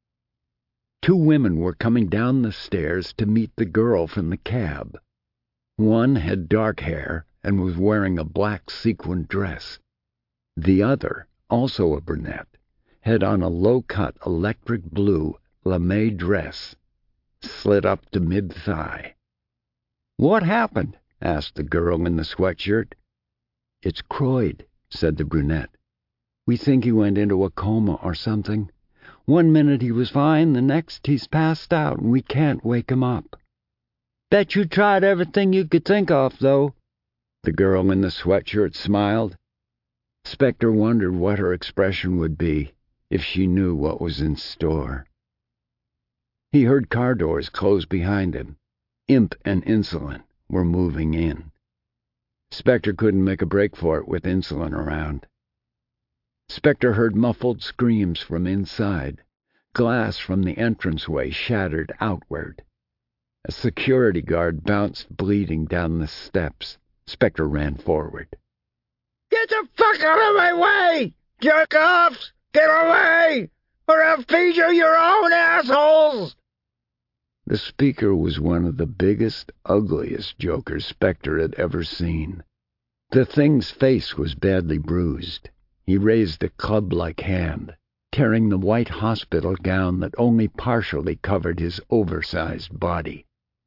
2 women were coming down the stairs to meet the girl from the cab. One had dark hair and was wearing a black sequined dress. The other, also a brunette, had on a low-cut electric blue lame dress, slit up to mid-thigh. "What happened?" asked the girl in the sweatshirt. "It's Croyd," said the brunette. "We think he went into a coma or something. One minute he was fine, the next he's passed out and we can't wake him up." "Bet you tried everything you could think of, though." The girl in the sweatshirt smiled. Spectre wondered what her expression would be if she knew what was in store. He heard car doors close behind him. Imp and Insulin were moving in. Spectre couldn't make a break for it with Insulin around. Spectre heard muffled screams from inside. Glass from the entranceway shattered outward. A security guard bounced bleeding down the steps. Spectre ran forward. "Get the fuck out of my way! Jerk-offs! Get away! Or I'll feed you your own assholes!" The speaker was one of the biggest, ugliest jokers Spectre had ever seen. The thing's face was badly bruised. He raised a club-like hand, tearing the white hospital gown that only partially covered his oversized body.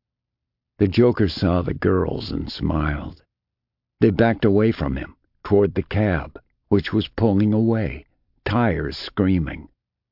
The Joker saw the girls and smiled. They backed away from him, toward the cab, which was pulling away, tires screaming.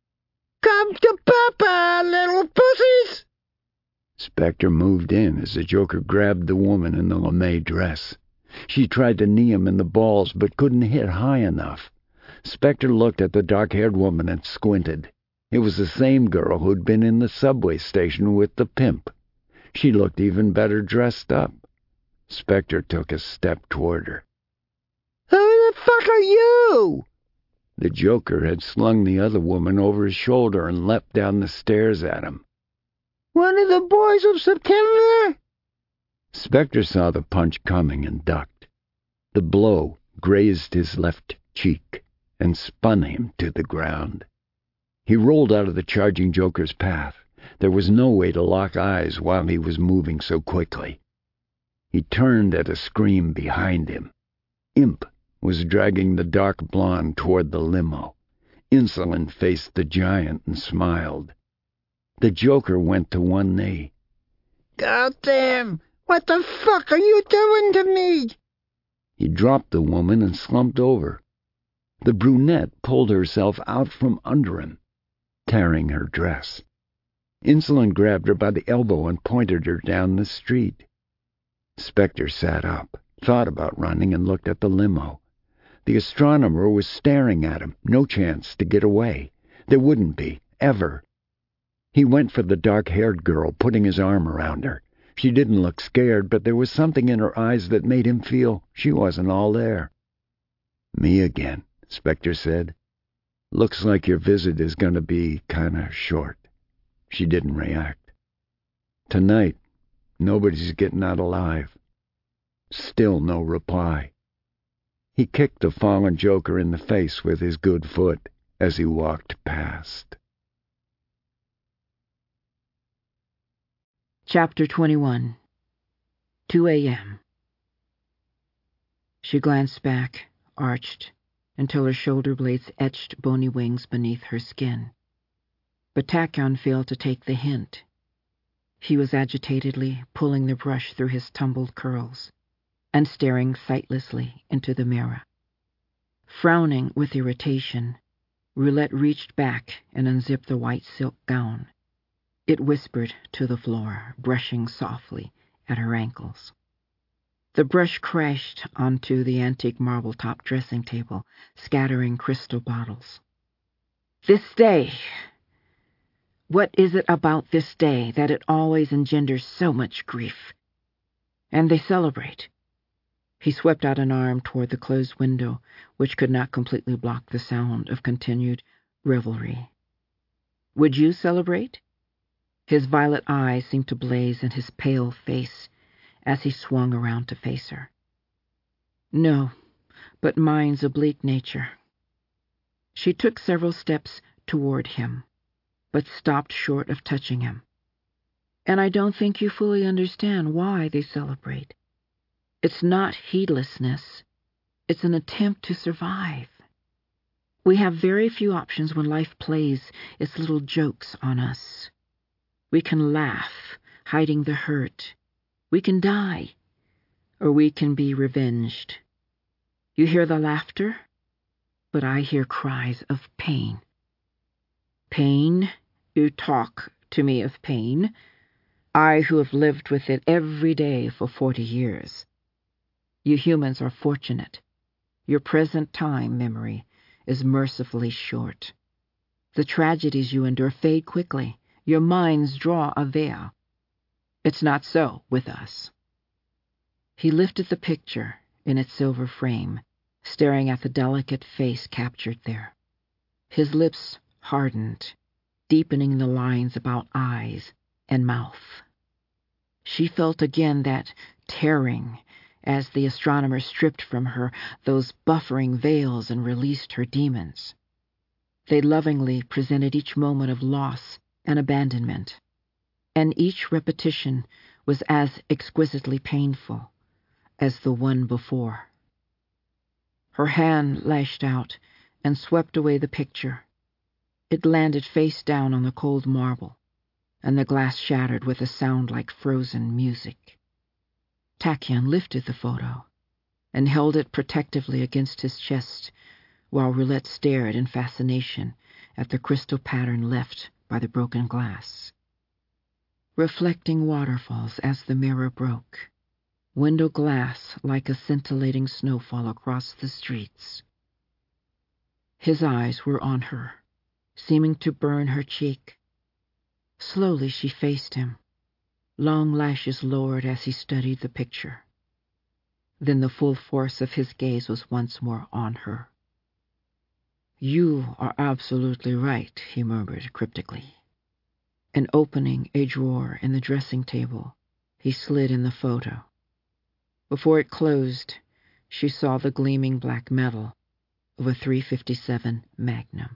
"Come to Papa, little pussies!" Spectre moved in as the Joker grabbed the woman in the lame dress. She tried to knee him in the balls but couldn't hit high enough. Spectre looked at the dark-haired woman and squinted. It was the same girl who'd been in the subway station with the pimp. She looked even better dressed up. Spectre took a step toward her. "Who the fuck are you?" The Joker had slung the other woman over his shoulder and leapt down the stairs at him. "One of the boys of September?" Spectre saw the punch coming and ducked. The blow grazed his left cheek and spun him to the ground. He rolled out of the charging Joker's path. There was no way to lock eyes while he was moving so quickly. He turned at a scream behind him. Imp was dragging the dark blonde toward the limo. Insulin faced the giant and smiled. The Joker went to one knee. "Goddamn! What the fuck are you doing to me?" He dropped the woman and slumped over. The brunette pulled herself out from under him, tearing her dress. Insulin grabbed her by the elbow and pointed her down the street. Spectre sat up, thought about running, and looked at the limo. The astronomer was staring at him. No chance to get away. There wouldn't be, ever. He went for the dark-haired girl, putting his arm around her. She didn't look scared, but there was something in her eyes that made him feel she wasn't all there. "Me again," Spectre said. "Looks like your visit is going to be kinda short." She didn't react. "Tonight, nobody's getting out alive." Still no reply. He kicked the fallen Joker in the face with his good foot as he walked past. Chapter 21. 2 a.m. She glanced back, arched, until her shoulder blades etched bony wings beneath her skin. But Tachyon failed to take the hint. He was agitatedly pulling the brush through his tumbled curls and staring sightlessly into the mirror. Frowning with irritation, Roulette reached back and unzipped the white silk gown. It whispered to the floor, brushing softly at her ankles. The brush crashed onto the antique marble-top dressing table, scattering crystal bottles. This day! What is it about this day that it always engenders so much grief? And they celebrate. He swept out an arm toward the closed window, which could not completely block the sound of continued revelry. Would you celebrate? His violet eyes seemed to blaze in his pale face as he swung around to face her. No, but mine's a bleak nature. She took several steps toward him, but stopped short of touching him. And I don't think you fully understand why they celebrate. It's not heedlessness. It's an attempt to survive. We have very few options when life plays its little jokes on us. We can laugh, hiding the hurt. We can die, or we can be revenged. You hear the laughter, but I hear cries of pain. Pain? You talk to me of pain. I who have lived with it every day for 40 years. You humans are fortunate. Your present time memory is mercifully short. The tragedies you endure fade quickly. Your minds draw a veil. It's not so with us. He lifted the picture in its silver frame, staring at the delicate face captured there. His lips hardened, deepening the lines about eyes and mouth. She felt again that tearing as the astronomer stripped from her those buffering veils and released her demons. They lovingly presented each moment of loss and abandonment, and each repetition was as exquisitely painful as the one before. Her hand lashed out and swept away the picture. It landed face down on the cold marble, and the glass shattered with a sound like frozen music. Tachyon lifted the photo and held it protectively against his chest while Roulette stared in fascination at the crystal pattern left by the broken glass. Reflecting waterfalls as the mirror broke, window glass like a scintillating snowfall across the streets. His eyes were on her, seeming to burn her cheek. Slowly she faced him, long lashes lowered as he studied the picture. Then the full force of his gaze was once more on her. "You are absolutely right," he murmured cryptically. And opening a drawer in the dressing table, he slid in the photo. Before it closed, she saw the gleaming black metal of a .357 Magnum.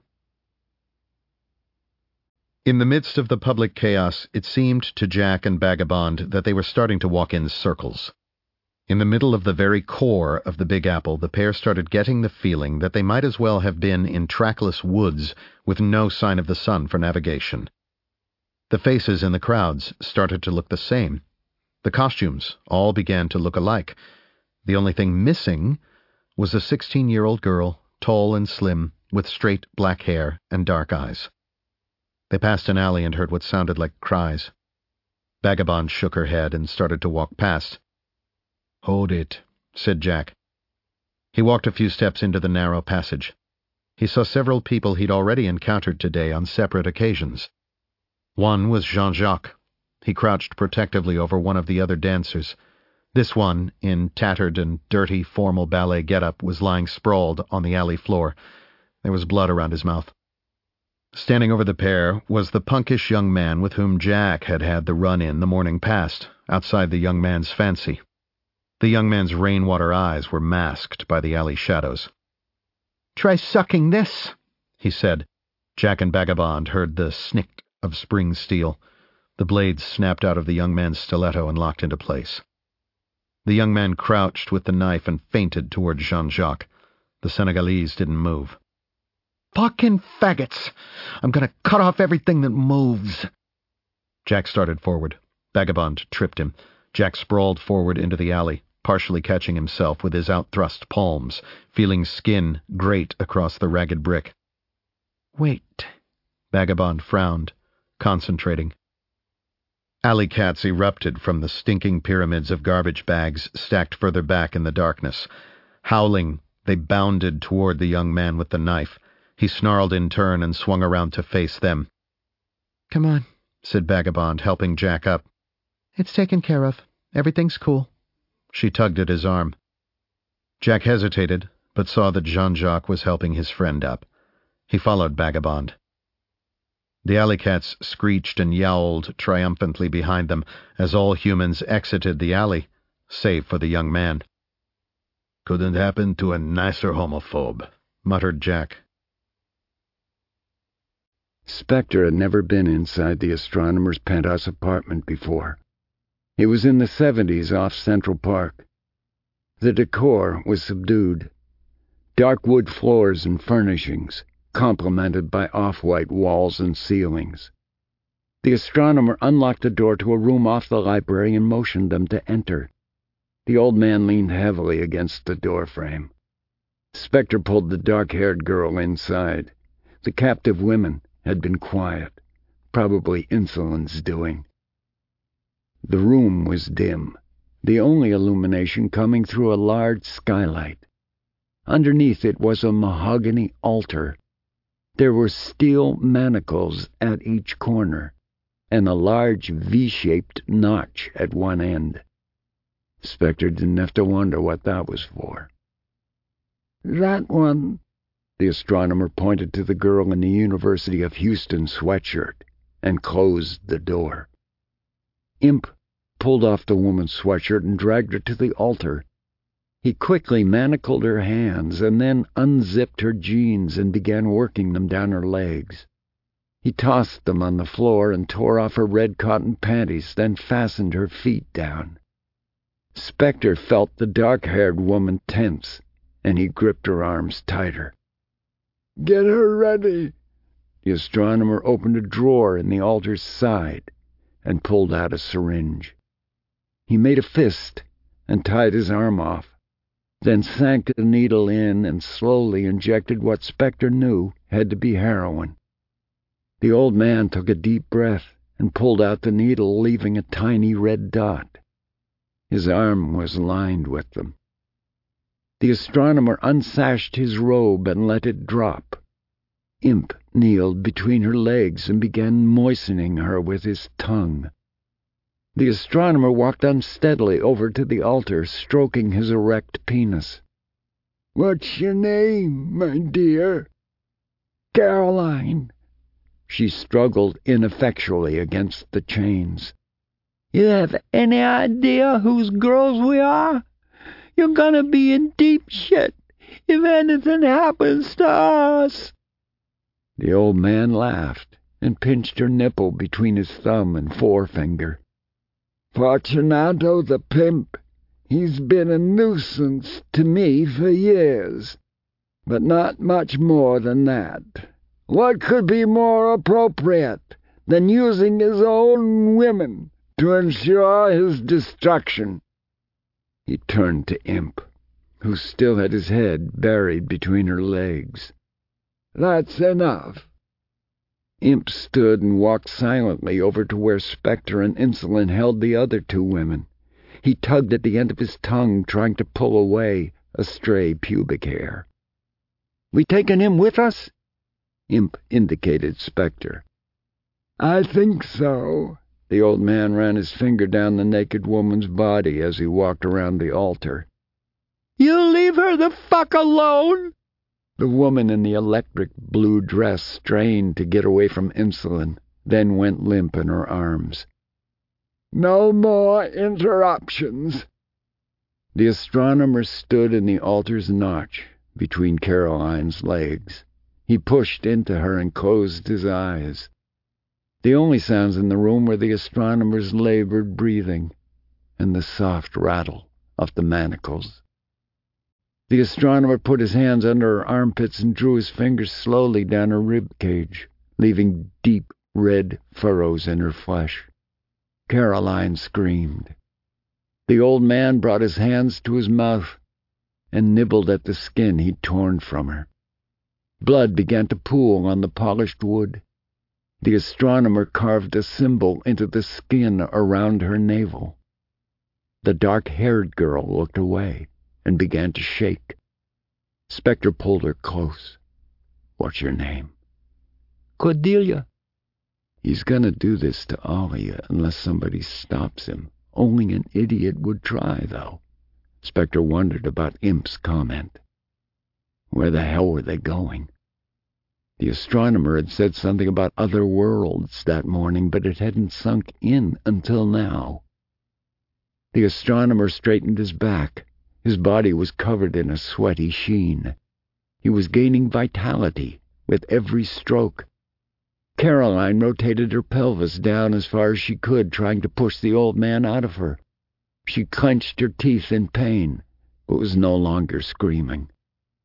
In the midst of the public chaos, it seemed to Jack and Vagabond that they were starting to walk in circles. In the middle of the very core of the Big Apple, the pair started getting the feeling that they might as well have been in trackless woods with no sign of the sun for navigation. The faces in the crowds started to look the same. The costumes all began to look alike. The only thing missing was a 16-year-old girl, tall and slim, with straight black hair and dark eyes. They passed an alley and heard what sounded like cries. Vagabond shook her head and started to walk past. "Hold it," said Jack. He walked a few steps into the narrow passage. He saw several people he'd already encountered today on separate occasions. One was Jean-Jacques. He crouched protectively over one of the other dancers. This one, in tattered and dirty formal ballet getup, was lying sprawled on the alley floor. There was blood around his mouth. Standing over the pair was the punkish young man with whom Jack had had the run-in the morning past, outside the young man's fancy. The young man's rainwater eyes were masked by the alley shadows. "Try sucking this," he said. Jack and Vagabond heard the snick of spring steel. The blades snapped out of the young man's stiletto and locked into place. The young man crouched with the knife and feinted toward Jean-Jacques. The Senegalese didn't move. "Fucking faggots! I'm gonna cut off everything that moves." Jack started forward. Vagabond tripped him. Jack sprawled forward into the alley, partially catching himself with his outthrust palms, feeling skin grate across the ragged brick. "Wait." Vagabond frowned, concentrating. Alley cats erupted from the stinking pyramids of garbage bags stacked further back in the darkness. Howling, they bounded toward the young man with the knife. He snarled in turn and swung around to face them. "Come on," said Vagabond, helping Jack up. "It's taken care of. Everything's cool." She tugged at his arm. Jack hesitated, but saw that Jean-Jacques was helping his friend up. He followed Vagabond. The alley cats screeched and yowled triumphantly behind them as all humans exited the alley, save for the young man. "Couldn't happen to a nicer homophobe," muttered Jack. Spectre had never been inside the astronomer's penthouse apartment before. It was in the 70s off Central Park. The decor was subdued. Dark wood floors and furnishings, complemented by off-white walls and ceilings. The astronomer unlocked the door to a room off the library and motioned them to enter. The old man leaned heavily against the doorframe. Spectre pulled the dark-haired girl inside. The captive women had been quiet, probably Insulin's doing. The room was dim, the only illumination coming through a large skylight. Underneath it was a mahogany altar. There were steel manacles at each corner, and a large V-shaped notch at one end. Spectre didn't have to wonder what that was for. "That one," the astronomer pointed to the girl in the University of Houston sweatshirt, and closed the door. Imp pulled off the woman's sweatshirt and dragged her to the altar. He quickly manacled her hands and then unzipped her jeans and began working them down her legs. He tossed them on the floor and tore off her red cotton panties, then fastened her feet down. Spectre felt the dark-haired woman tense, and he gripped her arms tighter. "Get her ready." The astronomer opened a drawer in the altar's side and pulled out a syringe. He made a fist and tied his arm off, then sank the needle in and slowly injected what Spectre knew had to be heroin. The old man took a deep breath and pulled out the needle, leaving a tiny red dot. His arm was lined with them. The astronomer unsashed his robe and let it drop. Imp kneeled between her legs and began moistening her with his tongue. The astronomer walked unsteadily over to the altar, stroking his erect penis. "What's your name, my dear?" "Caroline." She struggled ineffectually against the chains. "You have any idea whose girls we are? You're gonna be in deep shit if anything happens to us." The old man laughed and pinched her nipple between his thumb and forefinger. "Fortunato the pimp, he's been a nuisance to me for years, but not much more than that. What could be more appropriate than using his own women to ensure his destruction?" He turned to Imp, who still had his head buried between her legs. "That's enough." Imp stood and walked silently over to where Spectre and Insulin held the other two women. He tugged at the end of his tongue, trying to pull away a stray pubic hair. "We taking him with us?" Imp indicated Spectre. "I think so." The old man ran his finger down the naked woman's body as he walked around the altar. "You leave her the fuck alone!" The woman in the electric blue dress strained to get away from Insulin, then went limp in her arms. "No more interruptions." The astronomer stood in the altar's notch between Caroline's legs. He pushed into her and closed his eyes. The only sounds in the room were the astronomer's labored breathing and the soft rattle of the manacles. The astronomer put his hands under her armpits and drew his fingers slowly down her rib cage, leaving deep red furrows in her flesh. Caroline screamed. The old man brought his hands to his mouth and nibbled at the skin he'd torn from her. Blood began to pool on the polished wood. The astronomer carved a symbol into the skin around her navel. The dark-haired girl looked away and began to shake. Spectre pulled her close. "What's your name?" "Cordelia." "He's gonna do this to all of you unless somebody stops him. Only an idiot would try, though." Spectre wondered about Imp's comment. Where the hell were they going? The astronomer had said something about other worlds that morning, but it hadn't sunk in until now. The astronomer straightened his back. His body was covered in a sweaty sheen. He was gaining vitality with every stroke. Caroline rotated her pelvis down as far as she could, trying to push the old man out of her. She clenched her teeth in pain, but was no longer screaming.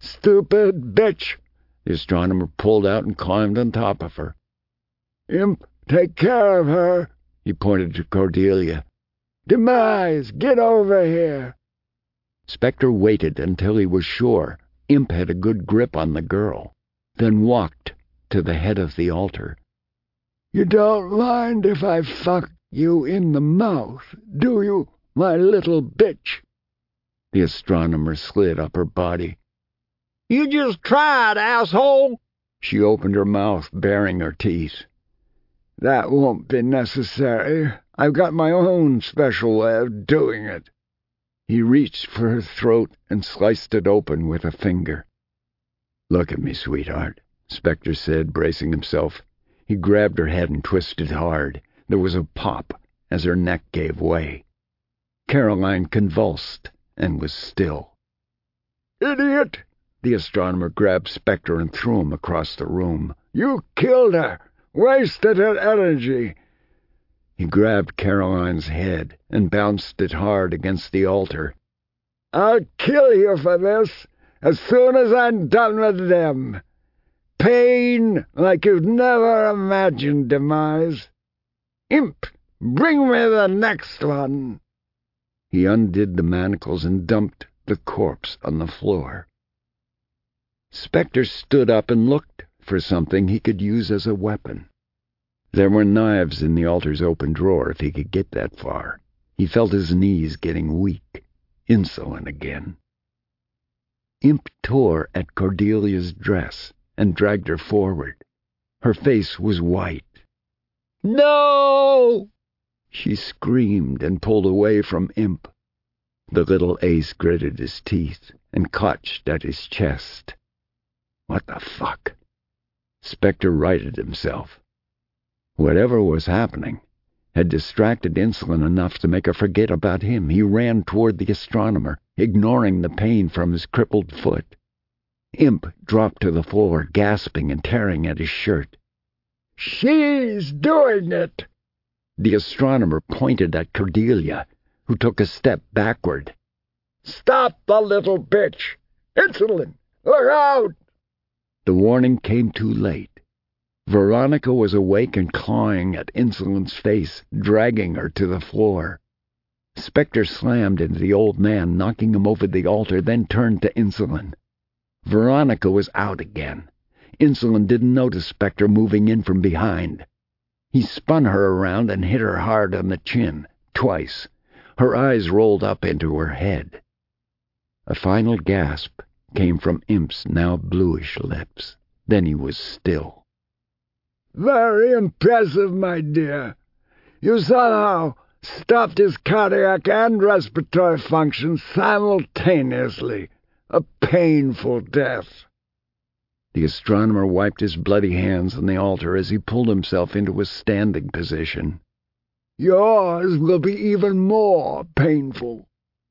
Stupid bitch! The astronomer pulled out and climbed on top of her. Imp, take care of her, he pointed to Cordelia. Demise, get over here. Spectre waited until he was sure Imp had a good grip on the girl, then walked to the head of the altar. You don't mind if I fuck you in the mouth, do you, my little bitch? The astronomer slid up her body. You just tried, asshole! She opened her mouth, baring her teeth. That won't be necessary. I've got my own special way of doing it. He reached for her throat and sliced it open with a finger. Look at me, sweetheart, Spectre said, bracing himself. He grabbed her head and twisted hard. There was a pop as her neck gave way. Caroline convulsed and was still. Idiot! The astronomer grabbed Spectre and threw him across the room. You killed her! Wasted her energy! He grabbed Caroline's head and bounced it hard against the altar. I'll kill you for this, as soon as I'm done with them. Pain like you've never imagined, Demise. Imp, bring me the next one. He undid the manacles and dumped the corpse on the floor. Spectre stood up and looked for something he could use as a weapon. There were knives in the altar's open drawer if he could get that far. He felt his knees getting weak, insolent again. Imp tore at Cordelia's dress and dragged her forward. Her face was white. No! She screamed and pulled away from Imp. The little ace gritted his teeth and clutched at his chest. What the fuck? Spectre righted himself. Whatever was happening had distracted Insulin enough to make her forget about him. He ran toward the astronomer, ignoring the pain from his crippled foot. Imp dropped to the floor, gasping and tearing at his shirt. She's doing it! The astronomer pointed at Cordelia, who took a step backward. Stop the little bitch! Insulin, look out! The warning came too late. Veronica was awake and clawing at Insulin's face, dragging her to the floor. Spectre slammed into the old man, knocking him over the altar, then turned to Insulin. Veronica was out again. Insulin didn't notice Spectre moving in from behind. He spun her around and hit her hard on the chin, twice. Her eyes rolled up into her head. A final gasp came from Imp's now bluish lips. Then he was still. Very impressive, my dear. You somehow stopped his cardiac and respiratory functions simultaneously. A painful death. The astronomer wiped his bloody hands on the altar as he pulled himself into a standing position. Yours will be even more painful.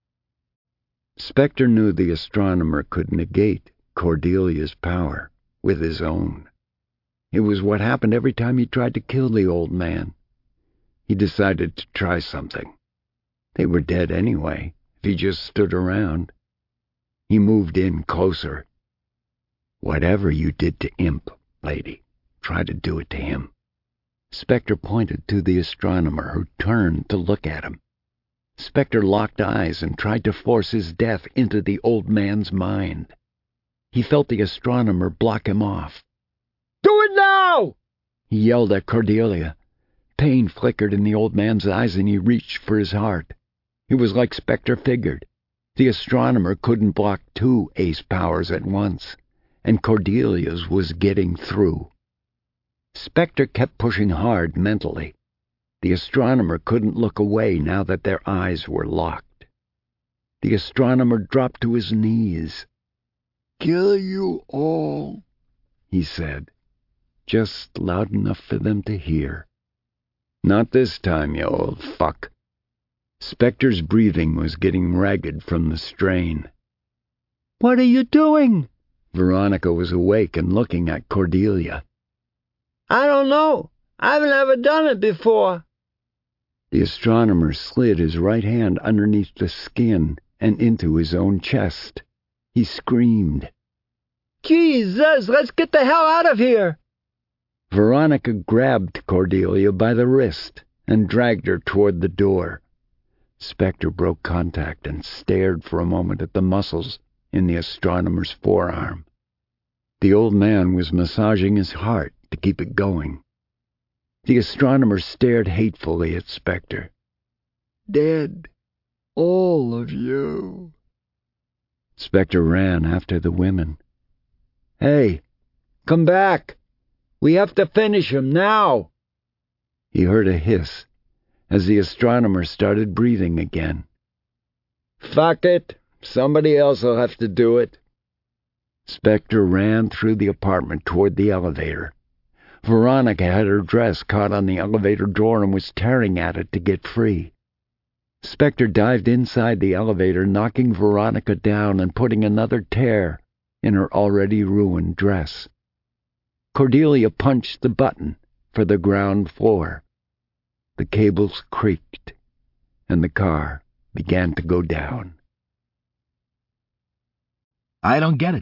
Spectre knew the astronomer could negate Cordelia's power with his own. It was what happened every time he tried to kill the old man. He decided to try something. They were dead anyway, if he just stood around. He moved in closer. Whatever you did to Imp, lady, try to do it to him. Spectre pointed to the astronomer, who turned to look at him. Spectre locked eyes and tried to force his death into the old man's mind. He felt the astronomer block him off. Do it now! He yelled at Cordelia. Pain flickered in the old man's eyes and he reached for his heart. It was like Spectre figured. The astronomer couldn't block two ace powers at once, and Cordelia's was getting through. Spectre kept pushing hard mentally. The astronomer couldn't look away now that their eyes were locked. The astronomer dropped to his knees. Kill you all, he said, just loud enough for them to hear. Not this time, you old fuck. Spectre's breathing was getting ragged from the strain. What are you doing? Veronica was awake and looking at Cordelia. I don't know. I've never done it before. The astronomer slid his right hand underneath the skin and into his own chest. He screamed. Jesus, let's get the hell out of here! Veronica grabbed Cordelia by the wrist and dragged her toward the door. Spectre broke contact and stared for a moment at the muscles in the astronomer's forearm. The old man was massaging his heart to keep it going. The astronomer stared hatefully at Spectre. Dead. All of you. Spectre ran after the women. Hey, come back! We have to finish him now! He heard a hiss as the astronomer started breathing again. Fuck it! Somebody else will have to do it. Spectre ran through the apartment toward the elevator. Veronica had her dress caught on the elevator door and was tearing at it to get free. Spectre dived inside the elevator, knocking Veronica down and putting another tear in her already ruined dress. Cordelia punched the button for the ground floor. The cables creaked, and the car began to go down. I don't get it.